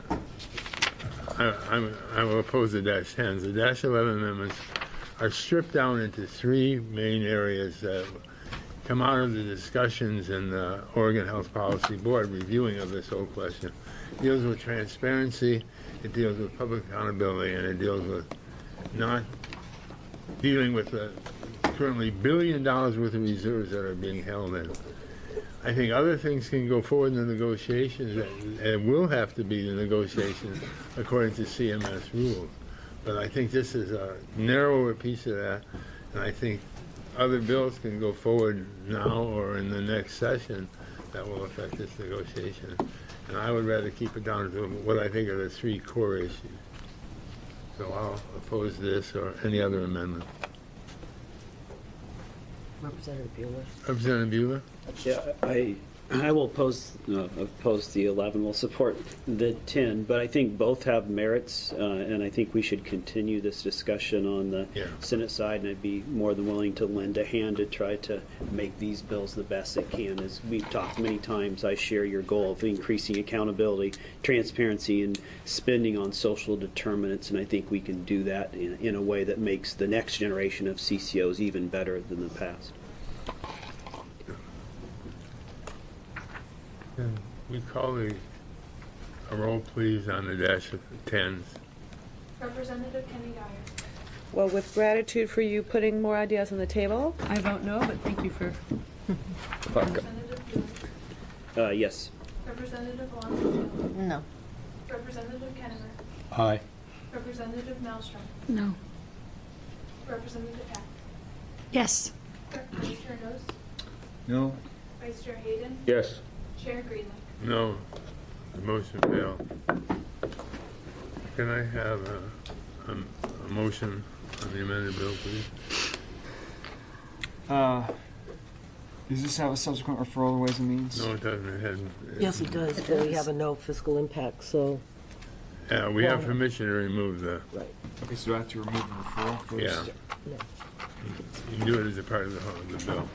I, I'm, I will oppose the dash tens. The dash eleven amendments are stripped down into three main areas that come out of the discussions in the Oregon Health Policy Board reviewing of this whole question. It deals with transparency, it deals with public accountability, and it deals with not dealing with the currently billion dollars worth of reserves that are being held in. I think other things can go forward in the negotiations, and it will have to be the negotiations according to C M S rules. But I think this is a narrower piece of that, and I think other bills can go forward now or in the next session that will affect this negotiation. And I would rather keep it down to what I think are the three core issues. So I'll oppose this or any other amendment. Representative Bueller. Representative Bueller? Yeah, I I will oppose uh, oppose the eleven. We'll support the ten, but I think both have merits, uh, and I think we should continue this discussion on the yeah. Senate side. And I'd be more than willing to lend a hand to try to make these bills the best they can. As we've talked many times, I share your goal of increasing accountability, transparency, and spending on social determinants, and I think we can do that in, in a way that makes the next generation of C C Os even better than the past. Can we call the a roll, please, on the dash of tens? Representative Kenny Dyer. Well, with gratitude for you putting more ideas on the table, I vote no, but thank you for... Representative Bueller. Uh, yes. Representative Longfield. No. Representative Kennemer. Aye. Representative Malmstrom. No. Representative Hack. Yes. Vice Chair Nose. No. Vice Chair Hayden. Yes. Chair Greenlick. No. The motion failed. Can I have a, a, a motion on the amended bill, please? Uh, does this have a subsequent referral to Ways and Means? No, it doesn't. It hasn't. Yes, it does. But we have a no fiscal impact, so. Yeah, we have permission to remove the. Right. Okay, so do I have to remove the referral first? Yeah. No. You can do it as a part of the, whole- the bill.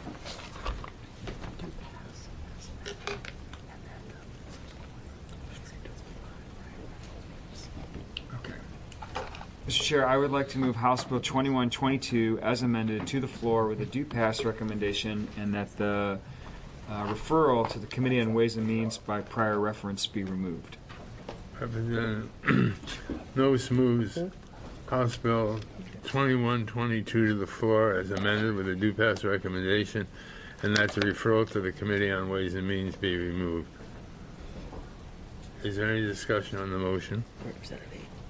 Mister Chair, I would like to move House Bill twenty-one twenty-two as amended to the floor with a do pass recommendation, and that the uh, referral to the Committee on Ways and Means by prior reference be removed. Representative Nose moves House Bill twenty-one twenty-two to the floor as amended with a do pass recommendation, and that the referral to the Committee on Ways and Means be removed. Is there any discussion on the motion? Representative.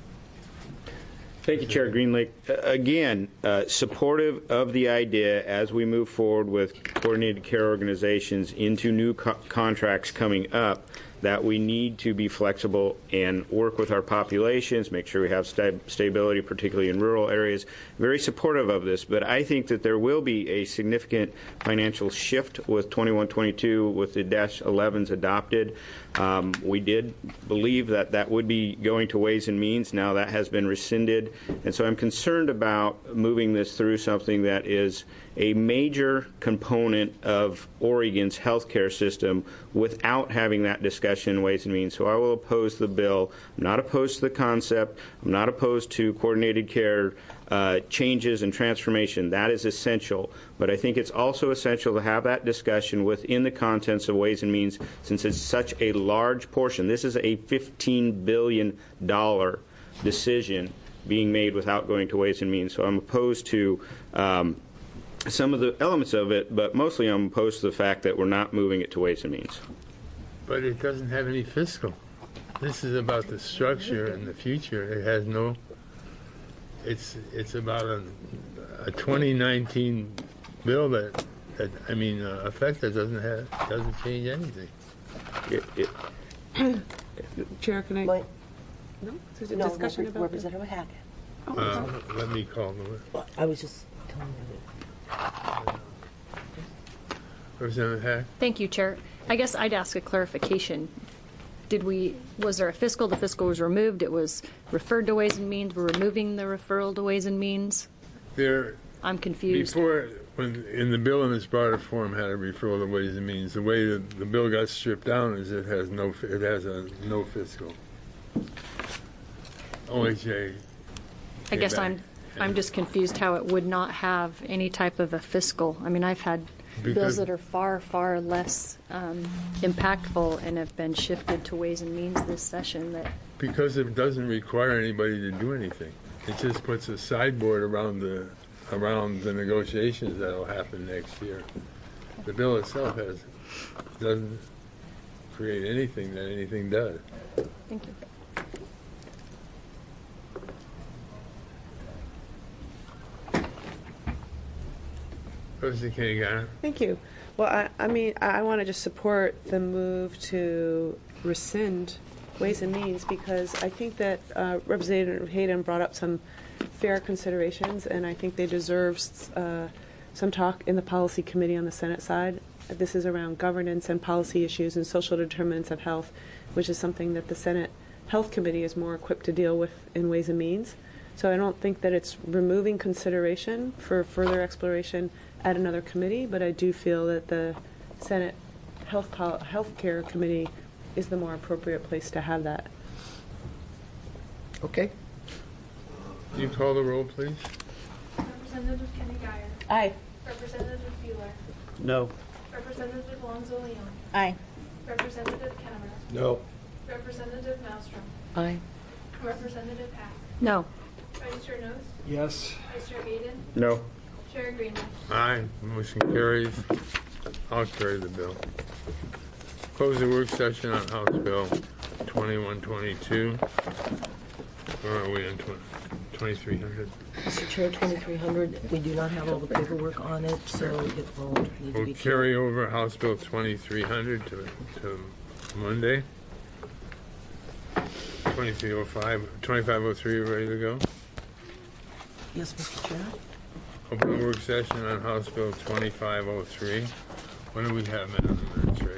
Thank you, Chair Greenlake. Uh, again, uh, supportive of the idea as we move forward with coordinated care organizations into new co- contracts coming up, that we need to be flexible and work with our populations, make sure we have sta- stability, particularly in rural areas. Very supportive of this, but I think that there will be a significant financial shift with twenty-one twenty-two, with the dash elevens adopted. Um, we did believe that that would be going to Ways and Means. Now that has been rescinded, and so I'm concerned about moving this through something that is a major component of Oregon's healthcare system without having that discussion in Ways and Means. So I will oppose the bill. I'm not opposed to the concept. I'm not opposed to coordinated care uh, changes and transformation. That is essential. But I think it's also essential to have that discussion within the contents of Ways and Means, since it's such a large portion. This is a fifteen billion dollars decision being made without going to Ways and Means. So I'm opposed to um, some of the elements of it, but mostly I'm opposed to the fact that we're not moving it to Ways and Means. But it doesn't have any fiscal. This is about the structure and the future. It has no. It's it's about a, a twenty nineteen bill that, that I mean, uh, effect that doesn't have doesn't change anything. It, it, Chair, can I? My, no, there's a no, discussion Repre- about Representative Hackett. Oh, Uh, let me call the witness. I was just telling you that. Representative Hack. Thank you, Chair. I guess I'd ask a clarification. Did we, was there a fiscal? The fiscal was removed. It was referred to Ways and Means. We're removing the referral to Ways and Means. There. I'm confused. Before, when in the bill in its broader form had a referral to Ways and Means, the way that the bill got stripped down is it has no, it has a no fiscal. O H A. I guess I'm, I'm just confused how it would not have any type of a fiscal. I mean, I've had bills Because- that are far, far less um, impactful and have been shifted to Ways and Means this session that Because it doesn't require anybody to do anything. It just puts a sideboard around the around the negotiations that'll happen next year. The bill itself has doesn't create anything that anything does. Thank you. President Kagan. Thank you. Well, I, I mean, I, I want to just support the move to rescind Ways and Means because I think that uh, Representative Hayden brought up some fair considerations, and I think they deserve uh, some talk in the policy committee on the Senate side. This is around governance and policy issues and social determinants of health, which is something that the Senate Health Committee is more equipped to deal with in Ways and Means. So I don't think that it's removing consideration for further exploration at another committee, but I do feel that the Senate Health Pol- Healthcare Committee is the more appropriate place to have that. Okay. Can you call the roll, please? Representative Kenny Guyer. Aye. Representative Bueller. No. Representative Alonzo Leon. Aye. Representative Kennemer. No. Representative Malmstrom. Aye. Representative Pack. No. Vice Chair Nose. Yes. Vice Chair Hayden. No. Chair Greenwich. Aye. Motion carries. I'll carry the bill. Close the work session on House Bill twenty-one twenty-two. Where are we on twenty-three hundred? Mister Chair, twenty-three hundred, we do not have all the paperwork on it, so it will need to We'll be... carry over House Bill twenty-three hundred to, to Monday. twenty-three oh five, twenty-five oh three, ready to go? Yes, Mister Chair. Open the work session on House Bill twenty-five oh three. What do we have, Madam Administrator?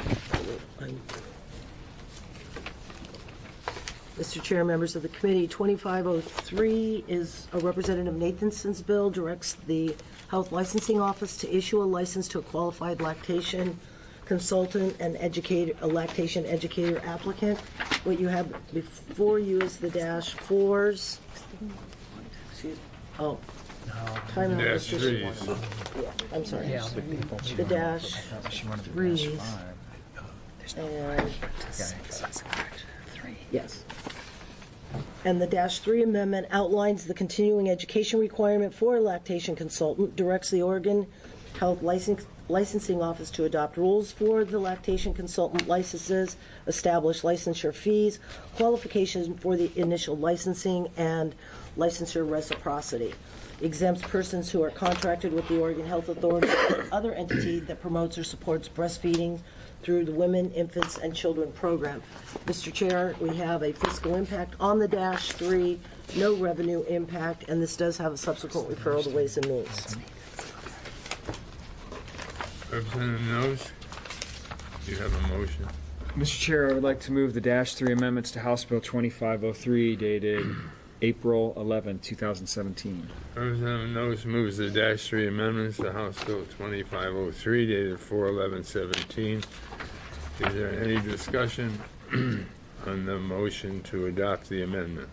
Mister Chair, members of the committee, twenty-five oh three is a Representative Nathanson's bill, directs the Health Licensing Office to issue a license to a qualified lactation consultant and educator, a lactation educator applicant. What you have before you is the dash fours. Excuse me. Oh. Time out, Dash Mister threes. Yeah, I'm sorry. The dash threes. And, yes. And the dash three amendment outlines the continuing education requirement for a lactation consultant, directs the Oregon Health License, Licensing Office to adopt rules for the lactation consultant licenses, establish licensure fees, qualifications for the initial licensing, and licensure reciprocity. Exempts persons who are contracted with the Oregon Health Authority or other entity that promotes or supports breastfeeding through the Women, Infants, and Children program. Mister Chair, we have a fiscal impact on the dash three, no revenue impact, and this does have a subsequent referral to Ways and Means. Representative Knowles, you have a motion. Mister Chair, I would like to move the dash three amendments to House Bill twenty-five oh three dated April eleventh, two thousand seventeen. Representative Knowles moves the dash three amendments to House Bill twenty-five oh three dated four eleven seventeen. Is there any discussion on the motion to adopt the amendment?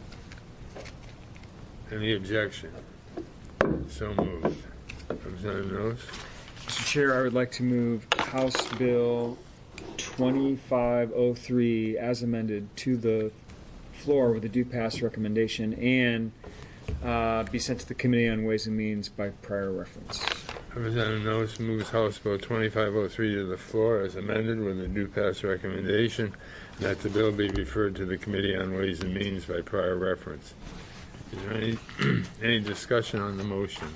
Any objection? So moved. Representative Knowles? Mister Chair, I would like to move House Bill twenty-five oh three as amended to the floor with a due pass recommendation and uh, be sent to the Committee on Ways and Means by prior reference. Representative Knowles moves House Bill twenty-five oh three to the floor as amended with a due pass recommendation that the bill be referred to the Committee on Ways and Means by prior reference. Is there any, any discussion on the motion?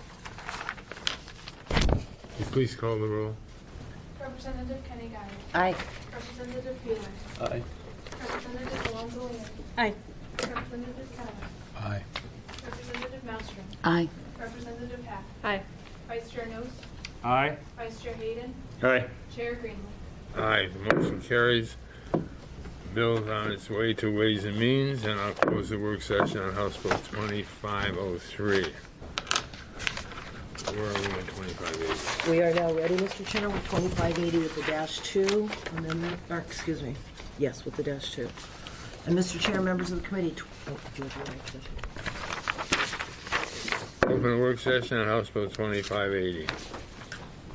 Will you please call the roll? Representative Kenny Guyer. Aye. Representative Bueller. Aye. Representative Alonzo Leon. Aye. Representative Kennemer. Aye. Representative Malmstrom. Aye. Representative Pack. Aye. Vice Chair Nose. Aye. Vice Chair Hayden. Aye. Chair Greenwich. Aye, the motion carries. Bill's on its way to Ways and Means, and I'll close the work session on House Bill twenty-five oh three. Where are we on twenty-five eighty? We are now ready, Mister Chair, with twenty-five eighty with the dash two amendment, or excuse me, yes, with the dash two. And Mister Chair, members of the committee, tw- oh, do you have your mic? Open the work session on House Bill twenty-five eighty.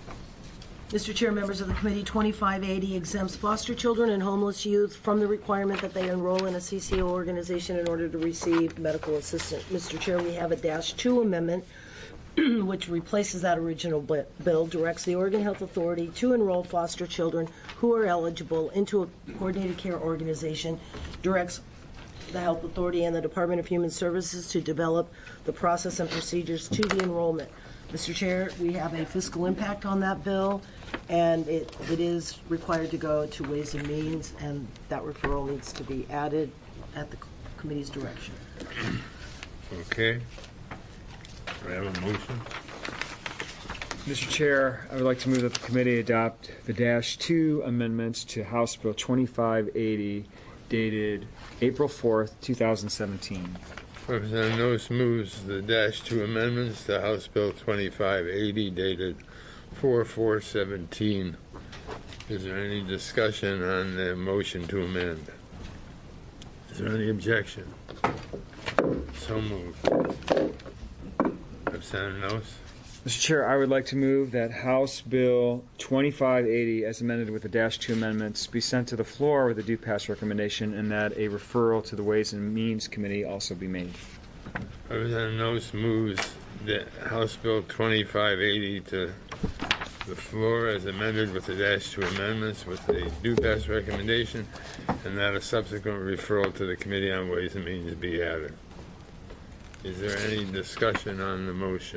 Mister Chair, members of the committee, twenty-five eighty exempts foster children and homeless youth from the requirement that they enroll in a C C O organization in order to receive medical assistance. Mister Chair, we have a dash two amendment which replaces that original bill, directs the Oregon Health Authority to enroll foster children who are eligible into a coordinated care organization, directs the Health Authority and the Department of Human Services to develop the process and procedures to the enrollment. Mister Chair, we have a fiscal impact on that bill, and it, it is required to go to Ways and Means, and that referral needs to be added at the committee's direction. Okay. Do I have a motion? Mister Chair, I would like to move that the committee adopt the dash two amendments to House Bill twenty-five eighty dated April fourth, two thousand seventeen. Representative Noce moves the dash two amendments to House Bill twenty-five eighty dated four four seventeen. Is there any discussion on the motion to amend? Is there any objection? So moved. Representative Noce. Mister Chair, I would like to move that House Bill twenty-five eighty, as amended with the dash two amendments, be sent to the floor with a due pass recommendation, and that a referral to the Ways and Means Committee also be made. Representative Noce moves the House Bill twenty-five eighty to the floor as amended with the dash two amendments with the due pass recommendation, and that a subsequent referral to the Committee on Ways and Means be added. Is there any discussion on the motion?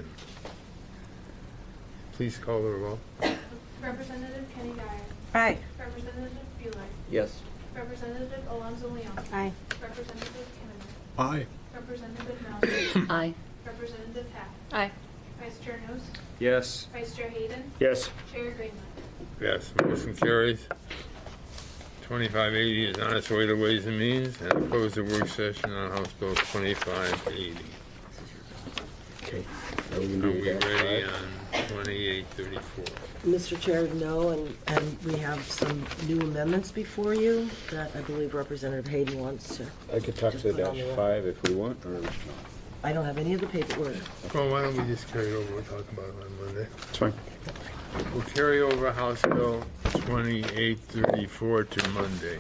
Please call the roll. Representative Kenny Dyer. Aye. Representative Bueller. Yes. Representative Alonso Leon. Aye. Representative Kennedy. Aye. Representative Mallory. Aye. Representative Hack. Aye. Vice Chair Noce. Yes. Vice Chair Hayden. Yes. Chair Greenland. Yes, motion carries. twenty-five eighty is on its way to Ways and Means, and I close the work session on House Bill twenty-five eighty. Okay. Are we ready on twenty-eight thirty-four? Mister Chair, no, and, and we have some new amendments before you that I believe Representative Hayden wants to. I could talk just to the put on dash the- five if we want, or I don't have any of the paperwork. Well, why don't we just carry it over, we'll talk about it on Monday. it's fine. We'll carry over House Bill twenty-eight thirty-four to Monday.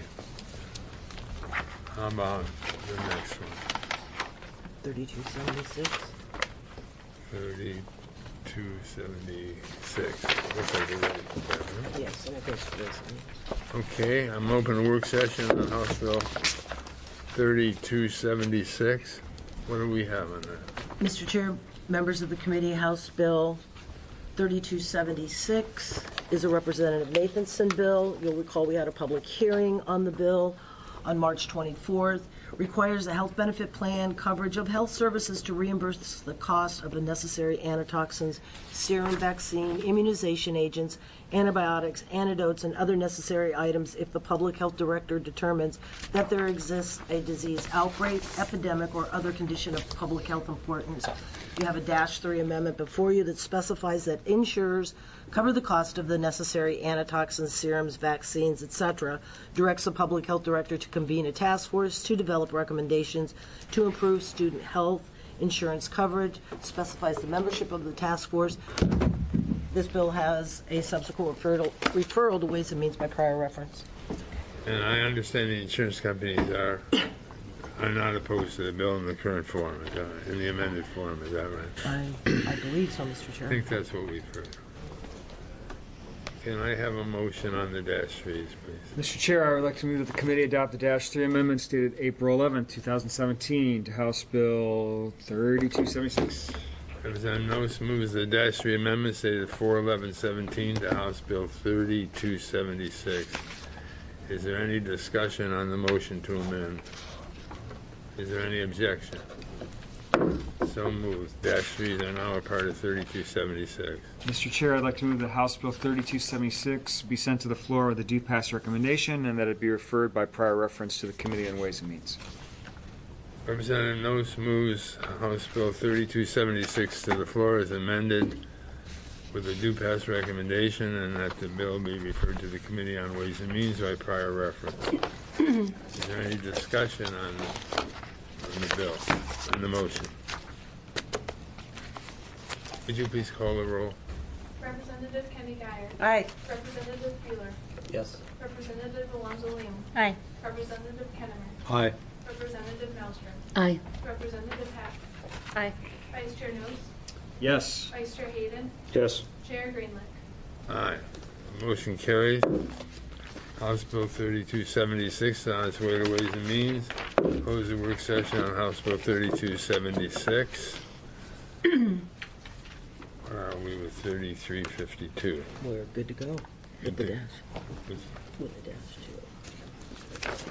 How about the next one? thirty-two seventy-six. thirty-two seventy-six. Looks like we're ready for that, huh? Yes, and it goes to Ways and Means. Okay, I'm open a work session on House Bill thirty-two seventy-six. What do we have on that? Mister Chair, members of the committee, House Bill thirty-two seventy-six is a Representative Nathanson bill. You'll recall we had a public hearing on the bill on March twenty-fourth. Requires a health benefit plan coverage of health services to reimburse the cost of the necessary antitoxins, serum vaccine, immunization agents, antibiotics, antidotes, and other necessary items if the public health director determines that there exists a disease outbreak, epidemic, or other condition of public health importance. You have a dash three amendment before you that specifies that insurers cover the cost of the necessary antitoxins, serums, vaccines, et cetera, directs the public health director to convene a task force to develop recommendations to improve student health insurance coverage, specifies the membership of the task force. This bill has a subsequent referral, referral to Ways and Means by prior reference. And I understand the insurance companies are are not opposed to the bill in the current form, is that right? In the amended form, is that right? I, I believe so, Mister Chair. I think that's what we've heard. Can I have a motion on the dash threes, please? Mister Chair, I would like to move that the committee adopt the dash three amendments dated April eleventh, two thousand seventeen to House Bill thirty-two seventy-six. Representative Noce moves the dash three amendments dated four eleven seventeen to House Bill thirty-two seventy-six. Is there any discussion on the motion to amend? Is there any objection? So moved. Dash threes are now a part of thirty-two seventy-six. Mister Chair, I'd like to move that House Bill thirty-two seventy-six be sent to the floor with a due pass recommendation, and that it be referred by prior reference to the Committee on Ways and Means. Representative Noce moves House Bill thirty-two seventy-six to the floor as amended with a due pass recommendation, and that the bill be referred to the Committee on Ways and Means by prior reference. Is there any discussion on the, on the bill, on the motion? Would you please call the roll? Representative Kenny Guyer. Aye. Representative Bueller. Yes. Representative Alonso Leon. Aye. Representative Kennemer. Aye. Representative Maelstrom. Aye. Representative Hack. Aye. Vice Chair Knows. Yes. Vice Chair Hayden. Yes. Chair Greenlick. Aye. Motion carries. House Bill thirty-two seventy-six on its way to Ways and Means. Close the work session on House Bill thirty-two seventy-six. Where are we with thirty-three fifty-two? We're good to go. With the dash. With- With the dash,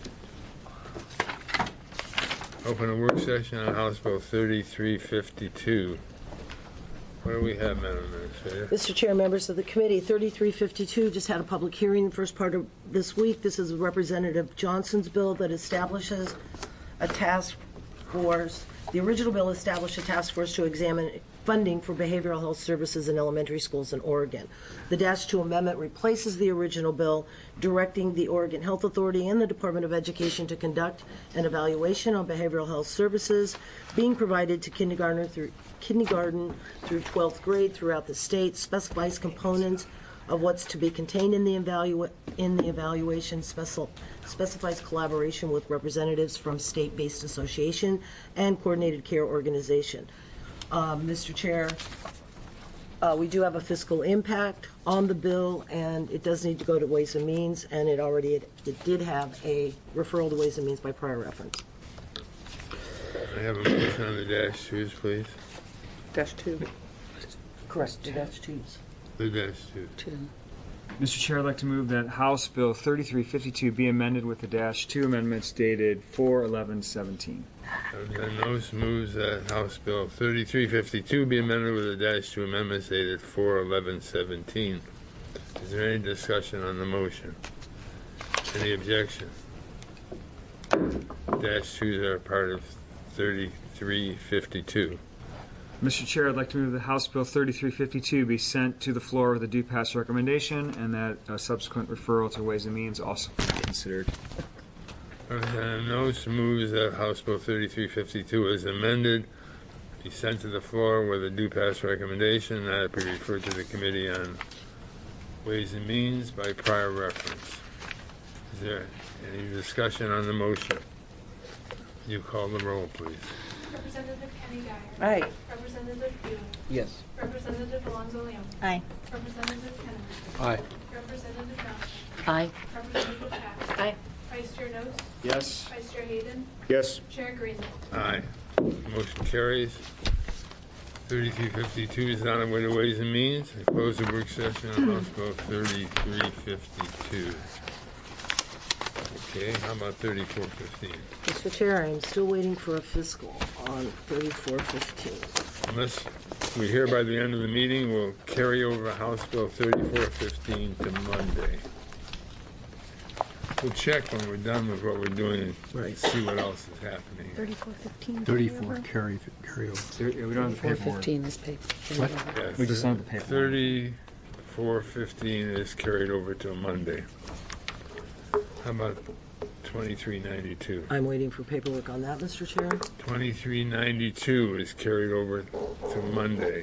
too. Open a work session on House Bill thirty-three fifty-two. What do we have, Madam Administrator? Mister Chair, members of the committee, thirty-three fifty-two just had a public hearing the first part of this week. This is Representative Johnson's bill that establishes a task force. The original bill established a task force to examine funding for behavioral health services in elementary schools in Oregon. The Dash two amendment replaces the original bill, directing the Oregon Health Authority and the Department of Education to conduct an evaluation on behavioral health services being provided to kindergarten through kindergarten through twelfth grade throughout the state, specifies components of what's to be contained in the evalu- in the evaluation, special, specifies collaboration with representatives from state-based association and coordinated care organization. Uh, Mister Chair, uh, we do have a fiscal impact on the bill, and it does need to go to Ways and Means, and it already it, it did have a referral to Ways and Means by prior reference. I have a motion on the dash twos, please. Dash two. Correct. The dash twos. The dash two. Two. Mister Chair, I'd like to move that House Bill thirty-three fifty-two be amended with the dash two amendments dated four eleven seventeen. Representative Knowles moves that House Bill thirty-three fifty-two be amended with the dash two amendments dated four eleven seventeen. Is there any discussion on the motion? Any objection? Dash twos are part of thirty-three fifty-two. Mister Chair, I'd like to move that House Bill thirty-three fifty-two be sent to the floor with a due pass recommendation, and that a subsequent referral to Ways and Means also be considered. Representative Knowles moves that House Bill thirty-three fifty-two is amended, be sent to the floor with a due pass recommendation, that it be referred to the Committee on Ways and Means by prior reference. Is there any discussion on the motion? You call the roll, please. Representative Kenny Guyer. Aye. Representative Bueller. Yes. Representative Alonso Leon. Aye. Representative Kennemer. Aye. Representative Maelstrom. Aye. Representative Hack. Aye. Vice Chair Knows. Yes. Vice Chair Hayden. Yes. Chair Greenlick. Aye. Motion carries. thirty-three fifty-two is on the way to Ways and Means. I close the work session on House Bill thirty-three fifty-two. Okay, how about thirty-four fifteen? Mister Chair, I am still waiting for a fiscal on thirty-four fifteen. Unless we hear by the end of the meeting, we'll carry over House Bill thirty-four fifteen to Monday. We'll check when we're done with what we're doing and see what else is happening. thirty-four fifteen. thirty-four carry, carry over. Yeah, we don't have the four paperwork. fifteen is paper. What? Yeah, We just don't have the paperwork. thirty-four fifteen is carried over to Monday. How about twenty-three ninety-two? I'm waiting for paperwork on that, Mister Chair. twenty-three ninety-two is carried over to Monday.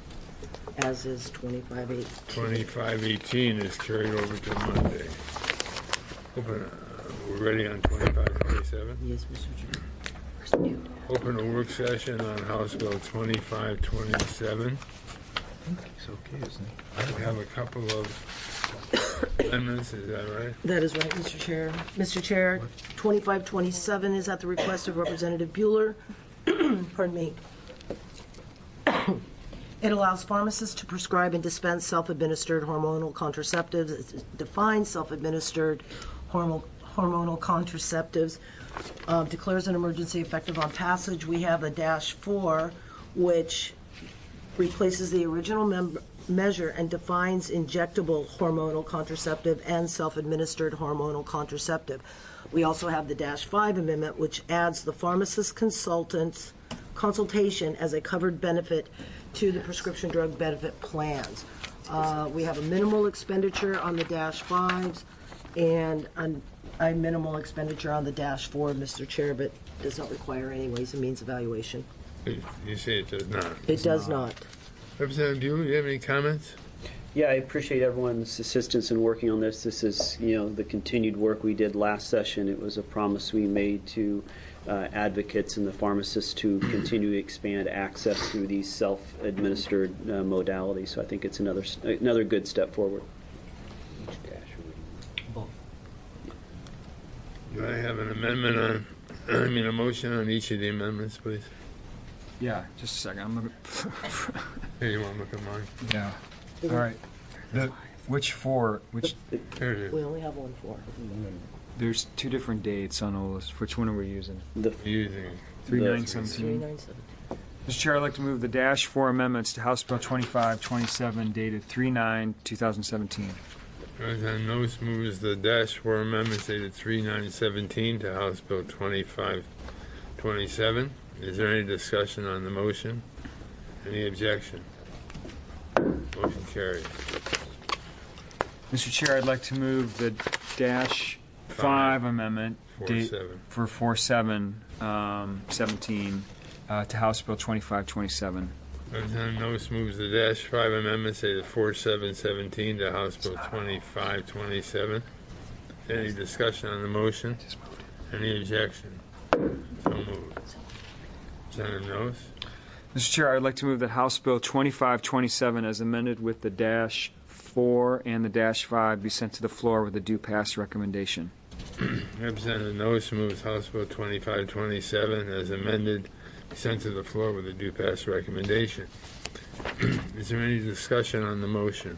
As is twenty-five eight. twenty-five eighteen is carried over to Monday. Open, uh, we're ready on twenty-five twenty-seven? Yes, Mister Chair. Open a work session on House Bill twenty-five twenty-seven. I think he's okay, isn't he? We have a couple of amendments, is that right? That is right, Mister Chair. Mister Chair, twenty-five twenty-seven is at the request of Representative Bueller. Pardon me. It allows pharmacists to prescribe and dispense self-administered hormonal contraceptives. It defines self-administered hormonal hormonal contraceptives. Uh, declares an emergency effective on passage. We have a dash four, which replaces the original mem- measure and defines injectable hormonal contraceptive and self-administered hormonal contraceptive. We also have the dash five amendment, which adds the pharmacist consultant's consultation as a covered benefit to the prescription drug benefit plans. Uh, we have a minimal expenditure on the dash fives and an, a minimal expenditure on the dash four, Mister Chair, but does not require any Ways and Means evaluation. You say it does not. It does not. Representative Buell, do you have any comments? Yeah, I appreciate everyone's assistance in working on this. This is, you know, the continued work we did last session. It was a promise we made to uh, advocates and the pharmacists to continue to expand access through these self-administered uh, modalities. So I think it's another another good step forward. Do I have an amendment on, I mean, a motion on each of the amendments, please? Yeah, just a second. I'm looking. Here, you want to look at mine? Yeah. All right. The, which four? Which? Here it is. We only have one for. There's two different dates on the list. Which one are we using? The using three nine seventeen. Mister Chair, I'd like to move the dash four amendments to House Bill twenty-five twenty-seven dated three nine two thousand seventeen. Representative Noce moves the dash four amendments dated three nine seventeen to House Bill twenty-five twenty-seven. Is there any discussion on the motion? Any objection? Motion carries. Mister Chair, I'd like to move the dash five amendment Four date seven. for four seven um, seventeen uh, to House Bill twenty-five twenty-seven. Representative Noce moves the dash five amendments dated four seven seventeen to House Bill twenty-five twenty-seven. Any discussion on the motion? Any objection? So moved. Representative Noce. Mister Chair, I'd like to move that House Bill twenty-five twenty-seven as amended with the dash four and the dash five be sent to the floor with a due pass recommendation. Representative Noce moves House Bill twenty-five twenty-seven as amended, be sent to the floor with a due pass recommendation. Is there any discussion on the motion?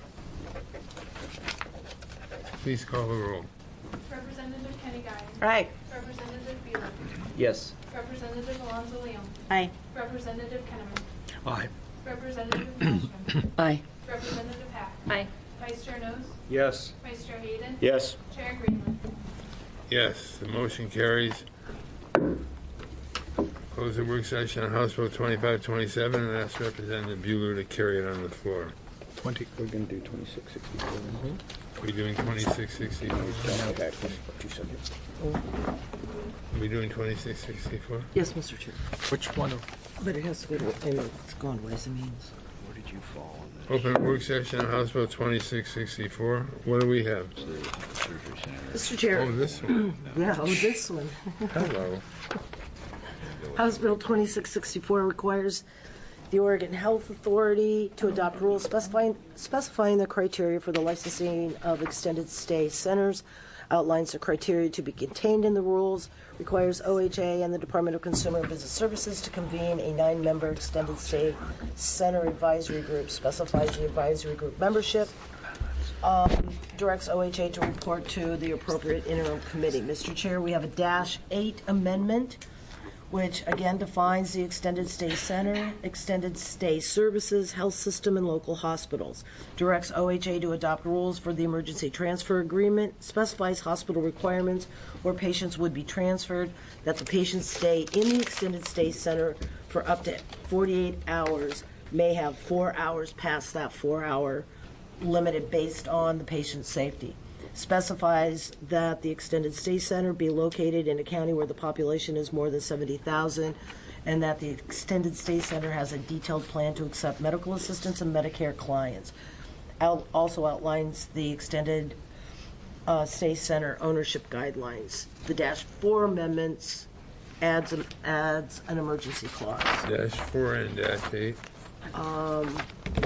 Please call the roll. Representative Kenny Guy. Aye. Representative Buell. Yes. Representative Alonzo Leon. Aye. Representative Kenneman. Aye. Representative Nystrom. Aye. Representative Hack. Aye. Vice Chair Knows. Yes. Vice Chair Hayden. Yes. Chair Greenland. Yes, the motion carries. Close the work session on House Bill twenty-five twenty-seven and ask Representative Bueller to carry it on the floor. twenty. We're going to do twenty-six sixty-four. Are we doing twenty-six sixty-four? Okay, two seconds. Are we doing twenty-six sixty-four? Yes, Mister Chair. Which one? But it has to go to, I mean, it's gone to Ways and Means. Where did you fall on Open work session on House Bill twenty-six sixty-four. What do we have? Mister Chair. Oh, this one. Yeah, oh, this one. Hello. House Bill twenty-six sixty-four requires the Oregon Health Authority to adopt rules specifying, specifying the criteria for the licensing of extended stay centers, outlines the criteria to be contained in the rules, requires O H A and the Department of Consumer and Business Services to convene a nine-member extended stay center advisory group, specifies the advisory group membership, um, directs O H A to report to the appropriate interim committee. Mister Chair, we have a dash eight amendment, which again defines the extended stay center, extended stay services, health system, and local hospitals. Directs O H A to adopt rules for the emergency transfer agreement, specifies hospital requirements where patients would be transferred, that the patients stay in the extended stay center for up to forty-eight hours, may have four hours past that four-hour limited based on the patient's safety. Specifies that the extended stay center be located in a county where the population is more than seventy thousand, and that the extended stay center has a detailed plan to accept medical assistance and Medicare clients. Out, also outlines the extended uh, stay center ownership guidelines. The dash four amendments adds an, adds an emergency clause. Dash four and dash eight. Um,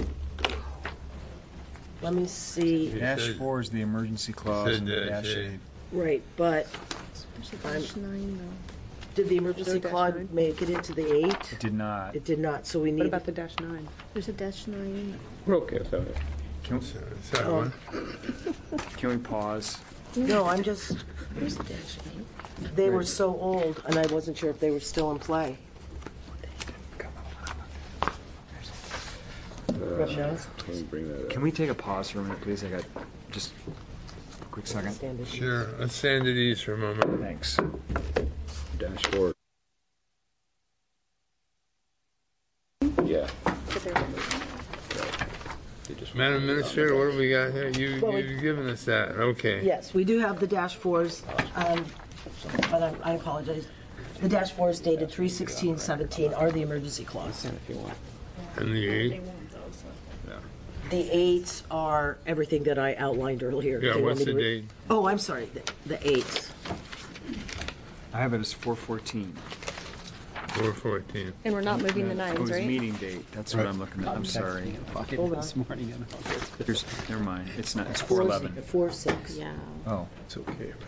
let me see. Dash four is the emergency clause, and the dash eight. Right, but I'm- did the emergency clause make it into the eight? It did not. It did not, so we need. What about the dash nine? There's a dash nine. We're okay with that. Can, Oh. can we pause? No, I'm just. Where's the dash eight? They were so old, and I wasn't sure if they were still in play. Let me bring that up. Can we take a pause for a minute, please? I got just a quick second. Sure. Let's stand at ease for a moment. Thanks. Dash four. Yeah. Madam Administrator, what have we got here? You, Well, we- you've given us that. Okay. Yes, we do have the dash fours, um, but I, I apologize. The dash fours dated three sixteen seventeen are the emergency clause. And the eight? The eights are everything that I outlined earlier. Yeah, Do you want what's me the to re- date? Oh, I'm sorry, the, the eights. I have it as four fourteen. four fourteen. And we're not moving the Oh, nines, it's right? meeting date. That's what I'm looking at. I'm sorry. Hold on. There's, never mind. It's not. It's four eleven. Four six. Yeah. Oh. It's okay, right?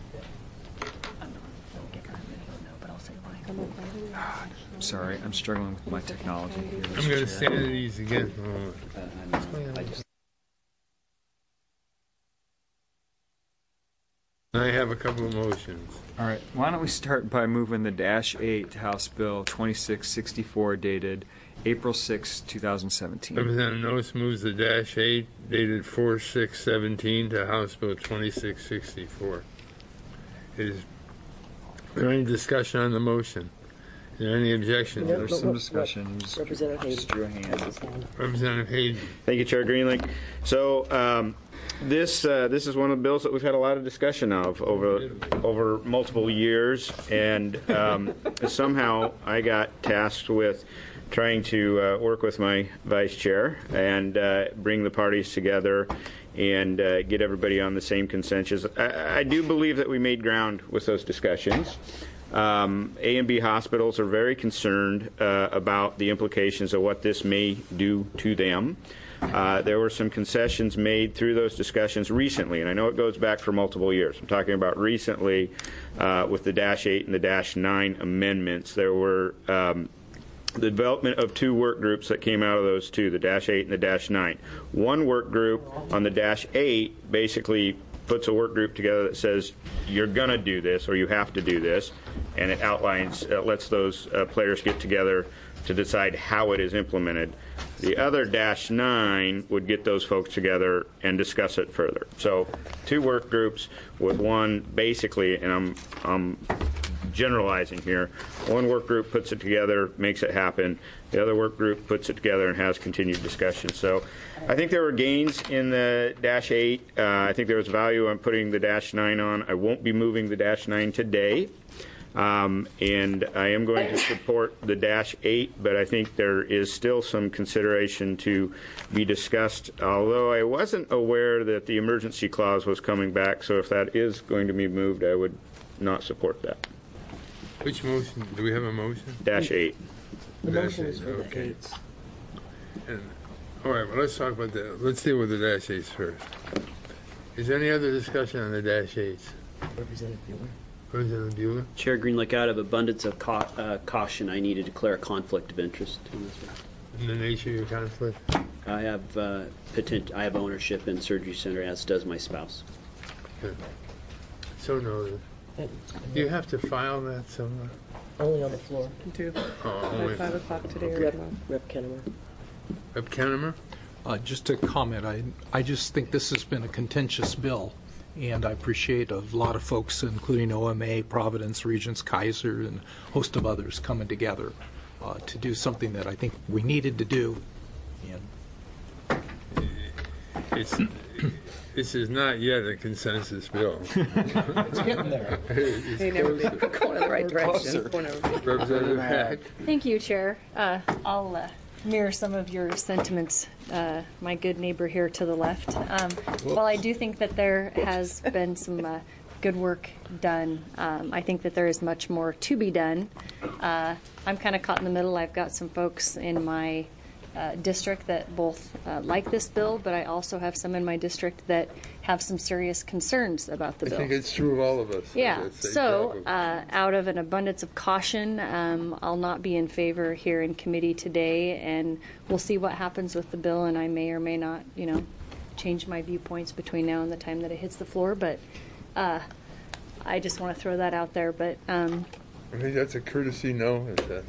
I'm sorry. I'm struggling with my technology here. I'm going to stand at these again. I have a couple of motions. All right. Why don't we start by moving the Dash eight House Bill twenty-six sixty-four dated April sixth, two thousand seventeen. Representative Noce moves the dash eight dated four six seventeen to House Bill twenty-six sixty-four. Is there any discussion on the motion? Is there any objection? Yeah, there's some discussion. Representative Hayden. Just drew a hand. Representative Hayden. Thank you, Chair Greenlink. So um, this uh, this is one of the bills that we've had a lot of discussion of over over multiple years, and um, somehow I got tasked with trying to uh, work with my vice chair and uh, bring the parties together and uh, get everybody on the same consensus. I, I do believe that we made ground with those discussions. Um, A and B hospitals are very concerned uh, about the implications of what this may do to them. Uh, there were some concessions made through those discussions recently, and I know it goes back for multiple years. I'm talking about recently uh, with the Dash eight and the Dash nine amendments. There were um, the development of two work groups that came out of those two, the Dash eight and the Dash nine. One work group on the Dash eight basically puts a work group together that says you're going to do this or you have to do this, and it outlines, uh, lets those uh, players get together to decide how it is implemented. The other Dash nine would get those folks together and discuss it further. So two work groups with one basically, and I'm, I'm generalizing here, one work group puts it together, makes it happen. The other work group puts it together and has continued discussion. So I think there were gains in the Dash eight. Uh, I think there was value on putting the Dash nine on. I won't be moving the Dash nine today. Um, and I am going to support the Dash eight, but I think there is still some consideration to be discussed, although I wasn't aware that the emergency clause was coming back, so if that is going to be moved, I would not support that. Which motion? Do we have a motion? Dash eight. The Dash motion eight, is for the okay. eights. And, all right, well, let's talk about the, let's deal with the Dash eights first. Is there any other discussion on the Dash eights? Representative Bueller. Representative Bueller? Chair Greenlick, out of abundance of ca- uh, caution, I need to declare a conflict of interest in this one. In the nature of your conflict? I have uh, potent- I have ownership in Surgery Center, as does my spouse. Good. So noted. Do you have to file that somewhere? Only on the floor. Do. Oh, By only- five o'clock today or Rep, tomorrow. Rep Kennemer. Rep Kennemer? Uh, just to comment, I, I just think this has been a contentious bill, and I appreciate a lot of folks, including O M A, Providence, Regents, Kaiser, and a host of others coming together uh, to do something that I think we needed to do. And It's, this is not yet a consensus bill. It's getting there. It's They never closer. be going in the right direction. Going over. Representative Hack. Thank you, Chair. Uh, I'll uh, mirror some of your sentiments, uh, my good neighbor here to the left. Um, while I do think that there has been some uh, good work done, um, I think that there is much more to be done. Uh, I'm kind of caught in the middle. I've got some folks in my uh, district that both uh, like this bill, but I also have some in my district that have some serious concerns about the I bill. think it's true of all of us. Yeah, That's a so problem. uh, out of an abundance of caution, um, I'll not be in favor here in committee today, and we'll see what happens with the bill, and I may or may not, you know, change my viewpoints between now and the time that it hits the floor, but uh, I just want to throw that out there. But um, I think that's a courtesy no. Is that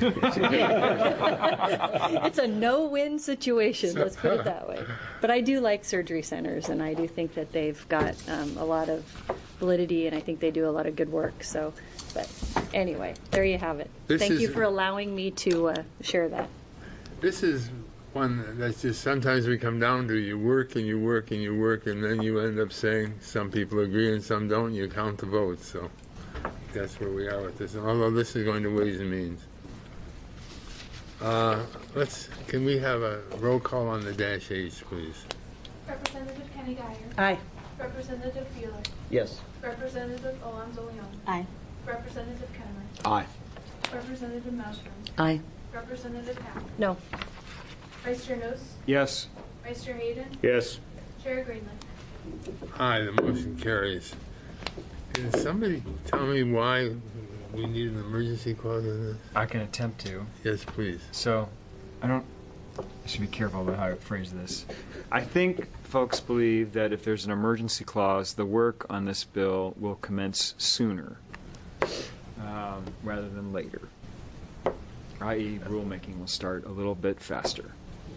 it's a no-win situation, let's put it that way. But I do like surgery centers, and I do think that they've got um, a lot of validity, and I think they do a lot of good work. So, but anyway, there you have it. This Thank you is- for allowing me to uh, share that. This is one that's just sometimes we come down to you work and you work and you work, and then you end up saying some people agree and some don't. You count the votes. So that's where we are with this. Although this is going to Ways and Means. Uh, let's, can we have a roll call on the dash H, please? Representative Kenny Geyer. Aye. Representative Bueller. Yes. Representative Alonso Leon. Aye. Representative Kennemer. Aye. Representative Maelstrom. Aye. Representative Hack. No. Vice Chair Nos. Yes. Vice Chair Hayden. Yes. Chair Greenlick. Aye, the motion carries. Can somebody tell me why we need an emergency clause in this? I can attempt to. Yes, please. So, I don't. I should be careful about how I phrase this. I think folks believe that if there's an emergency clause, the work on this bill will commence sooner um, rather than later. that is, rulemaking will start a little bit faster.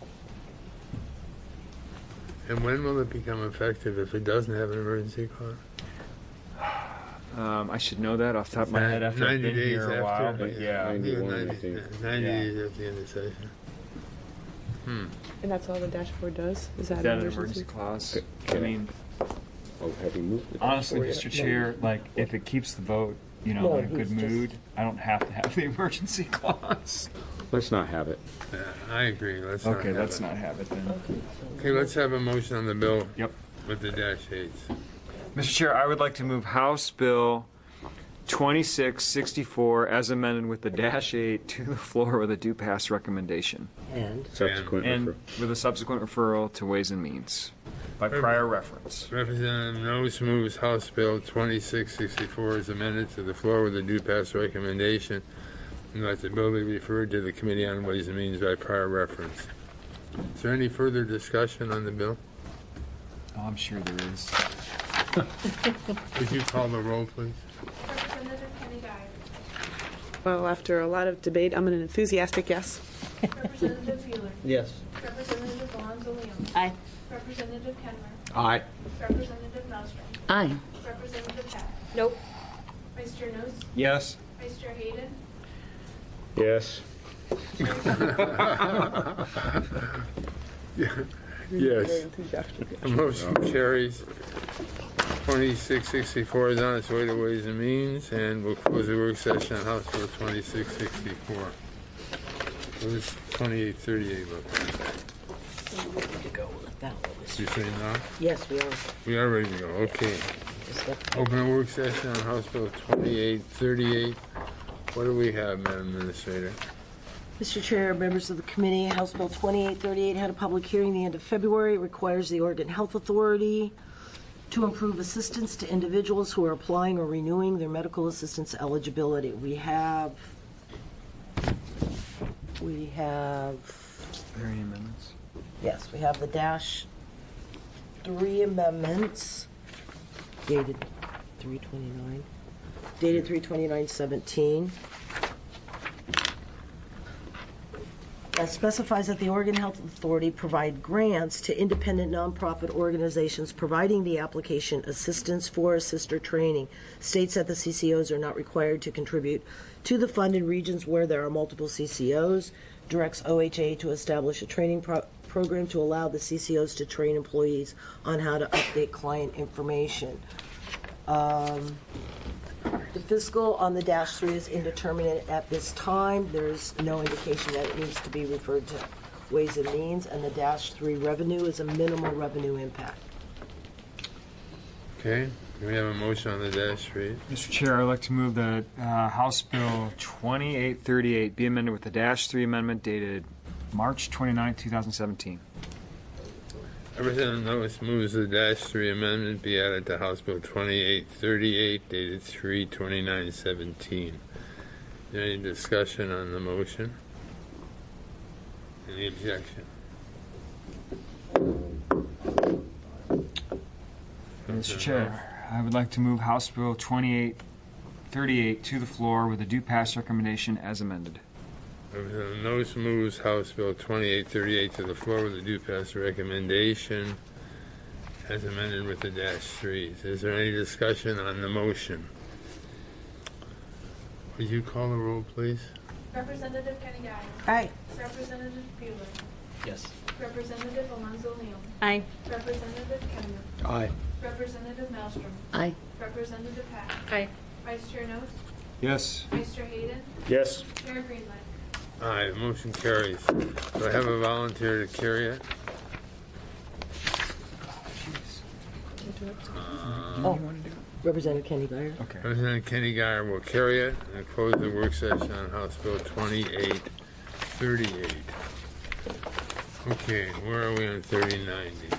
And when will it become effective if it doesn't have an emergency clause? Um, I should know that off the top of my head after I've ninety been days here a after, while, but yeah. ninety, ninety, ninety Yeah. days after the end of session. Hmm. And that's all the dashboard does? Is that, Is that an emergency? emergency clause? Can I I- mean, Oh, have you moved the honestly, dashboard Mister yet? Chair, like, if it keeps the vote, you know, No, in a good it's just- mood, I don't have to have the emergency clause. Let's not have it. Yeah, I agree. Let's not Okay, have let's it. not have it then. Okay, let's have a motion on the bill. Yep. With the dash H's. Mister Chair, I would like to move House Bill twenty-six sixty-four as amended with the dash eight to the floor with a due pass recommendation. And? Subsequent And refer- with a subsequent referral to Ways and Means by prior reference. Representative Knowles moves House Bill twenty-six sixty-four as amended to the floor with a due pass recommendation and let the bill be referred to the Committee on Ways and Means by prior reference. Is there any further discussion on the bill? Oh, I'm sure there is. Would you call the roll, please? Representative Kenny Geyer. Well, after a lot of debate, I'm an enthusiastic yes. Representative Bueller. Yes. Representative Alonso Leon. Aye. Representative Kennemer. Aye. Representative Maelstrom. Aye. Representative Hack. Nope. Vice Chair Nos. Yes. Vice Chair Hayden. Yes. Yeah. Yes. The motion carries. twenty-six sixty-four is on its way to Ways and Means, and we'll close the work session on House Bill twenty-six sixty-four. What does twenty-eight thirty-eight look like? We're ready to go with that one. You say no? Yes, we are. We are ready to go. Okay. Open a work session on House Bill twenty-eight thirty-eight. What do we have, Madam Administrator? Mister Chair, members of the committee, House Bill twenty-eight thirty-eight had a public hearing the end of February. It requires the Oregon Health Authority to improve assistance to individuals who are applying or renewing their medical assistance eligibility. We have, we have, Are there any amendments? yes, we have the dash three amendments dated three twenty-nine, dated three twenty-nine seventeen. That specifies that the Oregon Health Authority provide grants to independent nonprofit organizations providing the application assistance for assister training. States that the C C Os are not required to contribute to the fund in regions where there are multiple C C Os. Directs O H A to establish a training pro- program to allow the C C Os to train employees on how to update client information. Um, The fiscal on the dash three is indeterminate at this time. There's no indication that it needs to be referred to Ways and Means, and the dash three revenue is a minimal revenue impact. Okay. Do we have a motion on the dash three? Mister Chair, I'd like to move that uh, House Bill twenty-eight thirty-eight be amended with the dash three amendment dated March twenty-ninth, twenty seventeen. Representative Knowles moves the dash three amendment be added to House Bill twenty-eight thirty-eight dated three twenty-nine seventeen. Is there any discussion on the motion? Any objection? Mister Chair, I would like to move House Bill twenty-eight thirty-eight to the floor with a due pass recommendation as amended. Representative Knowles moves House Bill twenty-eight thirty-eight to the floor with a due pass recommendation as amended with the dash threes. Is there any discussion on the motion? Would you call the roll, please? Representative Kenny Geyer. Aye. Representative Bueller. Yes. Representative Alonso Leon. Aye. Representative Kennemer. Aye. Representative Maelstrom. Aye. Representative Hack. Aye. Vice Chair Nos. Yes. Vice Chair Hayden. Yes. Chair Greenlight. Aye, motion carries. Do I have a volunteer to carry it? Oh, Representative Kenny Geyer. Okay. Representative Kenny Geyer will carry it and close the work session on House Bill twenty-eight thirty-eight. Okay, where are we on thirty ninety?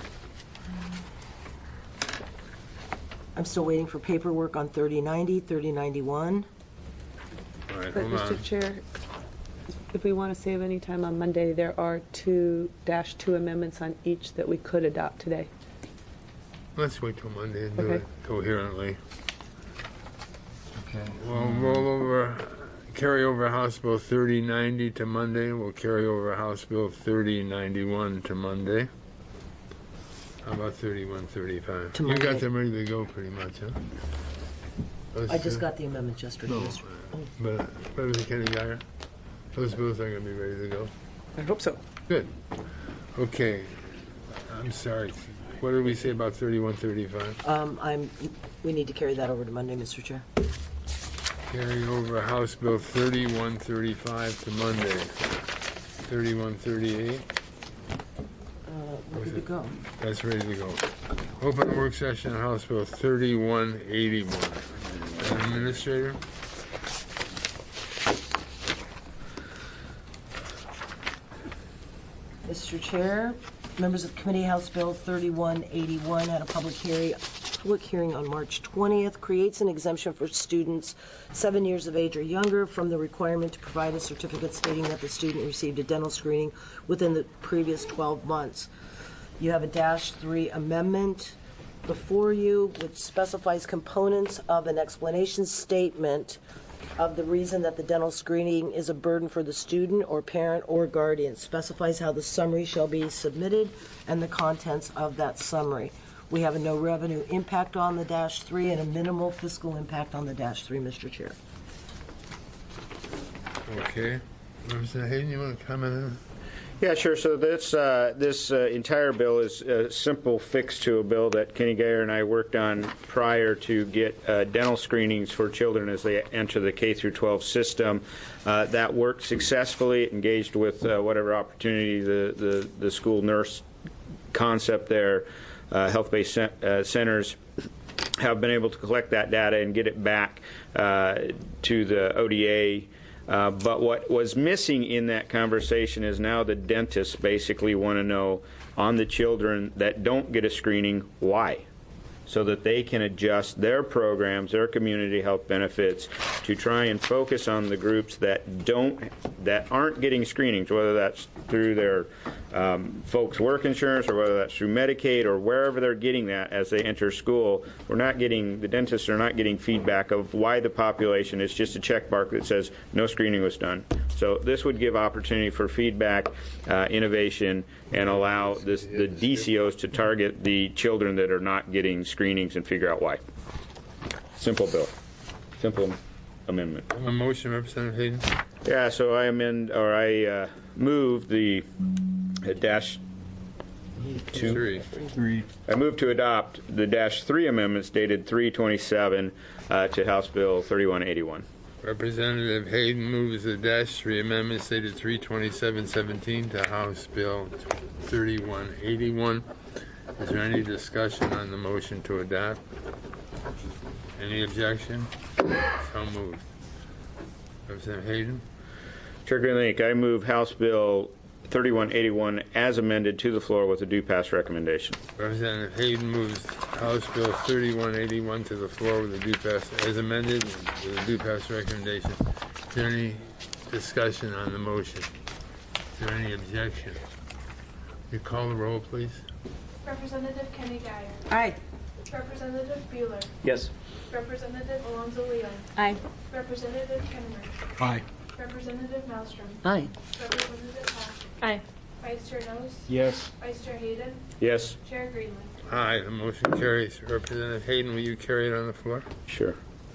I'm still waiting for paperwork on thirty ninety, thirty ninety-one. All right, But, hold Mister on. Chair, if we want to save any time on Monday, there are two dash two amendments on each that we could adopt today. Let's wait till Monday and do Okay. it coherently. Okay. We'll roll over, carry over House Bill thirty ninety to Monday. We'll carry over House Bill thirty ninety-one to Monday. How about thirty-one thirty-five? To You Monday. got them ready to go pretty much, huh? Those I just two? got the amendments yesterday. No, Mister but Representative Kenny Geyer, those bills are going to be ready to go. I hope so. Good. Okay. I'm sorry. What did we say about thirty-one thirty-five? Um, I'm, we need to carry that over to Monday, Mister Chair. Carry over House Bill thirty-one thirty-five to Monday. thirty-one thirty-eight. Uh, ready to go. That's ready to go. Open work session on House Bill thirty-one eighty-one. Madam Administrator? Mister Chair, members of the committee, House Bill thirty-one eighty-one had a public hearing, public hearing on March twentieth, creates an exemption for students seven years of age or younger from the requirement to provide a certificate stating that the student received a dental screening within the previous twelve months. You have a dash three amendment before you, which specifies components of an explanation statement of the reason that the dental screening is a burden for the student or parent or guardian. Specifies how the summary shall be submitted and the contents of that summary. We have a no revenue impact on the dash three and a minimal fiscal impact on the dash three, Mister Chair. Okay. Representative Hayden, you want to comment on it? Yeah, sure. So this uh, this uh, entire bill is a simple fix to a bill that Kenny Geyer and I worked on prior to get uh, dental screenings for children as they enter the K through twelve system. Uh, that worked successfully, engaged with uh, whatever opportunity the, the, the school nurse concept there, uh, health-based cent- uh, centers have been able to collect that data and get it back uh, to the O D A. Uh, but what was missing in that conversation is now the dentists basically want to know on the children that don't get a screening, why? So that they can adjust their programs, their community health benefits, to try and focus on the groups that don't, that aren't getting screenings, whether that's through their um, folks' work insurance or whether that's through Medicaid or wherever they're getting that as they enter school. We're not getting, the dentists are not getting feedback of why the population. It's just a check mark that says no screening was done. So this would give opportunity for feedback, uh, innovation, and allow this, the D C Os to target the children that are not getting screenings and figure out why. Simple bill. Simple amendment. A motion, Representative Hayden? Yeah, so I amend, or I uh, move the uh, dash two. Three. Three. I move to adopt the dash three amendments dated three twenty-seven uh, to House Bill thirty-one eighty-one. Representative Hayden moves the dash three amendments dated three twenty-seven seventeen to House Bill thirty-one eighty-one. Is there any discussion on the motion to adopt? Any objection? So moved. Representative Hayden? Chair Greenlink, I move House Bill thirty-one eighty-one as amended to the floor with a due pass recommendation. Representative Hayden moves House Bill thirty-one eighty-one to the floor with a due pass as amended with a due pass recommendation. Is there any discussion on the motion? Is there any objection? You call the roll, please. Representative Kenny Geyer. Aye. Representative Bueller. Yes. Representative Alonso Leon. Aye. Representative Kennemer. Aye. Representative Malmstrom. Aye. Representative Hack. Aye. Vice Chair Knowles. Yes. Vice Chair Hayden. Yes. Chair Greenland. Aye, the motion carries. Representative Hayden, will you carry it on the floor? Sure.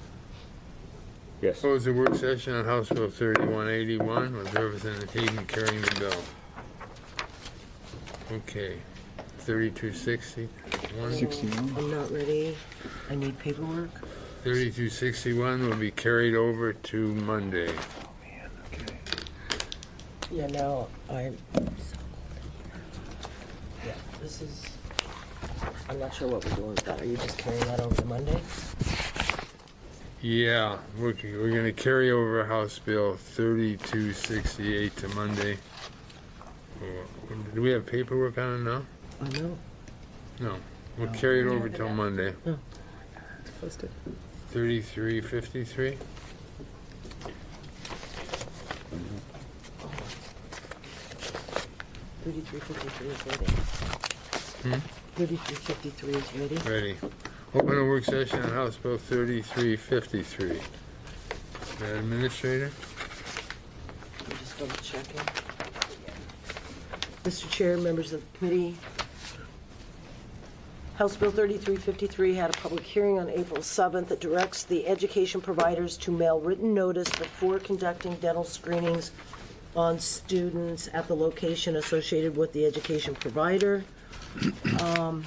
Yes. Close the work session on House Bill thirty-one eighty-one with Representative Hayden carrying the bill. Okay. thirty-two sixty-one. sixty-one. I'm not ready. I need paperwork. thirty-two sixty-one will be carried over to Monday. Yeah, now I'm. Yeah, this is. I'm not sure what we're doing with that. Are you just carrying that over to Monday? Yeah, we're, we're going to carry over House Bill thirty-two sixty-eight to Monday. Or- Do we have paperwork on it now? I know. No. We'll carry it over till Monday. No. Posted. thirty-three fifty-three? Thirty-three fifty-three is ready. Hmm? Thirty-three fifty-three is ready. Ready. Open a work session on House Bill thirty-three fifty-three. Madam Administrator? I'm just double checking. Mister Chair, members of the committee, House Bill thirty-three fifty-three had a public hearing on April seventh that directs the education providers to mail written notice before conducting dental screenings on students at the location associated with the education provider. Um,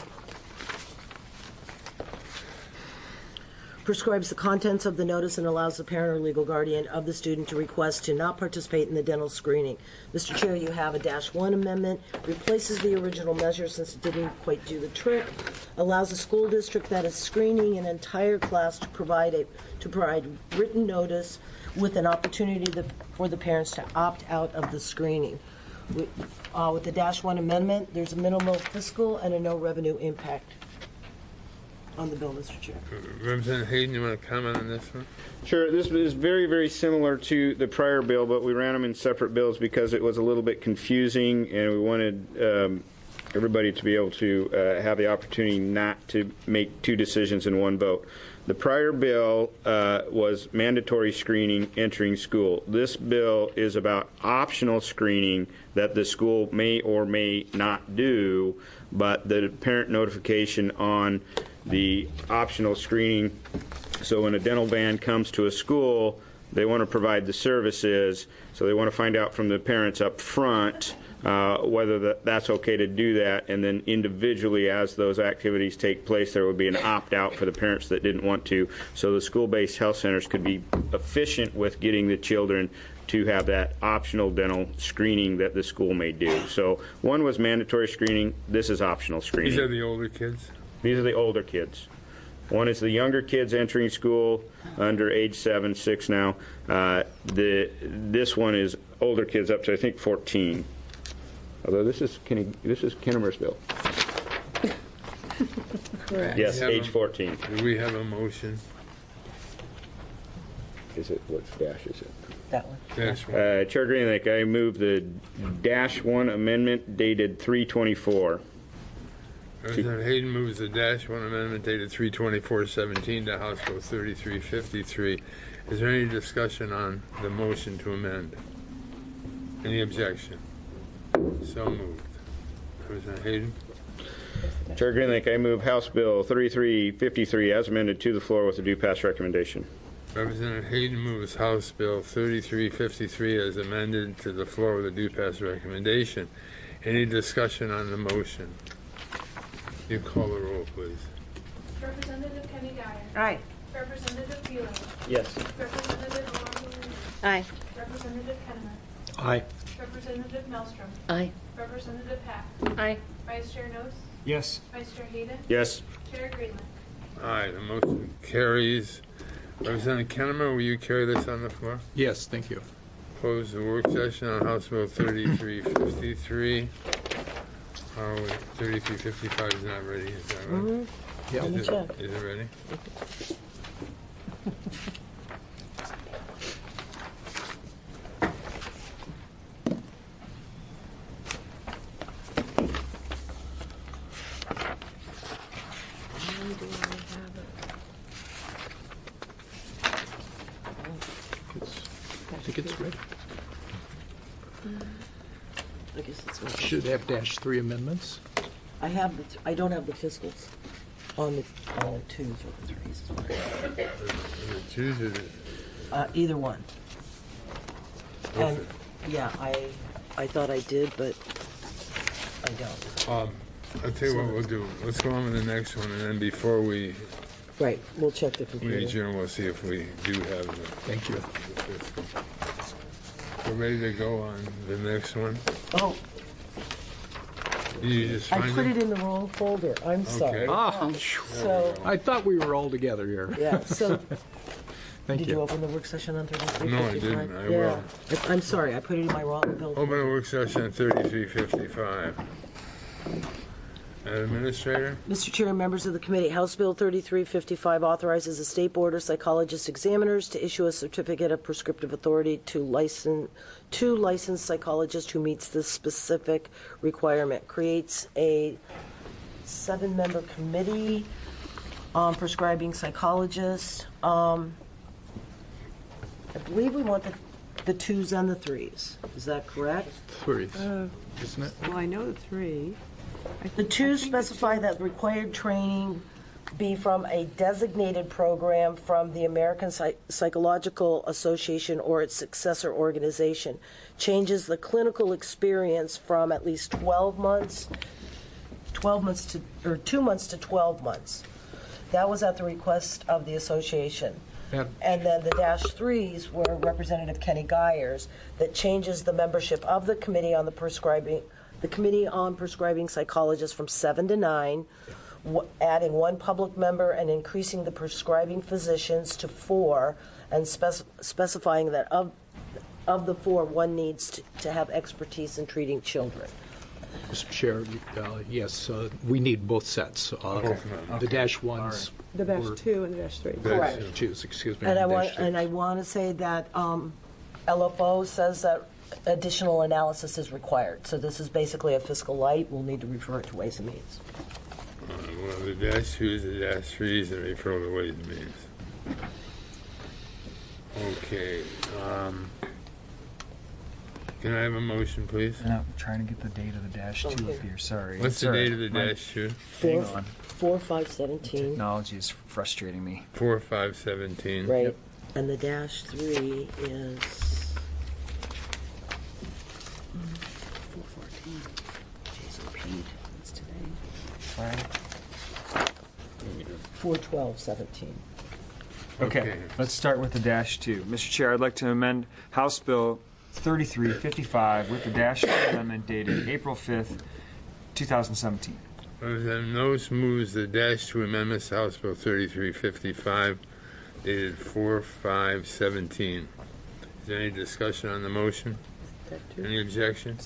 prescribes the contents of the notice and allows the parent or legal guardian of the student to request to not participate in the dental screening. Mister Chair, you have a dash one amendment, replaces the original measure since it didn't quite do the trick, allows the school district that is screening an entire class to provide a to provide written notice with an opportunity to, for the parents to opt out of the screening. We, uh, with the dash one amendment, there's a minimal fiscal and a no revenue impact on the bill, Mister Chair. Representative Hayden, you want to comment on this one? Sure. This is very, very similar to the prior bill, but we ran them in separate bills because it was a little bit confusing, and we wanted um, everybody to be able to uh, have the opportunity not to make two decisions in one vote. The prior bill uh, was mandatory screening entering school. This bill is about optional screening that the school may or may not do, but the parent notification on the optional screening. So when a dental van comes to a school, they want to provide the services, so they want to find out from the parents up front uh, whether that, that's okay to do that, and then individually as those activities take place, there would be an opt-out for the parents that didn't want to, so the school-based health centers could be efficient with getting the children to have that optional dental screening that the school may do. So one was mandatory screening, this is optional screening. These are the older kids? These are the older kids. One is the younger kids entering school under age seven, six now. Uh, the this one is older kids up to I think fourteen. Although this is Kenny, this is Kennemersville. Correct. Yes, We have age a- fourteen. Do we have a motion? Is it what dash is it? That one. Dash one. Uh, Chair Greenlake, I move the dash one amendment dated three twenty-four. Representative Hayden moves the dash one amendment dated three twenty-four seventeen to House Bill thirty-three fifty-three. Is there any discussion on the motion to amend? Any objection? So moved. Representative Hayden? Chair Greenlake, I move House Bill thirty-three fifty-three as amended to the floor with a due pass recommendation. Representative Hayden moves House Bill thirty-three fifty-three as amended to the floor with a due pass recommendation. Any discussion on the motion? You call the roll, please. Representative Kenny Dyer. Aye. Representative Wheeler. Yes. Representative Alonso. Aye. Representative Kennemer. Aye. Representative Maelstrom. Aye. Representative Pack. Aye. Vice Chair Nose. Yes. Vice Chair Hayden. Yes. Chair Greenland. Aye, the motion carries. Representative Kennemer, will you carry this on the floor? Yes, thank you. Close the work session on House Bill thirty-three fifty-three. Oh, thirty-three fifty-five is not ready, is that right? Mm-hmm. Yeah. Let me Is it, check. is it ready? I think it's ready. I guess it's what. Should have dash three amendments. I have the, I don't have the fiscals on the, on the twos or the threes. The twos or the- Uh, either one. And, yeah, I, I thought I did, but I don't. Um, I'll tell you what we'll do. Let's go on with the next one, and then before we Right, we'll check the we computer. adjourn, we'll see if we do have the. Thank you. the fiscal. We're ready to go on the next one. Oh, Did you just I find put it in the wrong folder. I'm sorry. Ah, So, I thought we were all together here. yeah, so, Thank did you. you open the work session on thirty-three No, I fifty-five? didn't. I Yeah. will. I- I'm sorry, I put it in my wrong building. Open a work session on thirty-three fifty-five. Administrator? Mister Chair and members of the committee, House Bill thirty-three fifty-five authorizes the State Board of Psychologist Examiners to issue a certificate of prescriptive authority to license to licensed psychologist who meets this specific requirement. Creates a seven-member committee on prescribing psychologists. Um, I believe we want the, the twos and the threes. Is that correct? Three, Uh, isn't it? Well, I know the three. I The think- twos specify that required training be from a designated program from the American Psych- Psychological Association or its successor organization. Changes the clinical experience from at least twelve months, twelve months to, or two months to twelve months. That was at the request of the association. That- And then the dash threes were Representative Kenny Geyers that changes the membership of the committee on the prescribing, the committee on prescribing psychologists from seven to nine, w- adding one public member and increasing the prescribing physicians to four, and spec- specifying that of of the four, one needs to, to have expertise in treating children. Mister Chair, uh, yes, uh, we need both sets. Uh, Both of them. The dash ones. The dash were- two and the dash three. Correct. Choose, excuse me. And I dash want, two. and I want to say that um, L F O says that additional analysis is required. So this is basically a fiscal light. We'll need to refer it to Ways and Means. Uh, well, the dash twos, the dash threes, and refer to Ways and Means. Okay. Um, can I have a motion, please? And I'm trying to get the date of the dash two up here. Sorry. What's the Sorry. date of the My dash two? Four, Hang on. four, five, seventeen. Technology is frustrating me. Four, five, seventeen. Right. And the dash three is four fourteen. Jason Pete. That's today. Sorry. Four twelve seventeen. Okay, Okay. let's start with the dash two. Mister Chair, I'd like to amend House Bill thirty-three fifty-five with the dash two amendment dated April fifth, two thousand seventeen. Representative Noes moves the dash two amendments to House Bill thirty-three fifty-five dated four five seventeen. Is there any discussion on the motion? Any objection?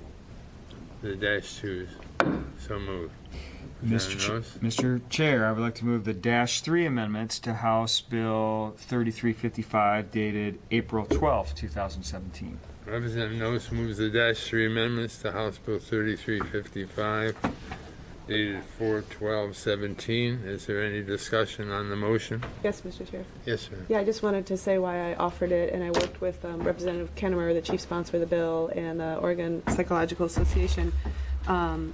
The dash twos. So moved. Mister Ch- Noes? Mister Chair, I would like to move the dash three amendments to House Bill thirty-three fifty-five dated April twelfth, two thousand seventeen. Representative Noes moves the dash three amendments to House Bill thirty-three fifty-five dated four twelve seventeen. Is there any discussion on the motion? Yes, Mister Chair. Yes, sir. Yeah, I just wanted to say why I offered it, and I worked with um, Representative Kennemer, the chief sponsor of the bill, and the Oregon Psychological Association um,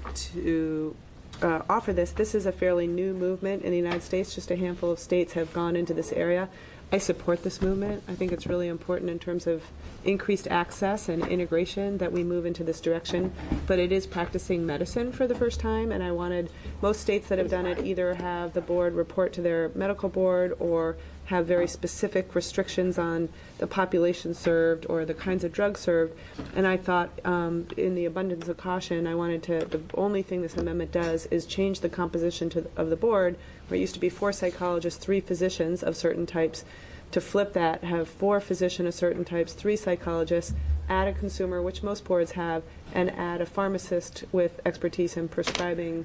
to uh, offer this. This is a fairly new movement in the United States. Just a handful of states have gone into this area. I support this movement. I think it's really important in terms of increased access and integration that we move into this direction. But it is practicing medicine for the first time, and I wanted most states that have done it either have the board report to their medical board or have very specific restrictions on the population served or the kinds of drugs served. And I thought, um, in the abundance of caution, I wanted to, the only thing this amendment does is change the composition to, of the board, where it used to be four psychologists, three physicians of certain types, to flip that, have four physician of certain types, three psychologists, add a consumer, which most boards have, and add a pharmacist with expertise in prescribing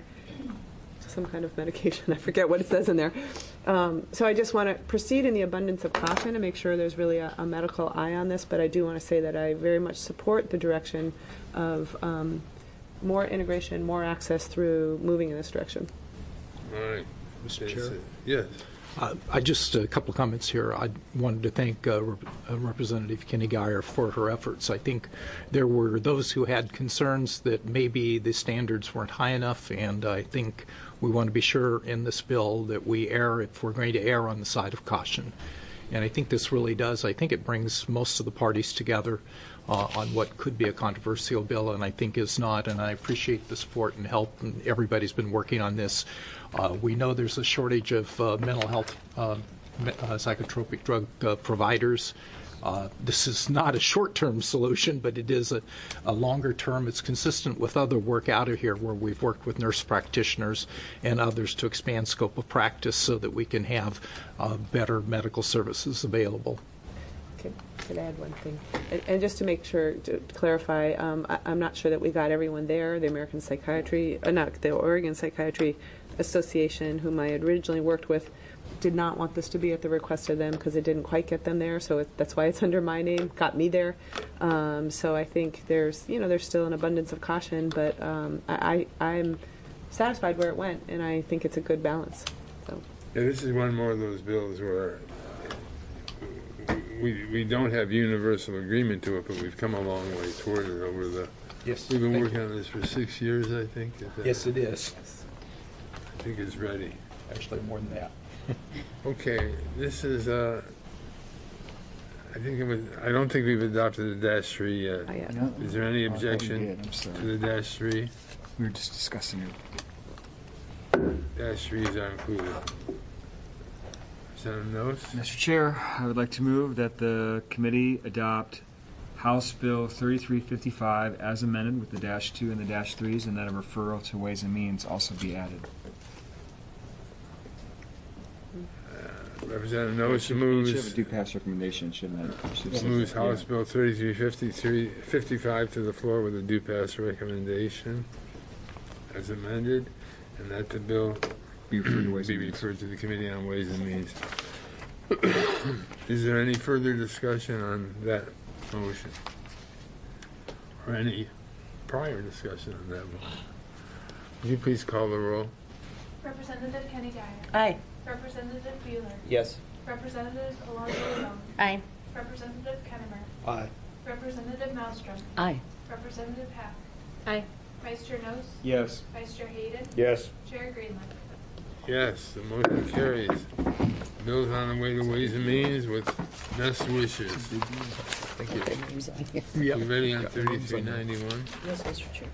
some kind of medication. I forget what it says in there. Um, so I just want to proceed in the abundance of caution and make sure there's really a, a medical eye on this, but I do want to say that I very much support the direction of um, more integration, more access through moving in this direction. All right. Mister Is Chair? it- Yes. Uh, I just a couple of comments here. I wanted to thank uh, Rep- uh, Representative Kenny Geyer for her efforts. I think there were those who had concerns that maybe the standards weren't high enough, and I think we want to be sure in this bill that we err if we're going to err on the side of caution. And I think this really does. I think it brings most of the parties together uh, on what could be a controversial bill, and I think is not. And I appreciate the support and help, and everybody's been working on this. Uh, we know there's a shortage of uh, mental health uh, me- uh, psychotropic drug uh, providers. Uh, this is not a short-term solution, but it is a, a longer term. It's consistent with other work out of here where we've worked with nurse practitioners and others to expand scope of practice so that we can have uh, better medical services available. Okay, could I add one thing? And, and just to make sure, to clarify, um, I, I'm not sure that we got everyone there. The American Psychiatry, uh, not the Oregon Psychiatry Association, whom I had originally worked with, did not want this to be at the request of them because it didn't quite get them there. So it, that's why it's under my name, got me there. Um, so I think there's, you know, there's still an abundance of caution, but um, I, I, I'm satisfied where it went, and I think it's a good balance. So. Yeah, this is one more of those bills where we we don't have universal agreement to it, but we've come a long way toward it over the. Yes. We've been thank working you. on this for six years, I think. Is that- Yes, it is. I think it's ready. Actually, more than that. Okay, this is. Uh, I think it was. I don't think we've adopted the dash three yet. Not yet. No. Is there any I thought we objection did. I'm sorry. to the dash three? We were just discussing it. Dash threes are included. Representative Noce? Mister Chair, I would like to move that the committee adopt House Bill thirty-three fifty-five as amended with the dash two and the dash threes, and that a referral to Ways and Means also be added. Representative Noce It should have a moves. due pass recommendation, shouldn't it? Should have said Moves that, House yeah. Bill thirty-three fifty-three, fifty-five to the floor with a due pass recommendation as amended, and that the bill Be referred to Ways be and Means. referred to the Committee on Ways and Means. Is there any further discussion on that motion? Or any prior discussion on that motion? Would you please call the roll? Representative Kenny Guyer. Aye. Representative Bueller. Yes. Representative Alonso Leon. Aye. Representative Kennemer. Aye. Representative Malmstrom. Aye. Representative Pack. Aye. Vice Chair Noce. Yes. Vice Chair Hayden. Yes. Chair Greenland. Yes, the motion carries. Bill's on the way to Ways and Means with best wishes. Thank you. You Yep. ready on Got thirty-three names on there. ninety-one? Yes, Mister Chair.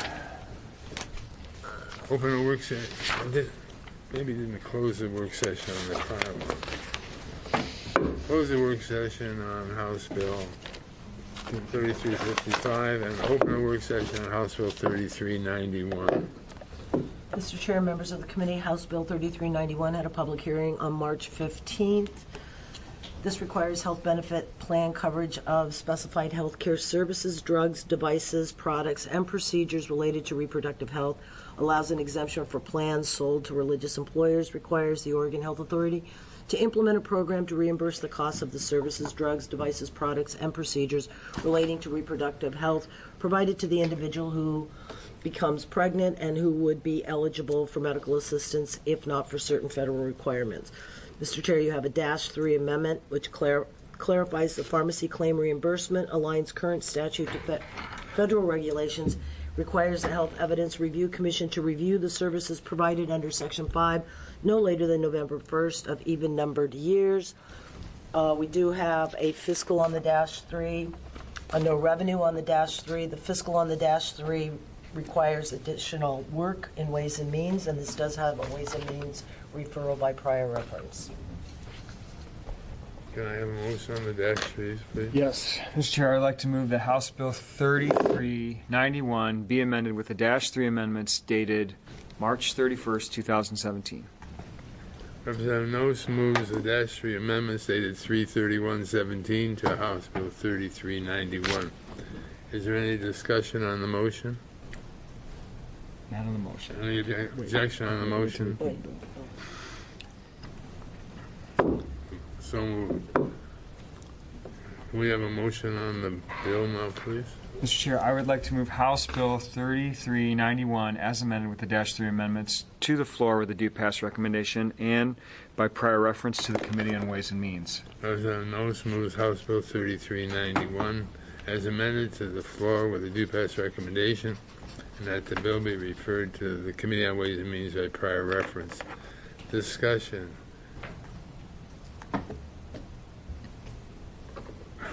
Open a work session. Maybe didn't close the work session on the prior one. Close the work session on House Bill thirty-three fifty-five and open a work session on House Bill thirty-three ninety-one. Mister Chair, members of the committee, House Bill thirty-three ninety-one had a public hearing on March fifteenth. This requires health benefit plan coverage of specified health care services, drugs, devices, products, and procedures related to reproductive health, allows an exemption for plans sold to religious employers, requires the Oregon Health Authority to implement a program to reimburse the costs of the services, drugs, devices, products, and procedures relating to reproductive health provided to the individual who becomes pregnant and who would be eligible for medical assistance if not for certain federal requirements. Mister Chair, you have a dash three amendment which clar- clarifies the pharmacy claim reimbursement, aligns current statute to fe- federal regulations, requires the Health Evidence Review Commission to review the services provided under Section five no later than November first of even-numbered years. Uh, we do have a fiscal on the dash three, a no revenue on the dash three. The fiscal on the dash three requires additional work in Ways and Means, and this does have a Ways and Means referral by prior reference. Can I have a motion on the dash threes, please? Yes, Mister Chair, I'd like to move that House Bill thirty-three ninety-one be amended with the dash three amendments dated March thirty-first, two thousand seventeen. Representative Noce moves the dash three amendments dated three thirty-one seventeen to House Bill thirty-three ninety-one. Is there any discussion on the motion? Not on the motion. Any obje- objection on the motion? So moved. Can we have a motion on the bill now, please? Mister Chair, I would like to move House Bill thirty-three ninety-one as amended with the dash three amendments to the floor with a due pass recommendation and by prior reference to the Committee on Ways and Means. Representative Noce moves House Bill thirty-three ninety-one as amended to the floor with a due pass recommendation, and that the bill be referred to the Committee on Ways and Means by prior reference. Discussion.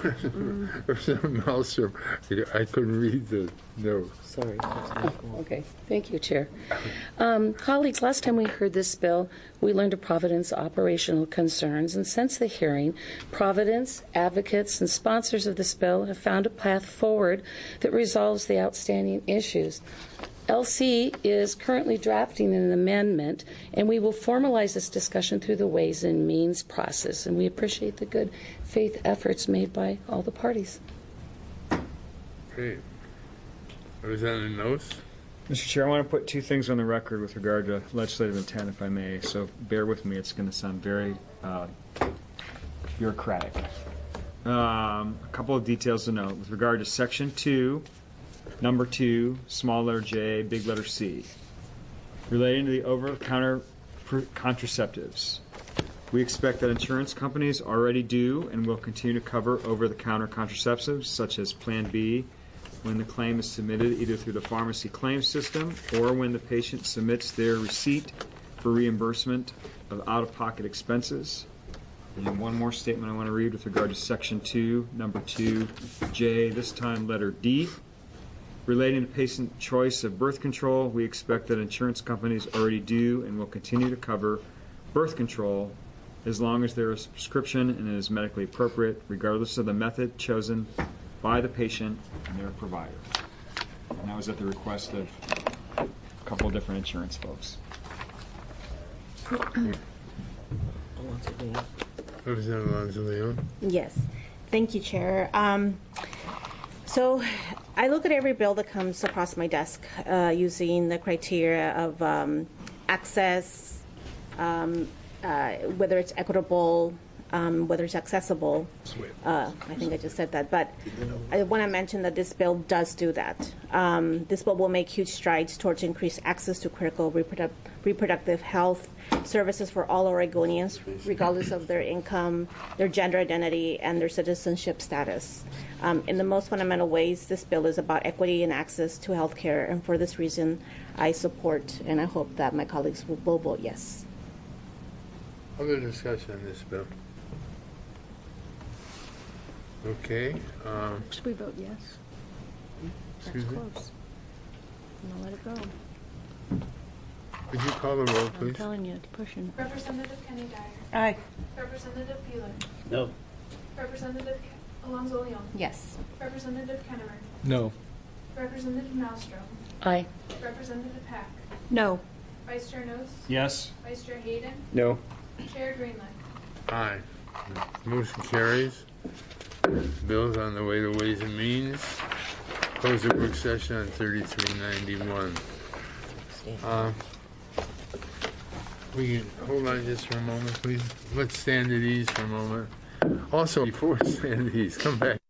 or something else. Or I couldn't read the note. Sorry. Okay. Thank you, Chair. Um, colleagues, last time we heard this bill, we learned of Providence operational concerns, and since the hearing, Providence, advocates, and sponsors of this bill have found a path forward that resolves the outstanding issues. L C is currently drafting an amendment, and we will formalize this discussion through the Ways and Means process, and we appreciate the good faith efforts made by all the parties. Great. Was that in the notes? Mister Chair, I want to put two things on the record with regard to legislative intent, if I may. So bear with me. It's going to sound very uh, bureaucratic. Um, a couple of details to note. With regard to Section two, Number two, small letter J, big letter C, relating to the over-the-counter contraceptives. We expect that insurance companies already do and will continue to cover over-the-counter contraceptives, such as Plan B, when the claim is submitted either through the pharmacy claims system or when the patient submits their receipt for reimbursement of out-of-pocket expenses. And one more statement I want to read with regard to Section two, Number two, J, this time letter D. Relating to patient choice of birth control, we expect that insurance companies already do and will continue to cover birth control as long as there is a prescription and it is medically appropriate, regardless of the method chosen by the patient and their provider. And that was at the request of a couple of different insurance folks. Representative Alonzo Leon. Yes. Thank you, Chair. Um, so I look at every bill that comes across my desk uh, using the criteria of um, access, um, uh, whether it's equitable, um, whether it's accessible. Uh, I think I just said that. But I want to mention that this bill does do that. Um, this bill will make huge strides towards increased access to critical reproductive, reproductive health services for all Oregonians, regardless of their income, their gender identity, and their citizenship status. Um, in the most fundamental ways, this bill is about equity and access to health care, and for this reason, I support and I hope that my colleagues will, will vote yes. Other discussion on this bill? Okay. Um, Should we vote yes? That's Excuse me? close. I'm going to let it go. Could you call the roll, I'm please? telling you, it's pushing. Representative Kenny Dyer. Aye. Representative Peeler. No. Representative Ke- Alonzo Leon. Yes. Representative Kennemer. No. Representative Malmstrom. Aye. Representative Pack. No. Vice Chair Nose. Yes. Vice Chair Hayden. No. Chair Greenlight. Aye. Motion carries. Bill's on the way to Ways and Means. Close the work session on thirty-three ninety-one. Uh, we can hold on just for a moment, please. Let's stand at ease for a moment. Also, before we stand at ease, come back.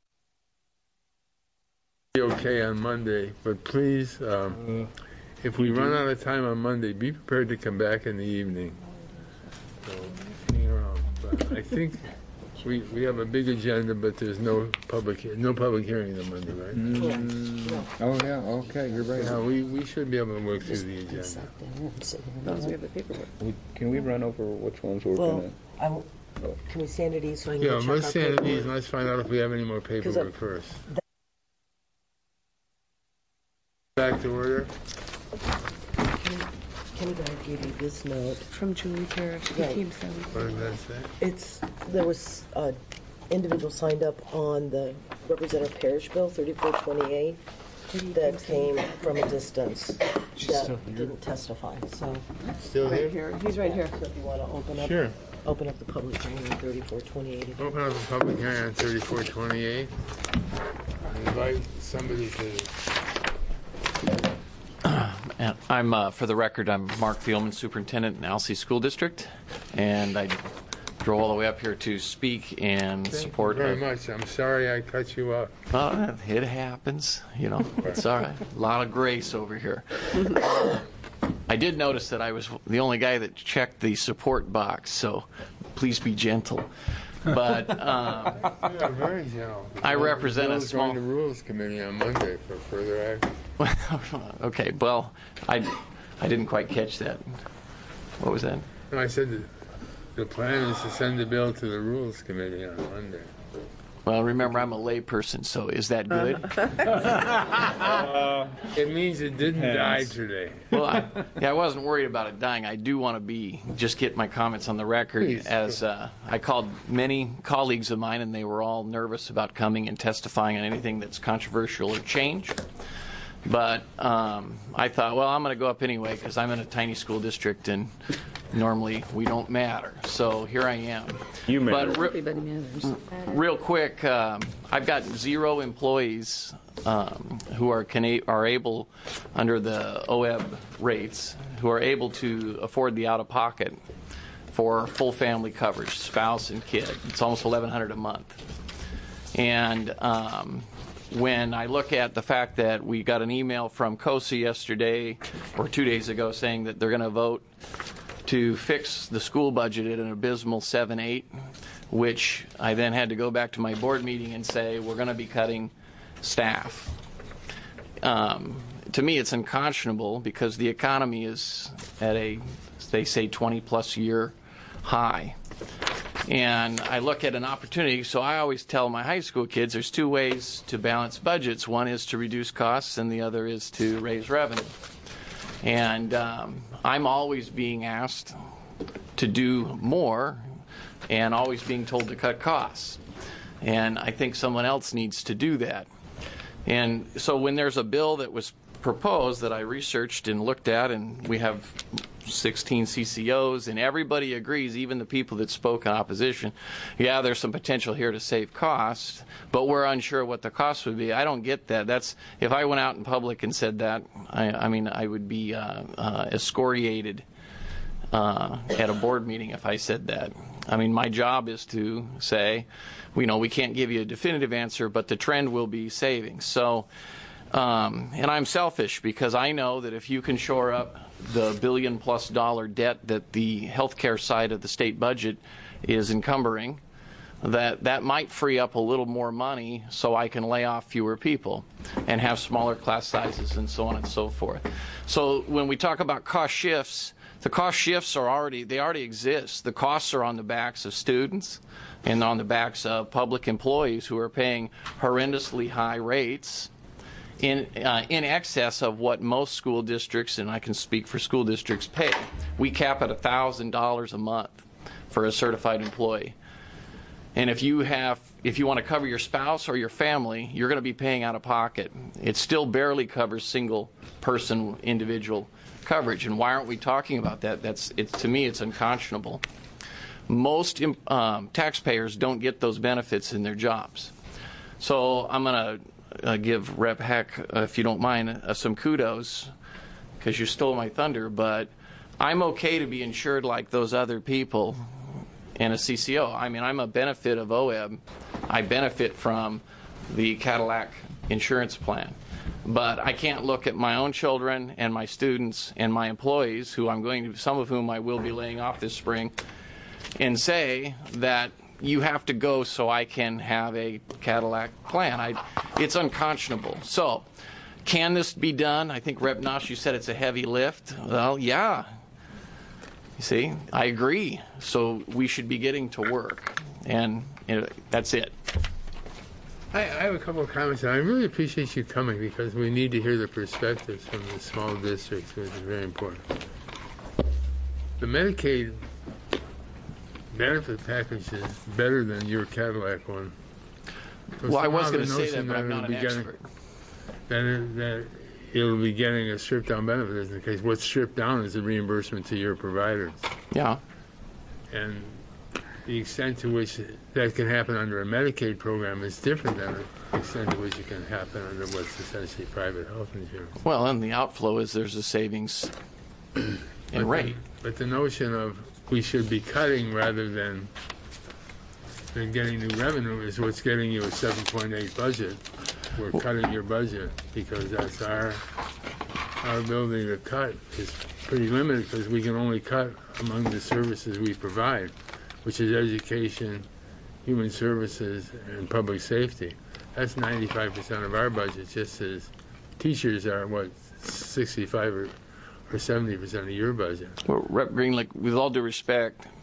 Be okay on Monday, but please, um, if we run out of time on Monday, be prepared to come back in the evening. So, hang around. But I think we we have a big agenda, but there's no public no public hearing on Monday, right? Mm. Oh, yeah, okay, you're right. Yeah, we, we should be able to work through the agenda. As long as we have the paperwork. Can we run over which ones we're Well, going I will, can we stand at ease so I can Yeah, go check let's our stand at ease paperwork? and let's find out if we have any more paperwork I'm- first. Back to order. Kenny Dyer gave you this note. From Julie Parrish, Right. Team seven. What did that say? It's, there was an individual signed up on the Representative Parrish Bill, thirty-four twenty-eight, that came from a distance, that didn't testify, so. Still Right here? here. He's right here. So if you want to open up. Sure. Open up the public hearing on thirty-four twenty-eight. Open up the public hearing on thirty-four twenty-eight. Invite somebody to. And I'm, uh, for the record, I'm Mark Thielman, Superintendent in Alsea School District, and I drove all the way up here to speak and Thank support. you very a- much. I'm sorry I cut you off. Well, it happens, you know. It's all right. A lot of grace over here. I did notice that I was the only guy that checked the support box, so please be gentle. But um, Yeah, very gentle. I represent a Bill's small. going to Rules Committee on Monday for further action. Okay, well, I, I didn't quite catch that. What was that? No, I said that the plan is to send the bill to the Rules Committee on Monday. Well, remember, I'm a layperson, so is that good? Uh, it means it didn't Depends. die today. Well, I, yeah, I wasn't worried about it dying. I do want to be just get my comments on the record. Please. As uh, I called many colleagues of mine, and they were all nervous about coming and testifying on anything that's controversial or change. But um, I thought, well, I'm going to go up anyway because I'm in a tiny school district, and normally we don't matter. So here I am. You matter. But re- Everybody matters. Real quick, um, I've got zero employees um, who are cana- are able, under the O E B rates, who are able to afford the out-of-pocket for full family coverage, spouse and kid. It's almost eleven hundred dollars a month. And um, when I look at the fact that we got an email from COSA yesterday or two days ago saying that they're going to vote to fix the school budget at an abysmal seven eight, which I then had to go back to my board meeting and say we're going to be cutting staff. Um, to me, it's unconscionable because the economy is at a, they say, twenty plus year high. And I look at an opportunity, so I always tell my high school kids there's two ways to balance budgets. One is to reduce costs, and the other is to raise revenue. And um, I'm always being asked to do more and always being told to cut costs. And I think someone else needs to do that. And so when there's a bill that was proposed that I researched and looked at, and we have sixteen C C Os, and everybody agrees, even the people that spoke in opposition, yeah, there's some potential here to save costs, but we're unsure what the cost would be. I don't get that. That's if I went out in public and said that, I, I mean, I would be uh, uh, excoriated uh, at a board meeting if I said that. I mean, my job is to say, you know, we can't give you a definitive answer, but the trend will be savings. So, um, and I'm selfish because I know that if you can shore up the billion plus dollar debt that the healthcare side of the state budget is encumbering, that that might free up a little more money so I can lay off fewer people and have smaller class sizes and so on and so forth. So when we talk about cost shifts, the cost shifts are already, they already exist. The costs are on the backs of students and on the backs of public employees who are paying horrendously high rates in uh, in excess of what most school districts, and I can speak for school districts, pay. We cap at one thousand dollars a month for a certified employee. And if you have, if you want to cover your spouse or your family, you're going to be paying out of pocket. It still barely covers single person individual coverage. And why aren't we talking about that? That's it's to me, it's unconscionable. Most um, taxpayers don't get those benefits in their jobs. So I'm going to Uh, give Rep Heck, uh, if you don't mind, uh, some kudos because you stole my thunder, but I'm okay to be insured like those other people in a C C O. I mean, I'm a benefit of O E B. I benefit from the Cadillac insurance plan. But I can't look at my own children and my students and my employees, who I'm going to, some of whom I will be laying off this spring, and say that you have to go so I can have a Cadillac plan. I, it's unconscionable. So, can this be done? I think Rep Nosh, you said it's a heavy lift. Well, yeah. You see, I agree. So we should be getting to work, and you know, that's it. I, I have a couple of comments. I really appreciate you coming because we need to hear the perspectives from the small districts, which is very important. The Medicaid benefit package is better than your Cadillac one. So well, I was going to the say that, notion but I'm it'll not an be getting- expert. That, it, that it'll be getting a stripped down benefit isn't the case. What's stripped down is the reimbursement to your providers. Yeah. And the extent to which that can happen under a Medicaid program is different than the extent to which it can happen under what's essentially private health insurance. Well, and the outflow is there's a savings in But rate. the- But the notion of we should be cutting rather than than getting new revenue is what's getting you a seven point eight budget. We're cutting your budget because that's our our ability to cut is pretty limited because we can only cut among the services we provide, which is education, human services, and public safety. That's ninety-five percent of our budget, just as teachers are, what, sixty-five or or seventy percent of your budget. Well, Rep Greenlick, with all due respect,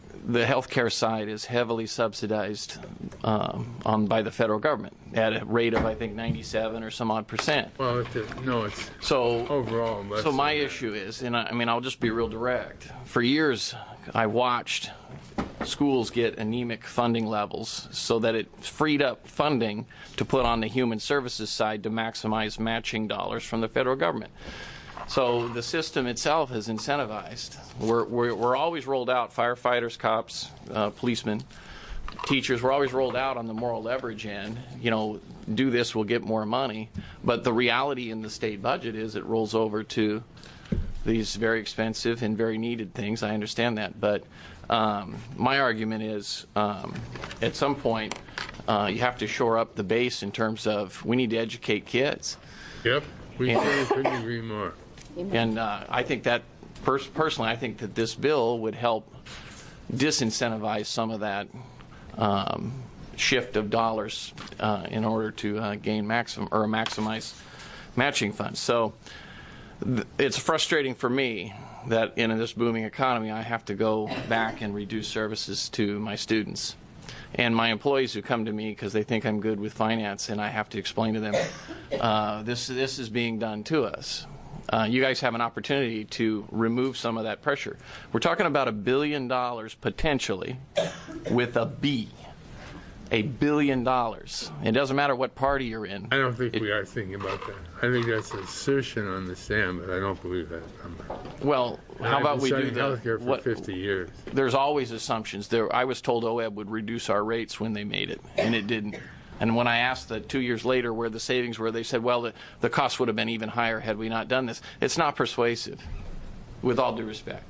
the healthcare side is heavily subsidized um, on by the federal government at a rate of I think ninety-seven or some odd percent. Well, it's a, no, it's so overall. Less so my than that. issue is, and I, I mean, I'll just be real direct. For years, I watched schools get anemic funding levels so that it freed up funding to put on the human services side to maximize matching dollars from the federal government. So the system itself is incentivized. We're, we're, we're always rolled out, firefighters, cops, uh, policemen, teachers, we're always rolled out on the moral leverage end. You know, do this, we'll get more money. But the reality in the state budget is it rolls over to these very expensive and very needed things. I understand that. But um, my argument is um, at some point uh, you have to shore up the base in terms of we need to educate kids. Yep, we And- couldn't agree more. And uh, I think that, pers- personally, I think that this bill would help disincentivize some of that um, shift of dollars uh, in order to uh, gain maximum or maximize matching funds. So th- it's frustrating for me that in this booming economy, I have to go back and reduce services to my students. And my employees who come to me because they think I'm good with finance, and I have to explain to them, uh, this this is being done to us. Uh, you guys have an opportunity to remove some of that pressure. We're talking about a billion dollars potentially with a B. A billion dollars. It doesn't matter what party you're in. I don't think it, we are thinking about that. I think that's an assertion on the stand, but I don't believe that number. Well, how I've about been we do studying the healthcare for what, fifty years. There's always assumptions. There, I was told O E B would reduce our rates when they made it, and it didn't. And when I asked that two years later where the savings were, they said, well, the, the cost would have been even higher had we not done this. It's not persuasive, with all due respect.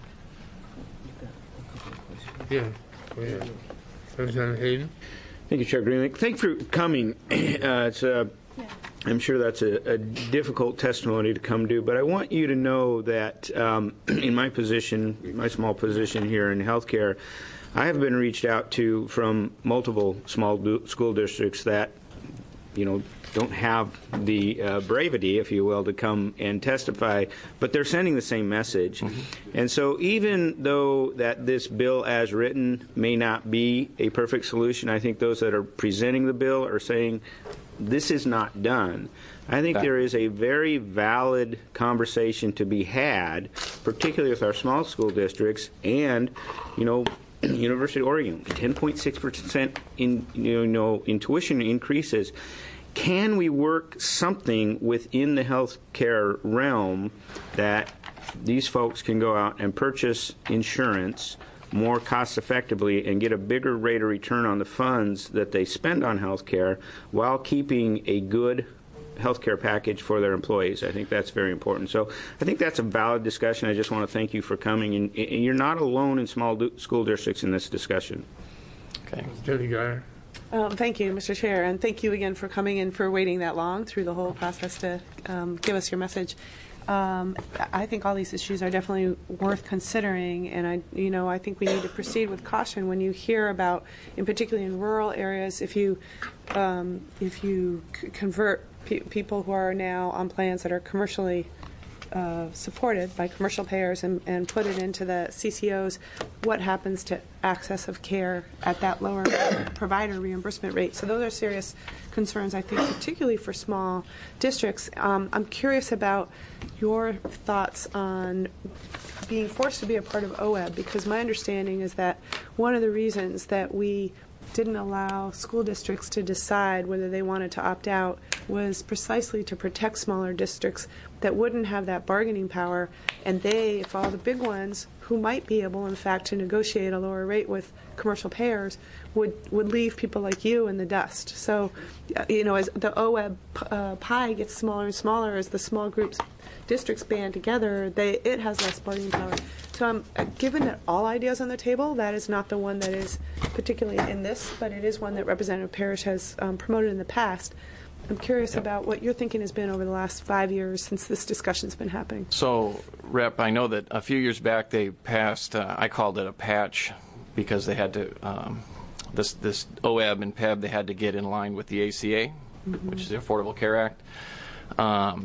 Yeah. yeah. Representative Hayden? Thank you, Chair Greenlee. Thank you for coming. Uh, it's, uh, I'm sure that's a, a difficult testimony to come to, but I want you to know that um, in my position, my small position here in healthcare, I have been reached out to from multiple small do- school districts that, you know, don't have the uh, bravity, if you will, to come and testify, but they're sending the same message. Mm-hmm. And so even though that this bill as written may not be a perfect solution, I think those that are presenting the bill are saying this is not done. I think there is a very valid conversation to be had, particularly with our small school districts and, you know, University of Oregon, ten point six percent in, you know, in tuition increases. Can we work something within the healthcare realm that these folks can go out and purchase insurance more cost effectively and get a bigger rate of return on the funds that they spend on healthcare while keeping a good healthcare package for their employees? I think that's very important. So I think that's a valid discussion. I just want to thank you for coming. And, and you're not alone in small do- school districts in this discussion. Okay. Jenny Geyer. Um, thank you, Mister Chair, and thank you again for coming and for waiting that long through the whole process to um, give us your message. Um, I think all these issues are definitely worth considering, and I, you know, I think we need to proceed with caution. When you hear about, in particularly in rural areas, if you um, if you c- convert pe- people who are now on plans that are commercially uh, supported by commercial payers and, and put it into the C C Os, what happens to access of care at that lower provider reimbursement rate? So those are serious concerns, I think, particularly for small districts. Um, I'm curious about your thoughts on being forced to be a part of O E B, because my understanding is that one of the reasons that we didn't allow school districts to decide whether they wanted to opt out was precisely to protect smaller districts that wouldn't have that bargaining power, and they, if all the big ones who might be able, in fact, to negotiate a lower rate with commercial payers, would, would leave people like you in the dust. So, uh, you know, as the O E B uh, pie gets smaller and smaller, as the small groups, districts band together, they, it has less bargaining power. So um, uh, given that all ideas on the table, that is not the one that is particularly in this, but it is one that Representative Parrish has um, promoted in the past. I'm curious about what your thinking has been over the last five years since this discussion's been happening. So, Rep, I know that a few years back they passed, uh, I called it a patch, because they had to, um, this, this O E B and P E B, they had to get in line with the A C A, mm-hmm. which is the Affordable Care Act. Um,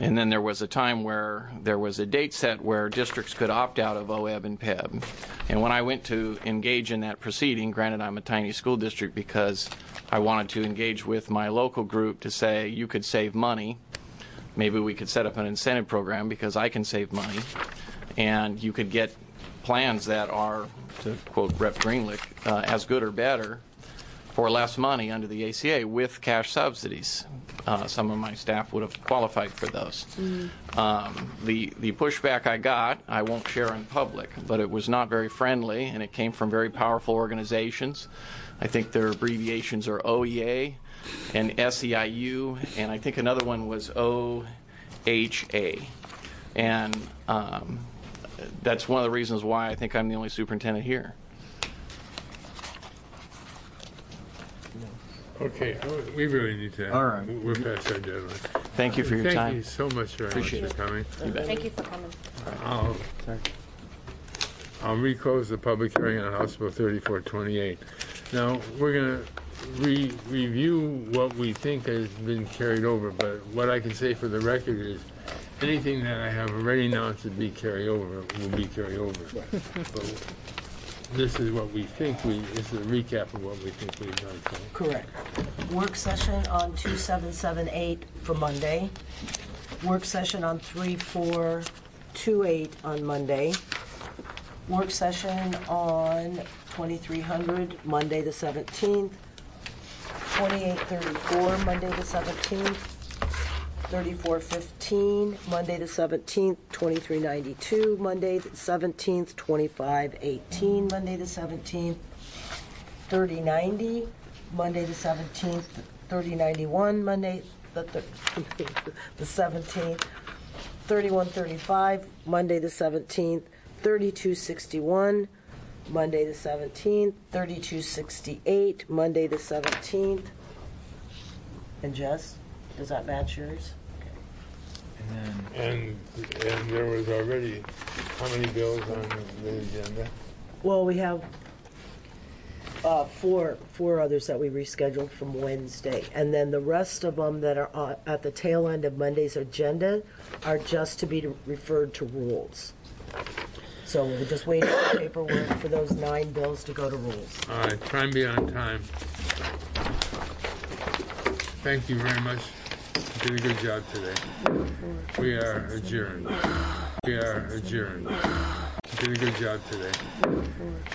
And then there was a time where there was a date set where districts could opt out of O E B and P E B. And when I went to engage in that proceeding, granted I'm a tiny school district because I wanted to engage with my local group to say you could save money. Maybe we could set up an incentive program because I can save money. And you could get plans that are, to quote Rep Greenlick, uh, as good or better for less money under the A C A with cash subsidies. Uh, some of my staff would have qualified for those. Mm-hmm. um, the, the pushback I got, I won't share in public, but it was not very friendly, and it came from very powerful organizations. I think their abbreviations are O E A and S E I U, and I think another one was O H A. And um, that's one of the reasons why I think I'm the only superintendent here. Okay, we really need to. All right. We're past our deadline. Thank you for your Thank time. Thank you so much very Appreciate much for coming. You bet. Thank you for coming. I'll, I'll reclose the public hearing on House Bill thirty-four twenty-eight. Now, we're going to re review what we think has been carried over, but what I can say for the record is anything that I have already announced to be carried over will be carried over. But this is what we think we, this is a recap of what we think we've done. So. Correct. Work session on two seven seven eight for Monday. Work session on three four two eight on Monday. Work session on twenty-three hundred, Monday the seventeenth. twenty-eight thirty-four, Monday the seventeenth. thirty-four fifteen, Monday the seventeenth. twenty-three ninety-two, Monday the seventeenth. twenty-five eighteen, Monday the seventeenth. thirty ninety, Monday the seventeenth. thirty ninety-one, Monday the, th- the seventeenth. thirty-one thirty-five, Monday the seventeenth. thirty-two sixty-one, Monday the seventeenth. thirty-two sixty-eight, Monday the seventeenth. And Jess, does that match yours? And and there was already how many bills on the agenda? Well, we have uh, four four others that we rescheduled from Wednesday, and then the rest of them that are uh, at the tail end of Monday's agenda are just to be referred to rules. So we're just waiting for paperwork for those nine bills to go to rules. All right, try and be on time. Thank you very much. You did a good job today. We are adjourned. We are adjourned. You did a good job today.